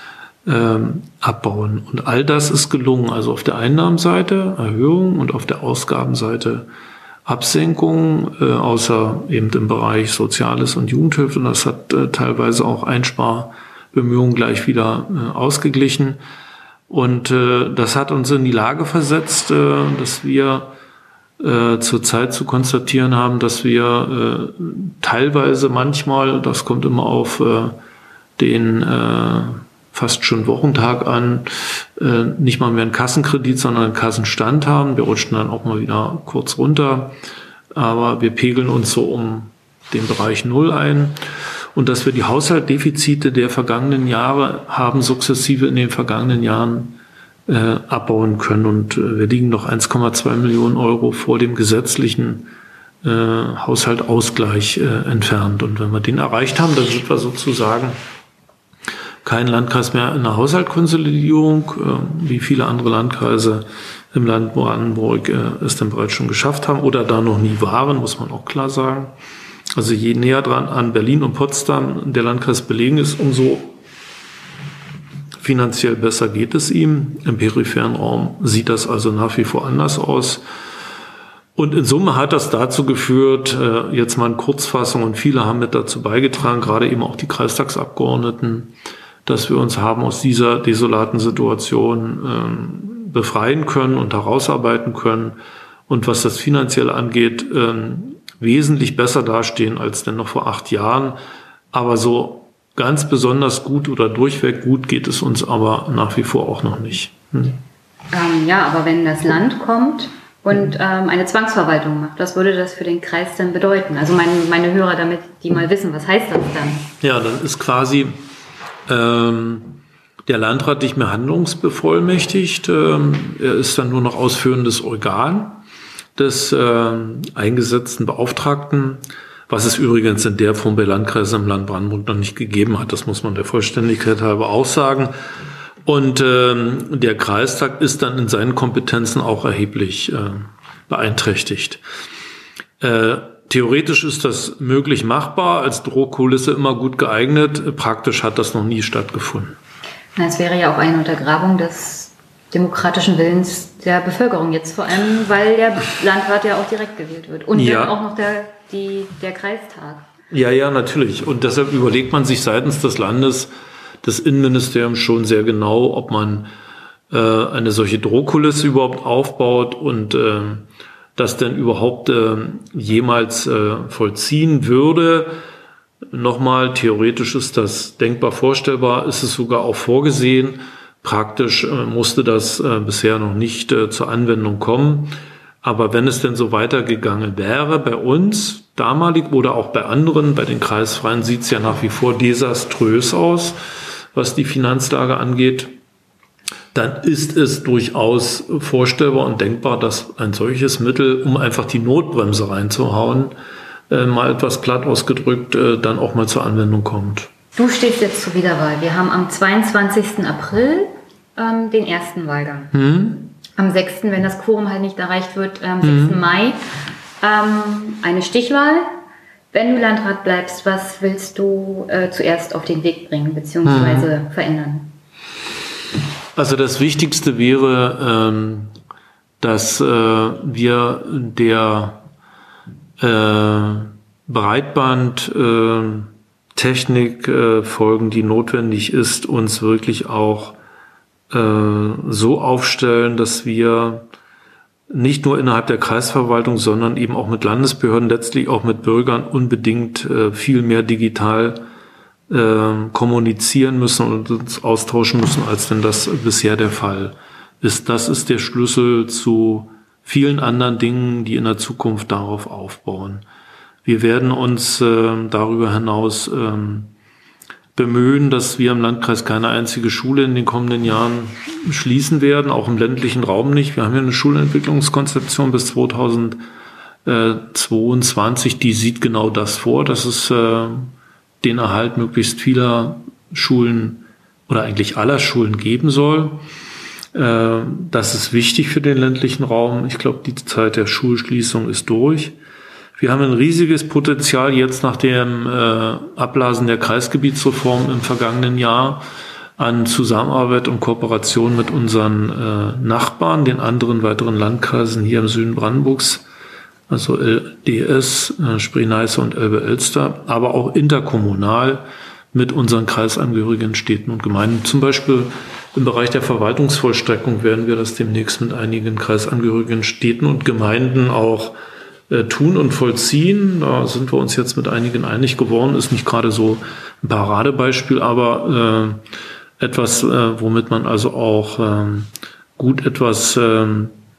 ähm, abbauen. Und all das ist gelungen. Also auf der Einnahmenseite Erhöhung und auf der Ausgabenseite Absenkung, äh, außer eben im Bereich Soziales und Jugendhilfe. Und das hat äh, teilweise auch Einsparbemühungen gleich wieder äh, ausgeglichen. Und äh, das hat uns in die Lage versetzt, äh, dass wir äh, zurzeit zu konstatieren haben, dass wir äh, teilweise manchmal, das kommt immer auf äh, den äh, fast schon Wochentag an, äh, nicht mal mehr einen Kassenkredit, sondern einen Kassenstand haben. Wir rutschen dann auch mal wieder kurz runter, aber wir pegeln uns so um den Bereich Null ein. Und dass wir die Haushaltsdefizite der vergangenen Jahre haben sukzessive in den vergangenen Jahren äh, abbauen können. Und äh, wir liegen noch eins Komma zwei Millionen Euro vor dem gesetzlichen äh, Haushaltsausgleich äh, entfernt. Und wenn wir den erreicht haben, dann sind wir sozusagen kein Landkreis mehr in der Haushaltskonsolidierung, äh, wie viele andere Landkreise im Land Brandenburg äh, es dann bereits schon geschafft haben oder da noch nie waren, muss man auch klar sagen. Also je näher dran an Berlin und Potsdam der Landkreis belegen ist, umso finanziell besser geht es ihm. Im peripheren Raum sieht das also nach wie vor anders aus. Und in Summe hat das dazu geführt, jetzt mal in Kurzfassung, und viele haben mit dazu beigetragen, gerade eben auch die Kreistagsabgeordneten, dass wir uns haben aus dieser desolaten Situation ähm, befreien können und herausarbeiten können. Und was das Finanzielle angeht, ähm, wesentlich besser dastehen als denn noch vor acht Jahren. Aber so ganz besonders gut oder durchweg gut geht es uns aber nach wie vor auch noch nicht. Hm. Ähm, ja, aber wenn das Land kommt und ähm, eine Zwangsverwaltung macht, was würde das für den Kreis dann bedeuten? Also meine, meine Hörer, damit die mal wissen, was heißt das dann? Ja, dann ist quasi ähm, der Landrat nicht mehr handlungsbevollmächtigt. Ähm, er ist dann nur noch ausführendes Organ des äh, eingesetzten Beauftragten, was es übrigens in der Form bei Landkreisen im Land Brandenburg noch nicht gegeben hat. Das muss man der Vollständigkeit halber auch sagen. Und ähm, der Kreistag ist dann in seinen Kompetenzen auch erheblich äh, beeinträchtigt. Äh, theoretisch ist das möglich machbar, als Drohkulisse immer gut geeignet. Praktisch hat das noch nie stattgefunden. Es wäre ja auch eine Untergrabung des demokratischen Willens der Bevölkerung jetzt, vor allem, weil der Landrat ja auch direkt gewählt wird und ja. dann auch noch der, die, der Kreistag. Ja, ja, natürlich. Und deshalb überlegt man sich seitens des Landes, des Innenministeriums schon sehr genau, ob man äh, eine solche Drohkulisse überhaupt aufbaut und äh, das denn überhaupt äh, jemals äh, vollziehen würde. Nochmal, theoretisch ist das denkbar vorstellbar, ist es sogar auch vorgesehen. Praktisch äh, musste das äh, bisher noch nicht äh, zur Anwendung kommen. Aber wenn es denn so weitergegangen wäre, bei uns damalig oder auch bei anderen, bei den Kreisfreien, sieht es ja nach wie vor desaströs aus, was die Finanzlage angeht, dann ist es durchaus vorstellbar und denkbar, dass ein solches Mittel, um einfach die Notbremse reinzuhauen, äh, mal etwas platt ausgedrückt, äh, dann auch mal zur Anwendung kommt. Du stehst jetzt zur Wiederwahl. Wir haben am zweiundzwanzigsten April ähm, den ersten Wahlgang. Hm? Am sechsten, wenn das Quorum halt nicht erreicht wird, am sechsten Hm. Mai ähm, eine Stichwahl. Wenn du Landrat bleibst, was willst du äh, zuerst auf den Weg bringen bzw. Hm. verändern? Also das Wichtigste wäre, ähm, dass äh, wir der äh, Breitbandtechnik äh, folgen, die notwendig ist, uns wirklich auch äh, so aufstellen, dass wir nicht nur innerhalb der Kreisverwaltung, sondern eben auch mit Landesbehörden, letztlich auch mit Bürgern unbedingt äh, viel mehr digital äh, kommunizieren müssen und uns austauschen müssen, als denn das bisher der Fall ist. Das ist der Schlüssel zu vielen anderen Dingen, die in der Zukunft darauf aufbauen. Wir werden uns äh, darüber hinaus ähm, bemühen, dass wir im Landkreis keine einzige Schule in den kommenden Jahren schließen werden, auch im ländlichen Raum nicht. Wir haben ja eine Schulentwicklungskonzeption bis zweitausendzweiundzwanzig, die sieht genau das vor, dass es äh, den Erhalt möglichst vieler Schulen oder eigentlich aller Schulen geben soll. Äh, das ist wichtig für den ländlichen Raum. Ich glaube, die Zeit der Schulschließung ist durch. Wir haben ein riesiges Potenzial jetzt nach dem äh, Ablasen der Kreisgebietsreform im vergangenen Jahr an Zusammenarbeit und Kooperation mit unseren äh, Nachbarn, den anderen weiteren Landkreisen hier im Süden Brandenburgs, also L D S, äh, Spree-Neiße und Elbe-Elster, aber auch interkommunal mit unseren kreisangehörigen Städten und Gemeinden. Zum Beispiel im Bereich der Verwaltungsvollstreckung werden wir das demnächst mit einigen kreisangehörigen Städten und Gemeinden auch tun und vollziehen. Da sind wir uns jetzt mit einigen einig geworden. Ist nicht gerade so ein Paradebeispiel, aber äh, etwas, äh, womit man also auch äh, gut etwas äh,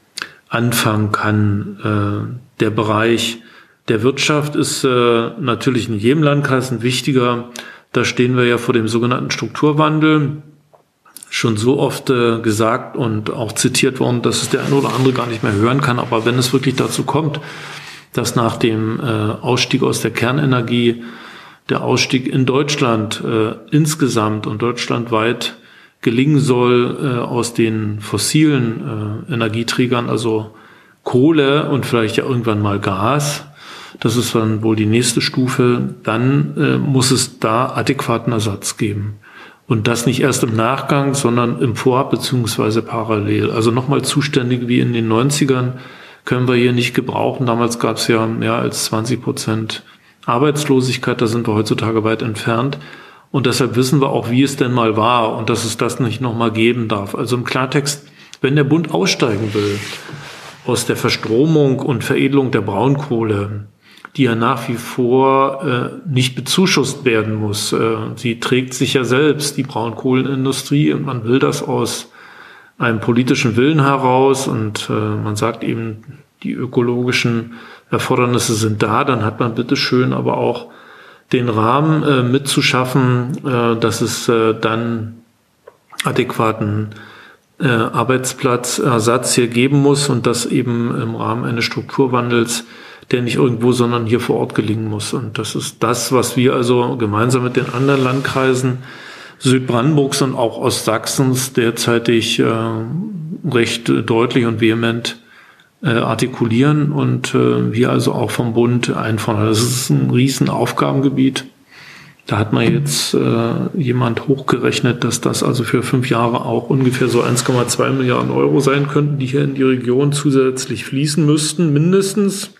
anfangen kann. Äh, der Bereich der Wirtschaft ist äh, natürlich in jedem Landkreis ein wichtiger. Da stehen wir ja vor dem sogenannten Strukturwandel. Schon so oft äh, gesagt und auch zitiert worden, dass es der eine oder andere gar nicht mehr hören kann. Aber wenn es wirklich dazu kommt, dass nach dem äh, Ausstieg aus der Kernenergie der Ausstieg in Deutschland äh, insgesamt und deutschlandweit gelingen soll äh, aus den fossilen äh, Energieträgern, also Kohle und vielleicht ja irgendwann mal Gas, das ist dann wohl die nächste Stufe, dann äh, muss es da adäquaten Ersatz geben. Und das nicht erst im Nachgang, sondern im Vorab beziehungsweise parallel. Also nochmal Zustände wie in den neunzigern können wir hier nicht gebrauchen. Damals gab es ja mehr als zwanzig Prozent Arbeitslosigkeit. Da sind wir heutzutage weit entfernt. Und deshalb wissen wir auch, wie es denn mal war und dass es das nicht nochmal geben darf. Also im Klartext, wenn der Bund aussteigen will aus der Verstromung und Veredelung der Braunkohle, die ja nach wie vor äh, nicht bezuschusst werden muss. Äh, sie trägt sich ja selbst, die Braunkohlenindustrie, und man will das aus einem politischen Willen heraus und äh, man sagt eben, die ökologischen Erfordernisse sind da, dann hat man bitteschön aber auch den Rahmen äh, mitzuschaffen, äh, dass es äh, dann adäquaten äh, Arbeitsplatzersatz hier geben muss und das eben im Rahmen eines Strukturwandels, der nicht irgendwo, sondern hier vor Ort gelingen muss. Und das ist das, was wir also gemeinsam mit den anderen Landkreisen Südbrandenburgs und auch Ostsachsens derzeitig äh, recht deutlich und vehement äh, artikulieren und äh, wir also auch vom Bund einfordern. Das ist ein riesen Aufgabengebiet Da hat man jetzt äh, jemand hochgerechnet, dass das also für fünf Jahre auch ungefähr so eins Komma zwei Milliarden Euro sein könnten, die hier in die Region zusätzlich fließen müssten, mindestens.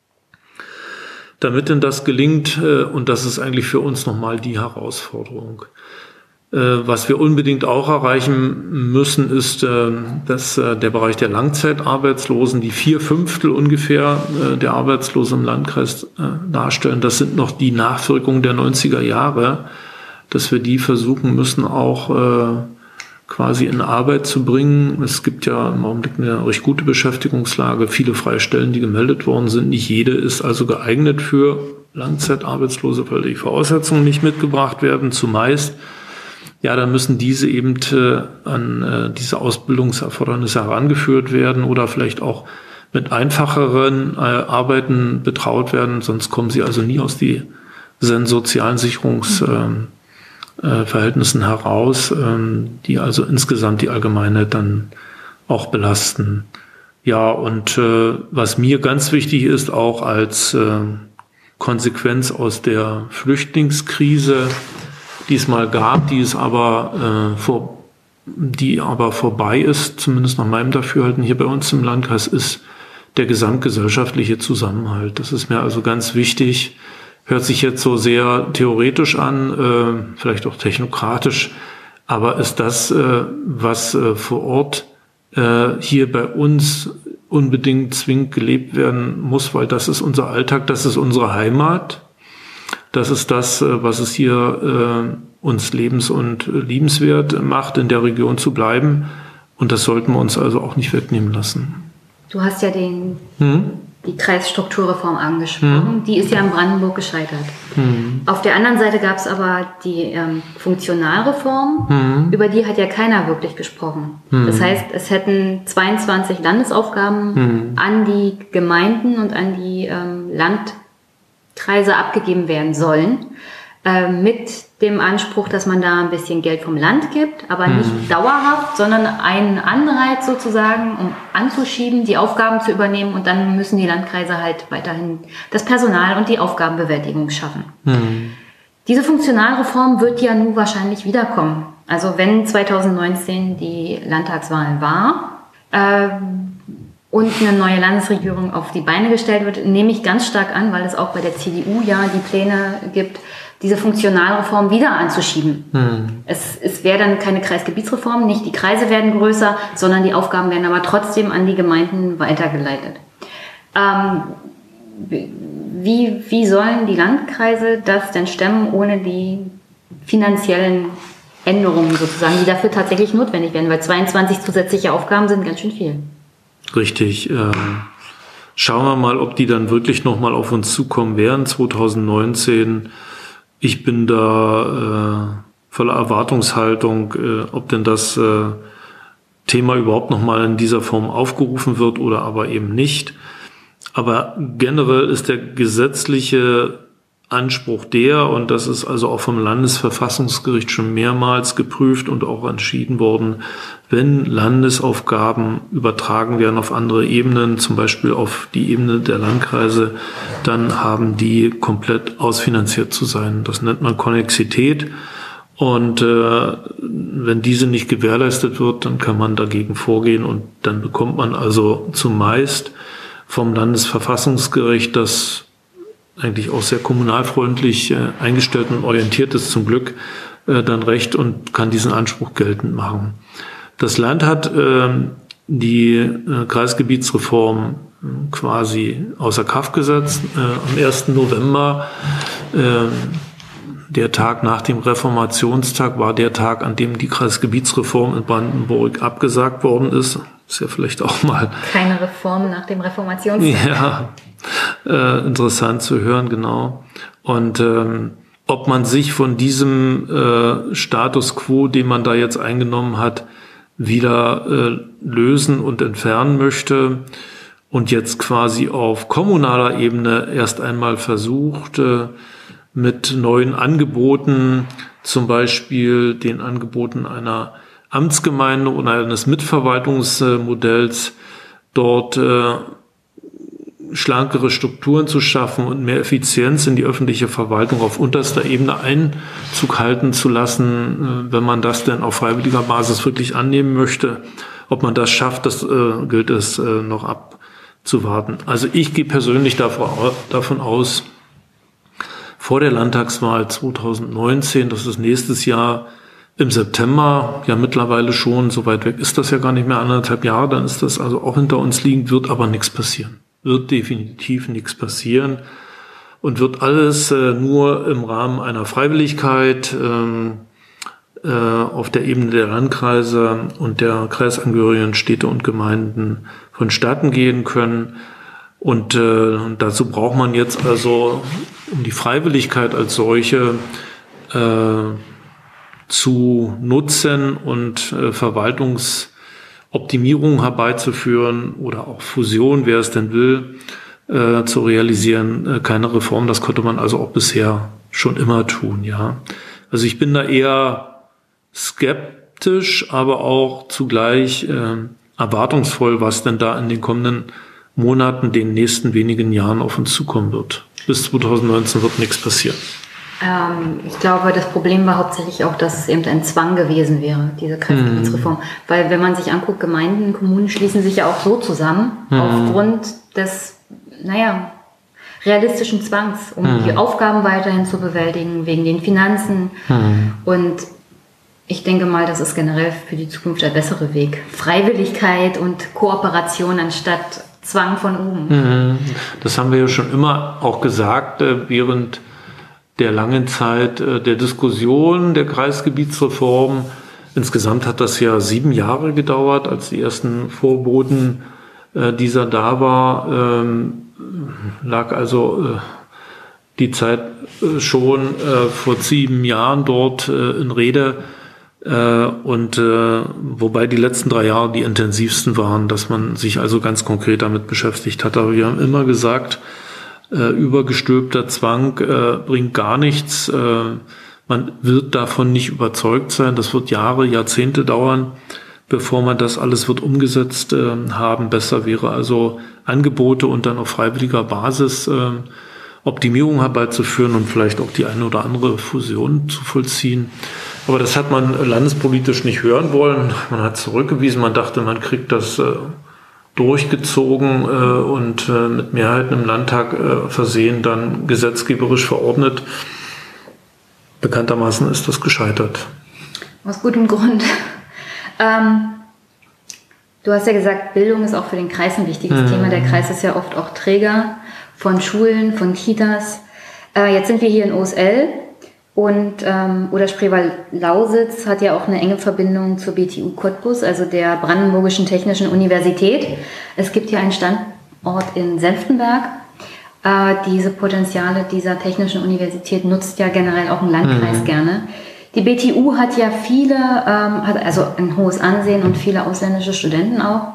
Damit denn das gelingt, äh, und das ist eigentlich für uns nochmal die Herausforderung. Äh, was wir unbedingt auch erreichen müssen, ist, äh, dass äh, der Bereich der Langzeitarbeitslosen, die vier Fünftel ungefähr äh, der Arbeitslosen im Landkreis äh, darstellen, das sind noch die Nachwirkungen der neunziger Jahre, dass wir die versuchen müssen auch äh, quasi in Arbeit zu bringen. Es gibt ja im Augenblick eine recht gute Beschäftigungslage, viele freie Stellen, die gemeldet worden sind. Nicht jede ist also geeignet für Langzeitarbeitslose, weil die Voraussetzungen nicht mitgebracht werden, zumeist. Ja, dann müssen diese eben äh, an äh, diese Ausbildungserfordernisse herangeführt werden oder vielleicht auch mit einfacheren äh, Arbeiten betraut werden, sonst kommen sie also nie aus diesen sozialen Sicherungsverhältnissen äh, äh, heraus, äh, die also insgesamt die Allgemeinheit dann auch belasten. Ja, und äh, was mir ganz wichtig ist, auch als äh, Konsequenz aus der Flüchtlingskrise, die es mal gab, die es aber äh, vor, die aber vorbei ist, zumindest nach meinem Dafürhalten hier bei uns im Landkreis, ist der gesamtgesellschaftliche Zusammenhalt. Das ist mir also ganz wichtig. Hört sich jetzt so sehr theoretisch an, äh, vielleicht auch technokratisch, aber ist das, äh, was äh, vor Ort äh, hier bei uns unbedingt zwingend gelebt werden muss, weil das ist unser Alltag, das ist unsere Heimat. Das ist das, was es hier äh, uns lebens- und liebenswert macht, in der Region zu bleiben. Und das sollten wir uns also auch nicht wegnehmen lassen. Du hast ja den, hm? die Kreisstrukturreform angesprochen. Hm. Die ist ja in Brandenburg gescheitert. Hm. Auf der anderen Seite gab es aber die ähm, Funktionalreform. Hm. Über die hat ja keiner wirklich gesprochen. Hm. Das heißt, es hätten zweiundzwanzig Landesaufgaben hm. an die Gemeinden und an die ähm, Land Kreise abgegeben werden sollen, äh, mit dem Anspruch, dass man da ein bisschen Geld vom Land gibt, aber nicht mhm. dauerhaft, sondern einen Anreiz sozusagen, um anzuschieben, die Aufgaben zu übernehmen, und dann müssen die Landkreise halt weiterhin das Personal und die Aufgabenbewältigung schaffen. Mhm. Diese Funktionalreform wird ja nun wahrscheinlich wiederkommen. Also wenn zweitausendneunzehn die Landtagswahl war, äh, und eine neue Landesregierung auf die Beine gestellt wird, nehme ich ganz stark an, weil es auch bei der C D U ja die Pläne gibt, diese Funktionalreform wieder anzuschieben. Hm. Es, es wäre dann keine Kreisgebietsreform, nicht die Kreise werden größer, sondern die Aufgaben werden aber trotzdem an die Gemeinden weitergeleitet. Ähm, wie, wie sollen die Landkreise das denn stemmen, ohne die finanziellen Änderungen sozusagen, die dafür tatsächlich notwendig werden? Weil zweiundzwanzig zusätzliche Aufgaben sind ganz schön viel. Richtig. Äh, schauen wir mal, ob die dann wirklich nochmal auf uns zukommen werden, zweitausendneunzehn. Ich bin da äh, voller Erwartungshaltung, äh, ob denn das äh, Thema überhaupt nochmal in dieser Form aufgerufen wird oder aber eben nicht. Aber generell ist der gesetzliche Anspruch der, und das ist also auch vom Landesverfassungsgericht schon mehrmals geprüft und auch entschieden worden, wenn Landesaufgaben übertragen werden auf andere Ebenen, zum Beispiel auf die Ebene der Landkreise, dann haben die komplett ausfinanziert zu sein. Das nennt man Konnexität. Und äh, wenn diese nicht gewährleistet wird, dann kann man dagegen vorgehen, und dann bekommt man also zumeist vom Landesverfassungsgericht, das eigentlich auch sehr kommunalfreundlich äh, eingestellt und orientiert ist zum Glück, äh, dann recht und kann diesen Anspruch geltend machen. Das Land hat äh, die äh, Kreisgebietsreform äh, quasi außer Kraft gesetzt. Äh, am ersten November, äh, der Tag nach dem Reformationstag, war der Tag, an dem die Kreisgebietsreform in Brandenburg abgesagt worden ist. Ist ja vielleicht auch mal... Keine Reform nach dem Reformationstag. Ja, äh, interessant zu hören, genau. Und ähm, ob man sich von diesem äh, Status quo, den man da jetzt eingenommen hat, wieder äh, lösen und entfernen möchte und jetzt quasi auf kommunaler Ebene erst einmal versucht, äh, mit neuen Angeboten, zum Beispiel den Angeboten einer Amtsgemeinde oder eines Mitverwaltungsmodells, dort äh, schlankere Strukturen zu schaffen und mehr Effizienz in die öffentliche Verwaltung auf unterster Ebene Einzug halten zu lassen, wenn man das denn auf freiwilliger Basis wirklich annehmen möchte. Ob man das schafft, das äh, gilt es äh, noch abzuwarten. Also ich gehe persönlich davon aus, vor der Landtagswahl zwanzig neunzehn, das ist nächstes Jahr im September, ja mittlerweile schon, so weit weg ist das ja gar nicht mehr, anderthalb Jahre, dann ist das also auch hinter uns liegend, wird aber nichts passieren. Wird definitiv nichts passieren und wird alles äh, nur im Rahmen einer Freiwilligkeit ähm, äh, auf der Ebene der Landkreise und der kreisangehörigen Städte und Gemeinden vonstatten gehen können. Und äh, dazu braucht man jetzt also, um die Freiwilligkeit als solche äh, zu nutzen und äh, Verwaltungsoptimierung herbeizuführen oder auch Fusion, wer es denn will, äh, zu realisieren, äh, keine Reform. Das konnte man also auch bisher schon immer tun, ja. Also ich bin da eher skeptisch, aber auch zugleich äh, erwartungsvoll, was denn da in den kommenden Monaten, den nächsten wenigen Jahren auf uns zukommen wird. Bis zwanzig neunzehn wird nichts passieren. Ähm, ich glaube, das Problem war hauptsächlich auch, dass es eben ein Zwang gewesen wäre, diese Kreisgebietsreform. Mhm. Weil wenn man sich anguckt, Gemeinden, Kommunen schließen sich ja auch so zusammen, mhm. aufgrund des, naja, realistischen Zwangs, um mhm. die Aufgaben weiterhin zu bewältigen, wegen den Finanzen. Mhm. Und ich denke mal, das ist generell für die Zukunft der bessere Weg. Freiwilligkeit und Kooperation anstatt Zwang von oben. Mhm. Das haben wir ja schon immer auch gesagt, während der langen Zeit der Diskussion der Kreisgebietsreform. Insgesamt hat das ja sieben Jahre gedauert, als die ersten Vorboten dieser da war, ähm, lag also äh, die Zeit äh, schon äh, vor sieben Jahren dort äh, in Rede. Äh, und äh, wobei die letzten drei Jahre die intensivsten waren, dass man sich also ganz konkret damit beschäftigt hat. Aber wir haben immer gesagt, Äh, übergestülpter Zwang äh, bringt gar nichts. Äh, man wird davon nicht überzeugt sein. Das wird Jahre, Jahrzehnte dauern, bevor man das alles wird umgesetzt äh, haben. Besser wäre also Angebote und dann auf freiwilliger Basis äh, Optimierung herbeizuführen und vielleicht auch die eine oder andere Fusion zu vollziehen. Aber das hat man landespolitisch nicht hören wollen. Man hat zurückgewiesen. Man dachte, man kriegt das äh, durchgezogen äh, und äh, mit Mehrheiten im Landtag äh, versehen, dann gesetzgeberisch verordnet. Bekanntermaßen ist das gescheitert. Aus gutem Grund. Ähm, du hast ja gesagt, Bildung ist auch für den Kreis ein wichtiges mhm. Thema. Der Kreis ist ja oft auch Träger von Schulen, von Kitas. Äh, jetzt sind wir hier in O S L. Und ähm, oder Spreewald-Lausitz hat ja auch eine enge Verbindung zur B T U Cottbus, also der Brandenburgischen Technischen Universität. Es gibt hier einen Standort in Senftenberg. Äh, diese Potenziale dieser Technischen Universität nutzt ja generell auch ein Landkreis mhm. gerne. Die B T U hat ja viele, ähm, hat also ein hohes Ansehen und viele ausländische Studenten auch.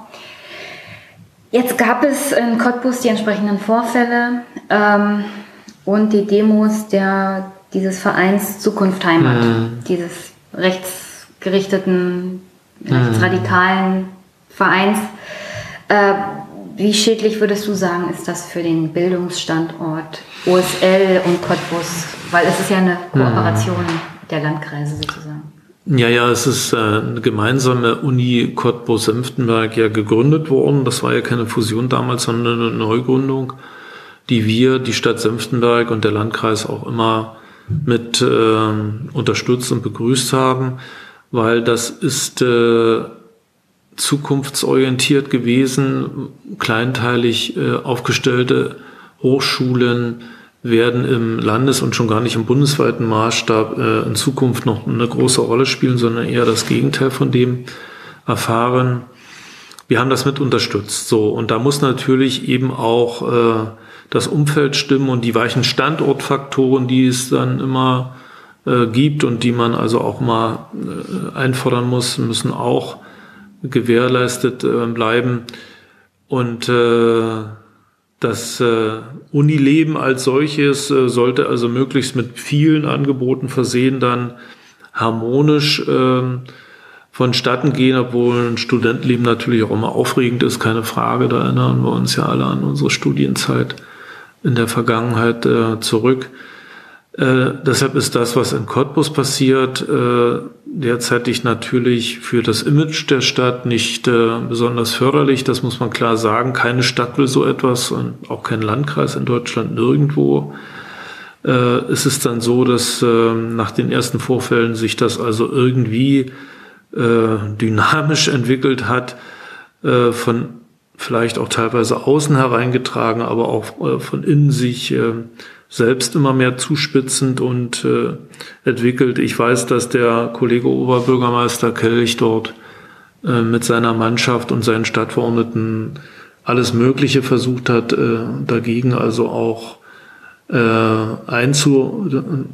Jetzt gab es in Cottbus die entsprechenden Vorfälle ähm, und die Demos der dieses Vereins Zukunft Heimat, mhm. dieses rechtsgerichteten, mhm. rechtsradikalen Vereins. Äh, wie schädlich würdest du sagen, ist das für den Bildungsstandort O S L und Cottbus? Weil es ist ja eine Kooperation mhm. der Landkreise sozusagen. Ja, ja, es ist äh, eine gemeinsame Uni Cottbus-Senftenberg ja gegründet worden. Das war ja keine Fusion damals, sondern eine Neugründung, die wir, die Stadt Senftenberg und der Landkreis auch immer mit äh, unterstützt und begrüßt haben, weil das ist äh, zukunftsorientiert gewesen. Kleinteilig äh, aufgestellte Hochschulen werden im Landes- und schon gar nicht im bundesweiten Maßstab äh, in Zukunft noch eine große Rolle spielen, sondern eher das Gegenteil von dem erfahren. Wir haben das mit unterstützt. So, und da muss natürlich eben auch äh, das Umfeld stimmen und die weichen Standortfaktoren, die es dann immer äh, gibt und die man also auch mal äh, einfordern muss, müssen auch gewährleistet äh, bleiben. Und äh, das äh, Unileben als solches äh, sollte also möglichst mit vielen Angeboten versehen, dann harmonisch äh, vonstatten gehen, obwohl ein Studentenleben natürlich auch immer aufregend ist, keine Frage. Da erinnern wir uns ja alle an unsere Studienzeit in der Vergangenheit äh, zurück. Äh, deshalb ist das, was in Cottbus passiert, äh, derzeitig natürlich für das Image der Stadt nicht äh, besonders förderlich. Das muss man klar sagen. Keine Stadt will so etwas und auch kein Landkreis in Deutschland, nirgendwo. Äh, es ist dann so, dass äh, nach den ersten Vorfällen sich das also irgendwie äh, dynamisch entwickelt hat, äh, von vielleicht auch teilweise außen hereingetragen, aber auch äh, von innen sich äh, selbst immer mehr zuspitzend und äh, entwickelt. Ich weiß, dass der Kollege Oberbürgermeister Kelch dort äh, mit seiner Mannschaft und seinen Stadtverordneten alles Mögliche versucht hat, äh, dagegen also auch äh, einzutreten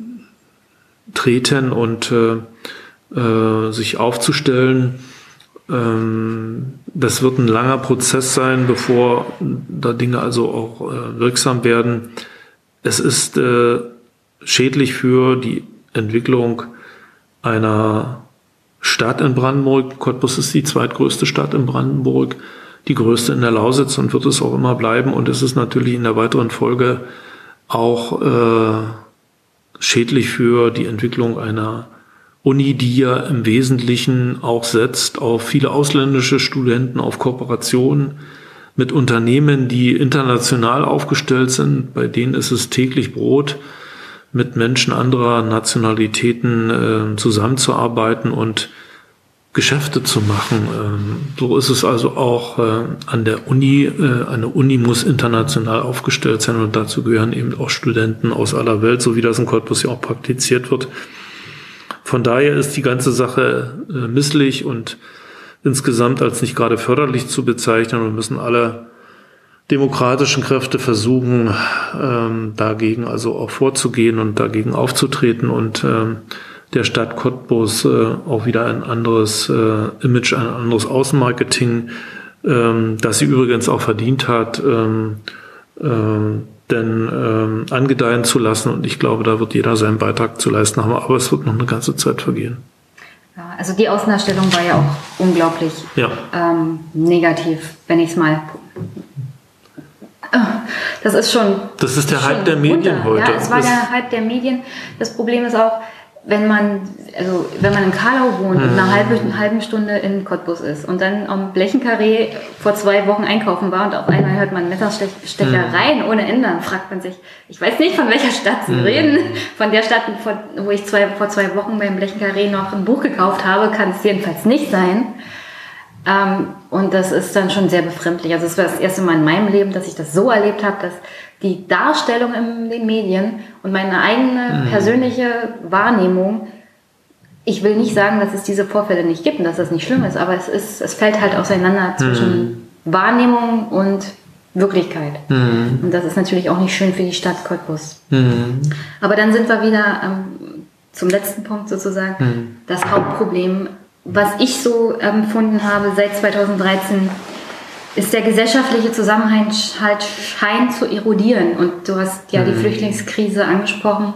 und äh, äh, sich aufzustellen. Ähm, das wird ein langer Prozess sein, bevor da Dinge also auch äh, wirksam werden. Es ist äh, schädlich für die Entwicklung einer Stadt in Brandenburg. Cottbus ist die zweitgrößte Stadt in Brandenburg, die größte in der Lausitz und wird es auch immer bleiben. Und es ist natürlich in der weiteren Folge auch äh, schädlich für die Entwicklung einer Uni, die ja im Wesentlichen auch setzt auf viele ausländische Studenten, auf Kooperationen mit Unternehmen, die international aufgestellt sind. Bei denen ist es täglich Brot, mit Menschen anderer Nationalitäten äh, zusammenzuarbeiten und Geschäfte zu machen. Ähm, so ist es also auch äh, an der Uni. Äh, eine Uni muss international aufgestellt sein und dazu gehören eben auch Studenten aus aller Welt, so wie das in Cottbus ja auch praktiziert wird. Von daher ist die ganze Sache äh, misslich und insgesamt als nicht gerade förderlich zu bezeichnen und müssen alle demokratischen Kräfte versuchen, ähm, dagegen also auch vorzugehen und dagegen aufzutreten und ähm, der Stadt Cottbus äh, auch wieder ein anderes äh, Image, ein anderes Außenmarketing, ähm, das sie übrigens auch verdient hat, ähm, äh, denn ähm, angedeihen zu lassen. Und ich glaube, da wird jeder seinen Beitrag zu leisten haben, aber es wird noch eine ganze Zeit vergehen. Ja, also die Außenausstellung war ja auch unglaublich ja. ähm, negativ, wenn ich es mal... Das ist schon... Das ist der Hype der Medien runter. heute. Ja, es war das der Hype der Medien. Das Problem ist auch, wenn man, also wenn man in Karlau wohnt mhm. und eine halbe, eine halbe Stunde in Cottbus ist und dann am Blechenkarree vor zwei Wochen einkaufen war und auf einmal hört man Messerstechereien mhm. ohne Ende, dann fragt man sich, ich weiß nicht, von welcher Stadt Sie mhm. reden. Von der Stadt, wo ich zwei, vor zwei Wochen beim Blechenkarree noch ein Buch gekauft habe, kann es jedenfalls nicht sein. Ähm, und das ist dann schon sehr befremdlich. Also es war das erste Mal in meinem Leben, dass ich das so erlebt habe, dass die Darstellung in den Medien und meine eigene mhm. persönliche Wahrnehmung, ich will nicht sagen, dass es diese Vorfälle nicht gibt und dass das nicht schlimm ist, aber es ist, es fällt halt auseinander zwischen mhm. Wahrnehmung und Wirklichkeit. Mhm. Und das ist natürlich auch nicht schön für die Stadt Cottbus. Mhm. Aber dann sind wir wieder ähm, zum letzten Punkt sozusagen, mhm. das Hauptproblem, was ich so empfunden habe seit zweitausenddreizehn, ist der gesellschaftliche Zusammenhalt halt scheint zu erodieren. Und du hast ja die Flüchtlingskrise angesprochen.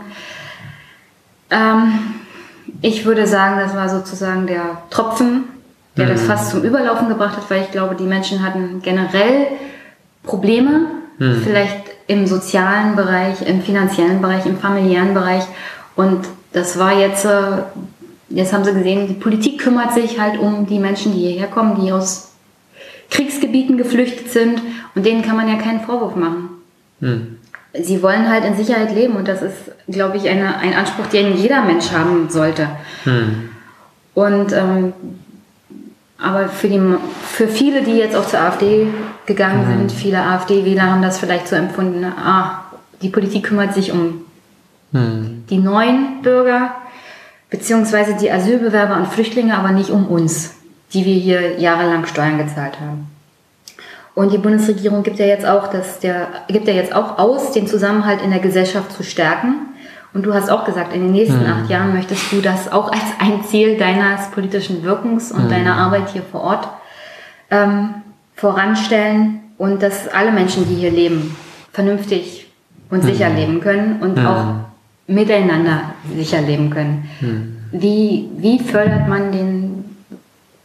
Ähm, ich würde sagen, das war sozusagen der Tropfen, der mhm. das fast zum Überlaufen gebracht hat, weil ich glaube, die Menschen hatten generell Probleme, mhm. vielleicht im sozialen Bereich, im finanziellen Bereich, im familiären Bereich. Und das war jetzt, äh, jetzt haben sie gesehen, die Politik kümmert sich halt um die Menschen, die hierher kommen, die aus Kriegsgebieten geflüchtet sind, und denen kann man ja keinen Vorwurf machen. Hm. Sie wollen halt in Sicherheit leben, und das ist, glaube ich, eine, ein Anspruch, den jeder Mensch haben sollte. Hm. Und ähm, aber für, die, für viele, die jetzt auch zur AfD gegangen hm. sind, viele AfD-Wähler haben das vielleicht so empfunden, ah, die Politik kümmert sich um hm. die neuen Bürger, beziehungsweise die Asylbewerber und Flüchtlinge, aber nicht um uns, die wir hier jahrelang Steuern gezahlt haben. Und die Bundesregierung gibt ja jetzt auch, dass der, gibt ja jetzt auch aus, den Zusammenhalt in der Gesellschaft zu stärken. Und du hast auch gesagt, in den nächsten mhm. acht Jahren möchtest du das auch als ein Ziel deines politischen Wirkens und mhm. deiner Arbeit hier vor Ort ähm, voranstellen, und dass alle Menschen, die hier leben, vernünftig und mhm. sicher leben können und mhm. auch miteinander sicher leben können. Mhm. Wie, wie fördert man den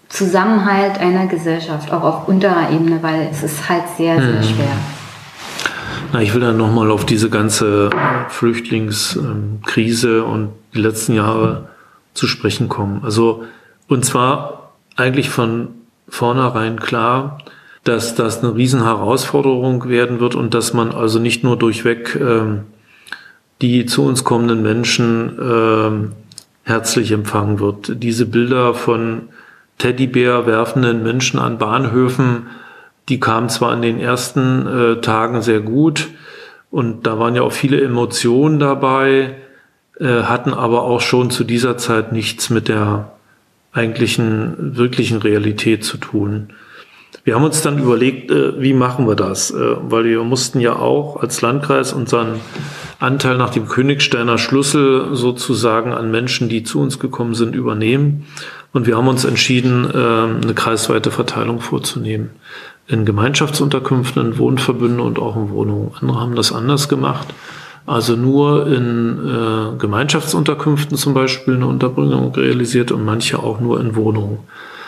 Zusammenhalt einer Gesellschaft, auch auf unterer Ebene, weil es ist halt sehr, sehr hm. schwer. Na, ich will dann nochmal auf diese ganze Flüchtlingskrise und die letzten Jahre zu sprechen kommen. Also, und zwar eigentlich von vornherein klar, dass das eine Riesenherausforderung werden wird und dass man also nicht nur durchweg ähm, die zu uns kommenden Menschen ähm, herzlich empfangen wird. Diese Bilder von Teddybär werfenden Menschen an Bahnhöfen, die kamen zwar in den ersten äh, Tagen sehr gut und da waren ja auch viele Emotionen dabei, äh, hatten aber auch schon zu dieser Zeit nichts mit der eigentlichen, wirklichen Realität zu tun. Wir haben uns dann überlegt, äh, wie machen wir das? Äh, weil wir mussten ja auch als Landkreis unseren Anteil nach dem Königsteiner Schlüssel sozusagen an Menschen, die zu uns gekommen sind, übernehmen. Und wir haben uns entschieden, äh, eine kreisweite Verteilung vorzunehmen. In Gemeinschaftsunterkünften, in Wohnverbünden und auch in Wohnungen. Andere haben das anders gemacht. Also nur in äh, Gemeinschaftsunterkünften zum Beispiel eine Unterbringung realisiert und manche auch nur in Wohnungen.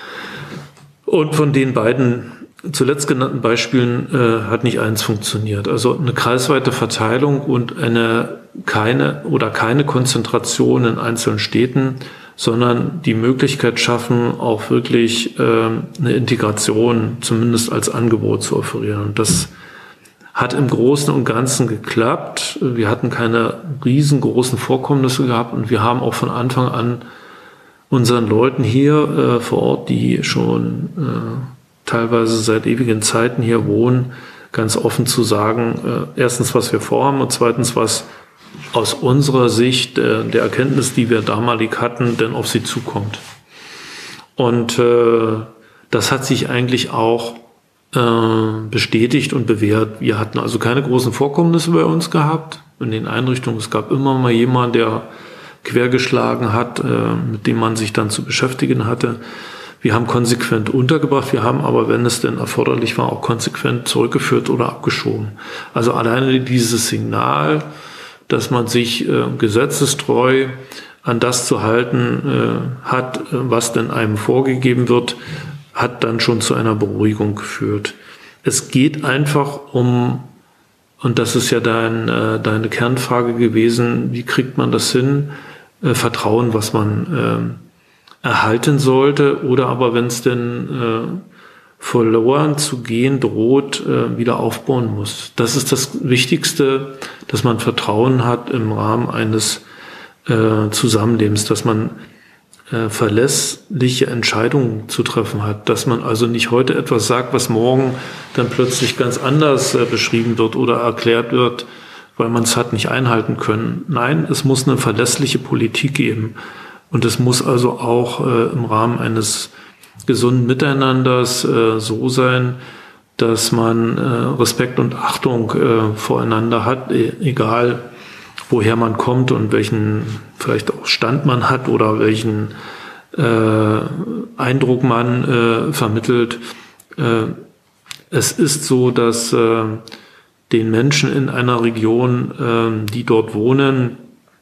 Und von den beiden zuletzt genannten Beispielen äh, hat nicht eins funktioniert. Also eine kreisweite Verteilung und eine keine oder keine Konzentration in einzelnen Städten, sondern die Möglichkeit schaffen, auch wirklich äh, eine Integration zumindest als Angebot zu offerieren. Und das hat im Großen und Ganzen geklappt. Wir hatten keine riesengroßen Vorkommnisse gehabt und wir haben auch von Anfang an unseren Leuten hier äh, vor Ort, die schon äh, teilweise seit ewigen Zeiten hier wohnen, ganz offen zu sagen, äh, erstens, was wir vorhaben und zweitens, was aus unserer Sicht äh, der Erkenntnis, die wir damalig hatten, denn auf sie zukommt. Und äh, das hat sich eigentlich auch äh, bestätigt und bewährt. Wir hatten also keine großen Vorkommnisse bei uns gehabt in den Einrichtungen. Es gab immer mal jemanden, der quergeschlagen hat, äh, mit dem man sich dann zu beschäftigen hatte. Wir haben konsequent untergebracht, wir haben aber, wenn es denn erforderlich war, auch konsequent zurückgeführt oder abgeschoben. Also alleine dieses Signal, dass man sich äh, gesetzestreu an das zu halten äh, hat, äh, was denn einem vorgegeben wird, hat dann schon zu einer Beruhigung geführt. Es geht einfach um, und das ist ja dein, äh, deine Kernfrage gewesen, wie kriegt man das hin, äh, Vertrauen, was man äh, erhalten sollte, oder aber wenn es denn äh, verloren zu gehen droht, äh, wieder aufbauen muss. Das ist das Wichtigste, dass man Vertrauen hat im Rahmen eines äh, Zusammenlebens, dass man äh, verlässliche Entscheidungen zu treffen hat, dass man also nicht heute etwas sagt, was morgen dann plötzlich ganz anders äh, beschrieben wird oder erklärt wird, weil man es hat nicht einhalten können. Nein, es muss eine verlässliche Politik geben und es muss also auch äh, im Rahmen eines gesunden Miteinanders äh, so sein, dass man äh, Respekt und Achtung äh, voreinander hat, e- egal woher man kommt und welchen vielleicht auch Stand man hat oder welchen äh, Eindruck man äh, vermittelt. Äh, es ist so, dass äh, den Menschen in einer Region, äh, die dort wohnen,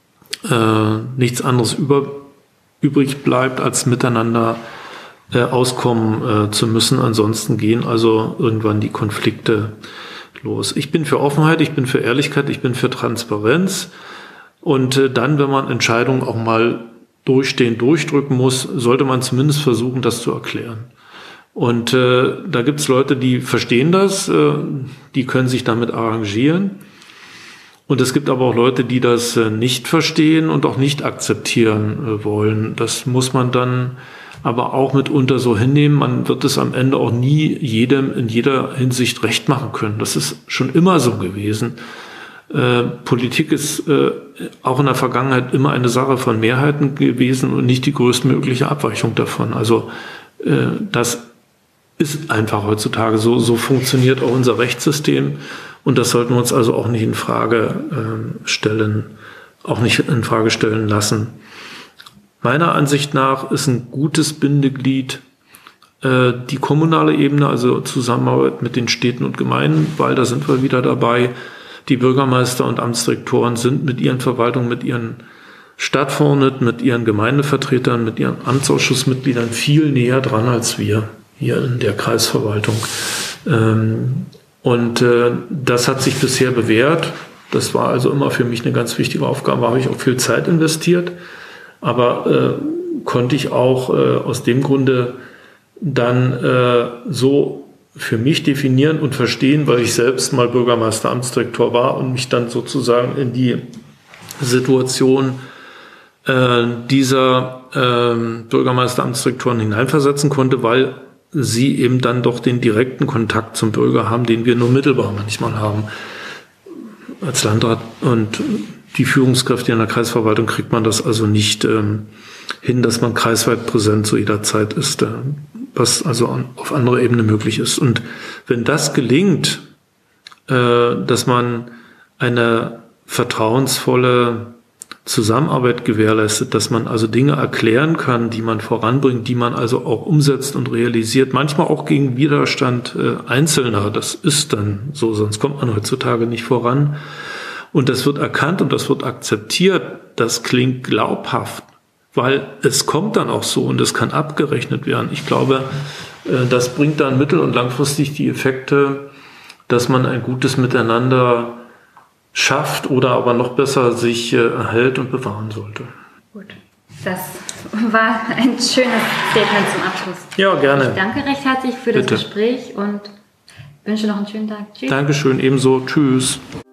äh, nichts anderes über, übrig bleibt, als miteinander Äh, auskommen äh, zu müssen. Ansonsten gehen also irgendwann die Konflikte los. Ich bin für Offenheit, ich bin für Ehrlichkeit, ich bin für Transparenz. Und äh, dann, wenn man Entscheidungen auch mal durchstehend durchdrücken muss, sollte man zumindest versuchen, das zu erklären. Und äh, da gibt es Leute, die verstehen das, äh, die können sich damit arrangieren. Und es gibt aber auch Leute, die das äh, nicht verstehen und auch nicht akzeptieren äh, wollen. Das muss man dann aber auch mitunter so hinnehmen. Man wird es am Ende auch nie jedem in jeder Hinsicht recht machen können. Das ist schon immer so gewesen. Äh, Politik ist äh, auch in der Vergangenheit immer eine Sache von Mehrheiten gewesen und nicht die größtmögliche Abweichung davon. Also äh, das ist einfach heutzutage so. So funktioniert auch unser Rechtssystem und das sollten wir uns also auch nicht in Frage äh, stellen, auch nicht in Frage stellen lassen. Meiner Ansicht nach ist ein gutes Bindeglied äh, die kommunale Ebene, also Zusammenarbeit mit den Städten und Gemeinden, weil da sind wir wieder dabei. Die Bürgermeister und Amtsdirektoren sind mit ihren Verwaltungen, mit ihren stattfindet, mit ihren Gemeindevertretern, mit ihren Amtsausschussmitgliedern viel näher dran als wir hier in der Kreisverwaltung. Und das hat sich bisher bewährt. Das war also immer für mich eine ganz wichtige Aufgabe, da habe ich auch viel Zeit investiert, aber äh, konnte ich auch äh, aus dem Grunde dann äh, so für mich definieren und verstehen, weil ich selbst mal Bürgermeister, Amtsdirektor war und mich dann sozusagen in die Situation äh, dieser äh, Bürgermeister, Amtsdirektoren hineinversetzen konnte, weil sie eben dann doch den direkten Kontakt zum Bürger haben, den wir nur mittelbar manchmal haben. Als Landrat und die Führungskräfte in der Kreisverwaltung kriegt man das also nicht ähm, hin, dass man kreisweit präsent zu jeder Zeit ist, äh, was also an, auf anderer Ebene möglich ist. Und wenn das gelingt, äh, dass man eine vertrauensvolle Zusammenarbeit gewährleistet, dass man also Dinge erklären kann, die man voranbringt, die man also auch umsetzt und realisiert, manchmal auch gegen Widerstand äh, Einzelner, das ist dann so, sonst kommt man heutzutage nicht voran. Und das wird erkannt und das wird akzeptiert, das klingt glaubhaft, weil es kommt dann auch so und es kann abgerechnet werden. Ich glaube, äh, das bringt dann mittel- und langfristig die Effekte, dass man ein gutes Miteinander schafft oder aber noch besser sich äh, erhält und bewahren sollte. Gut, das war ein schönes Statement zum Abschluss. Ja, gerne. Ich danke recht herzlich für das Bitte. Gespräch und wünsche noch einen schönen Tag. Tschüss. Dankeschön, ebenso. Tschüss.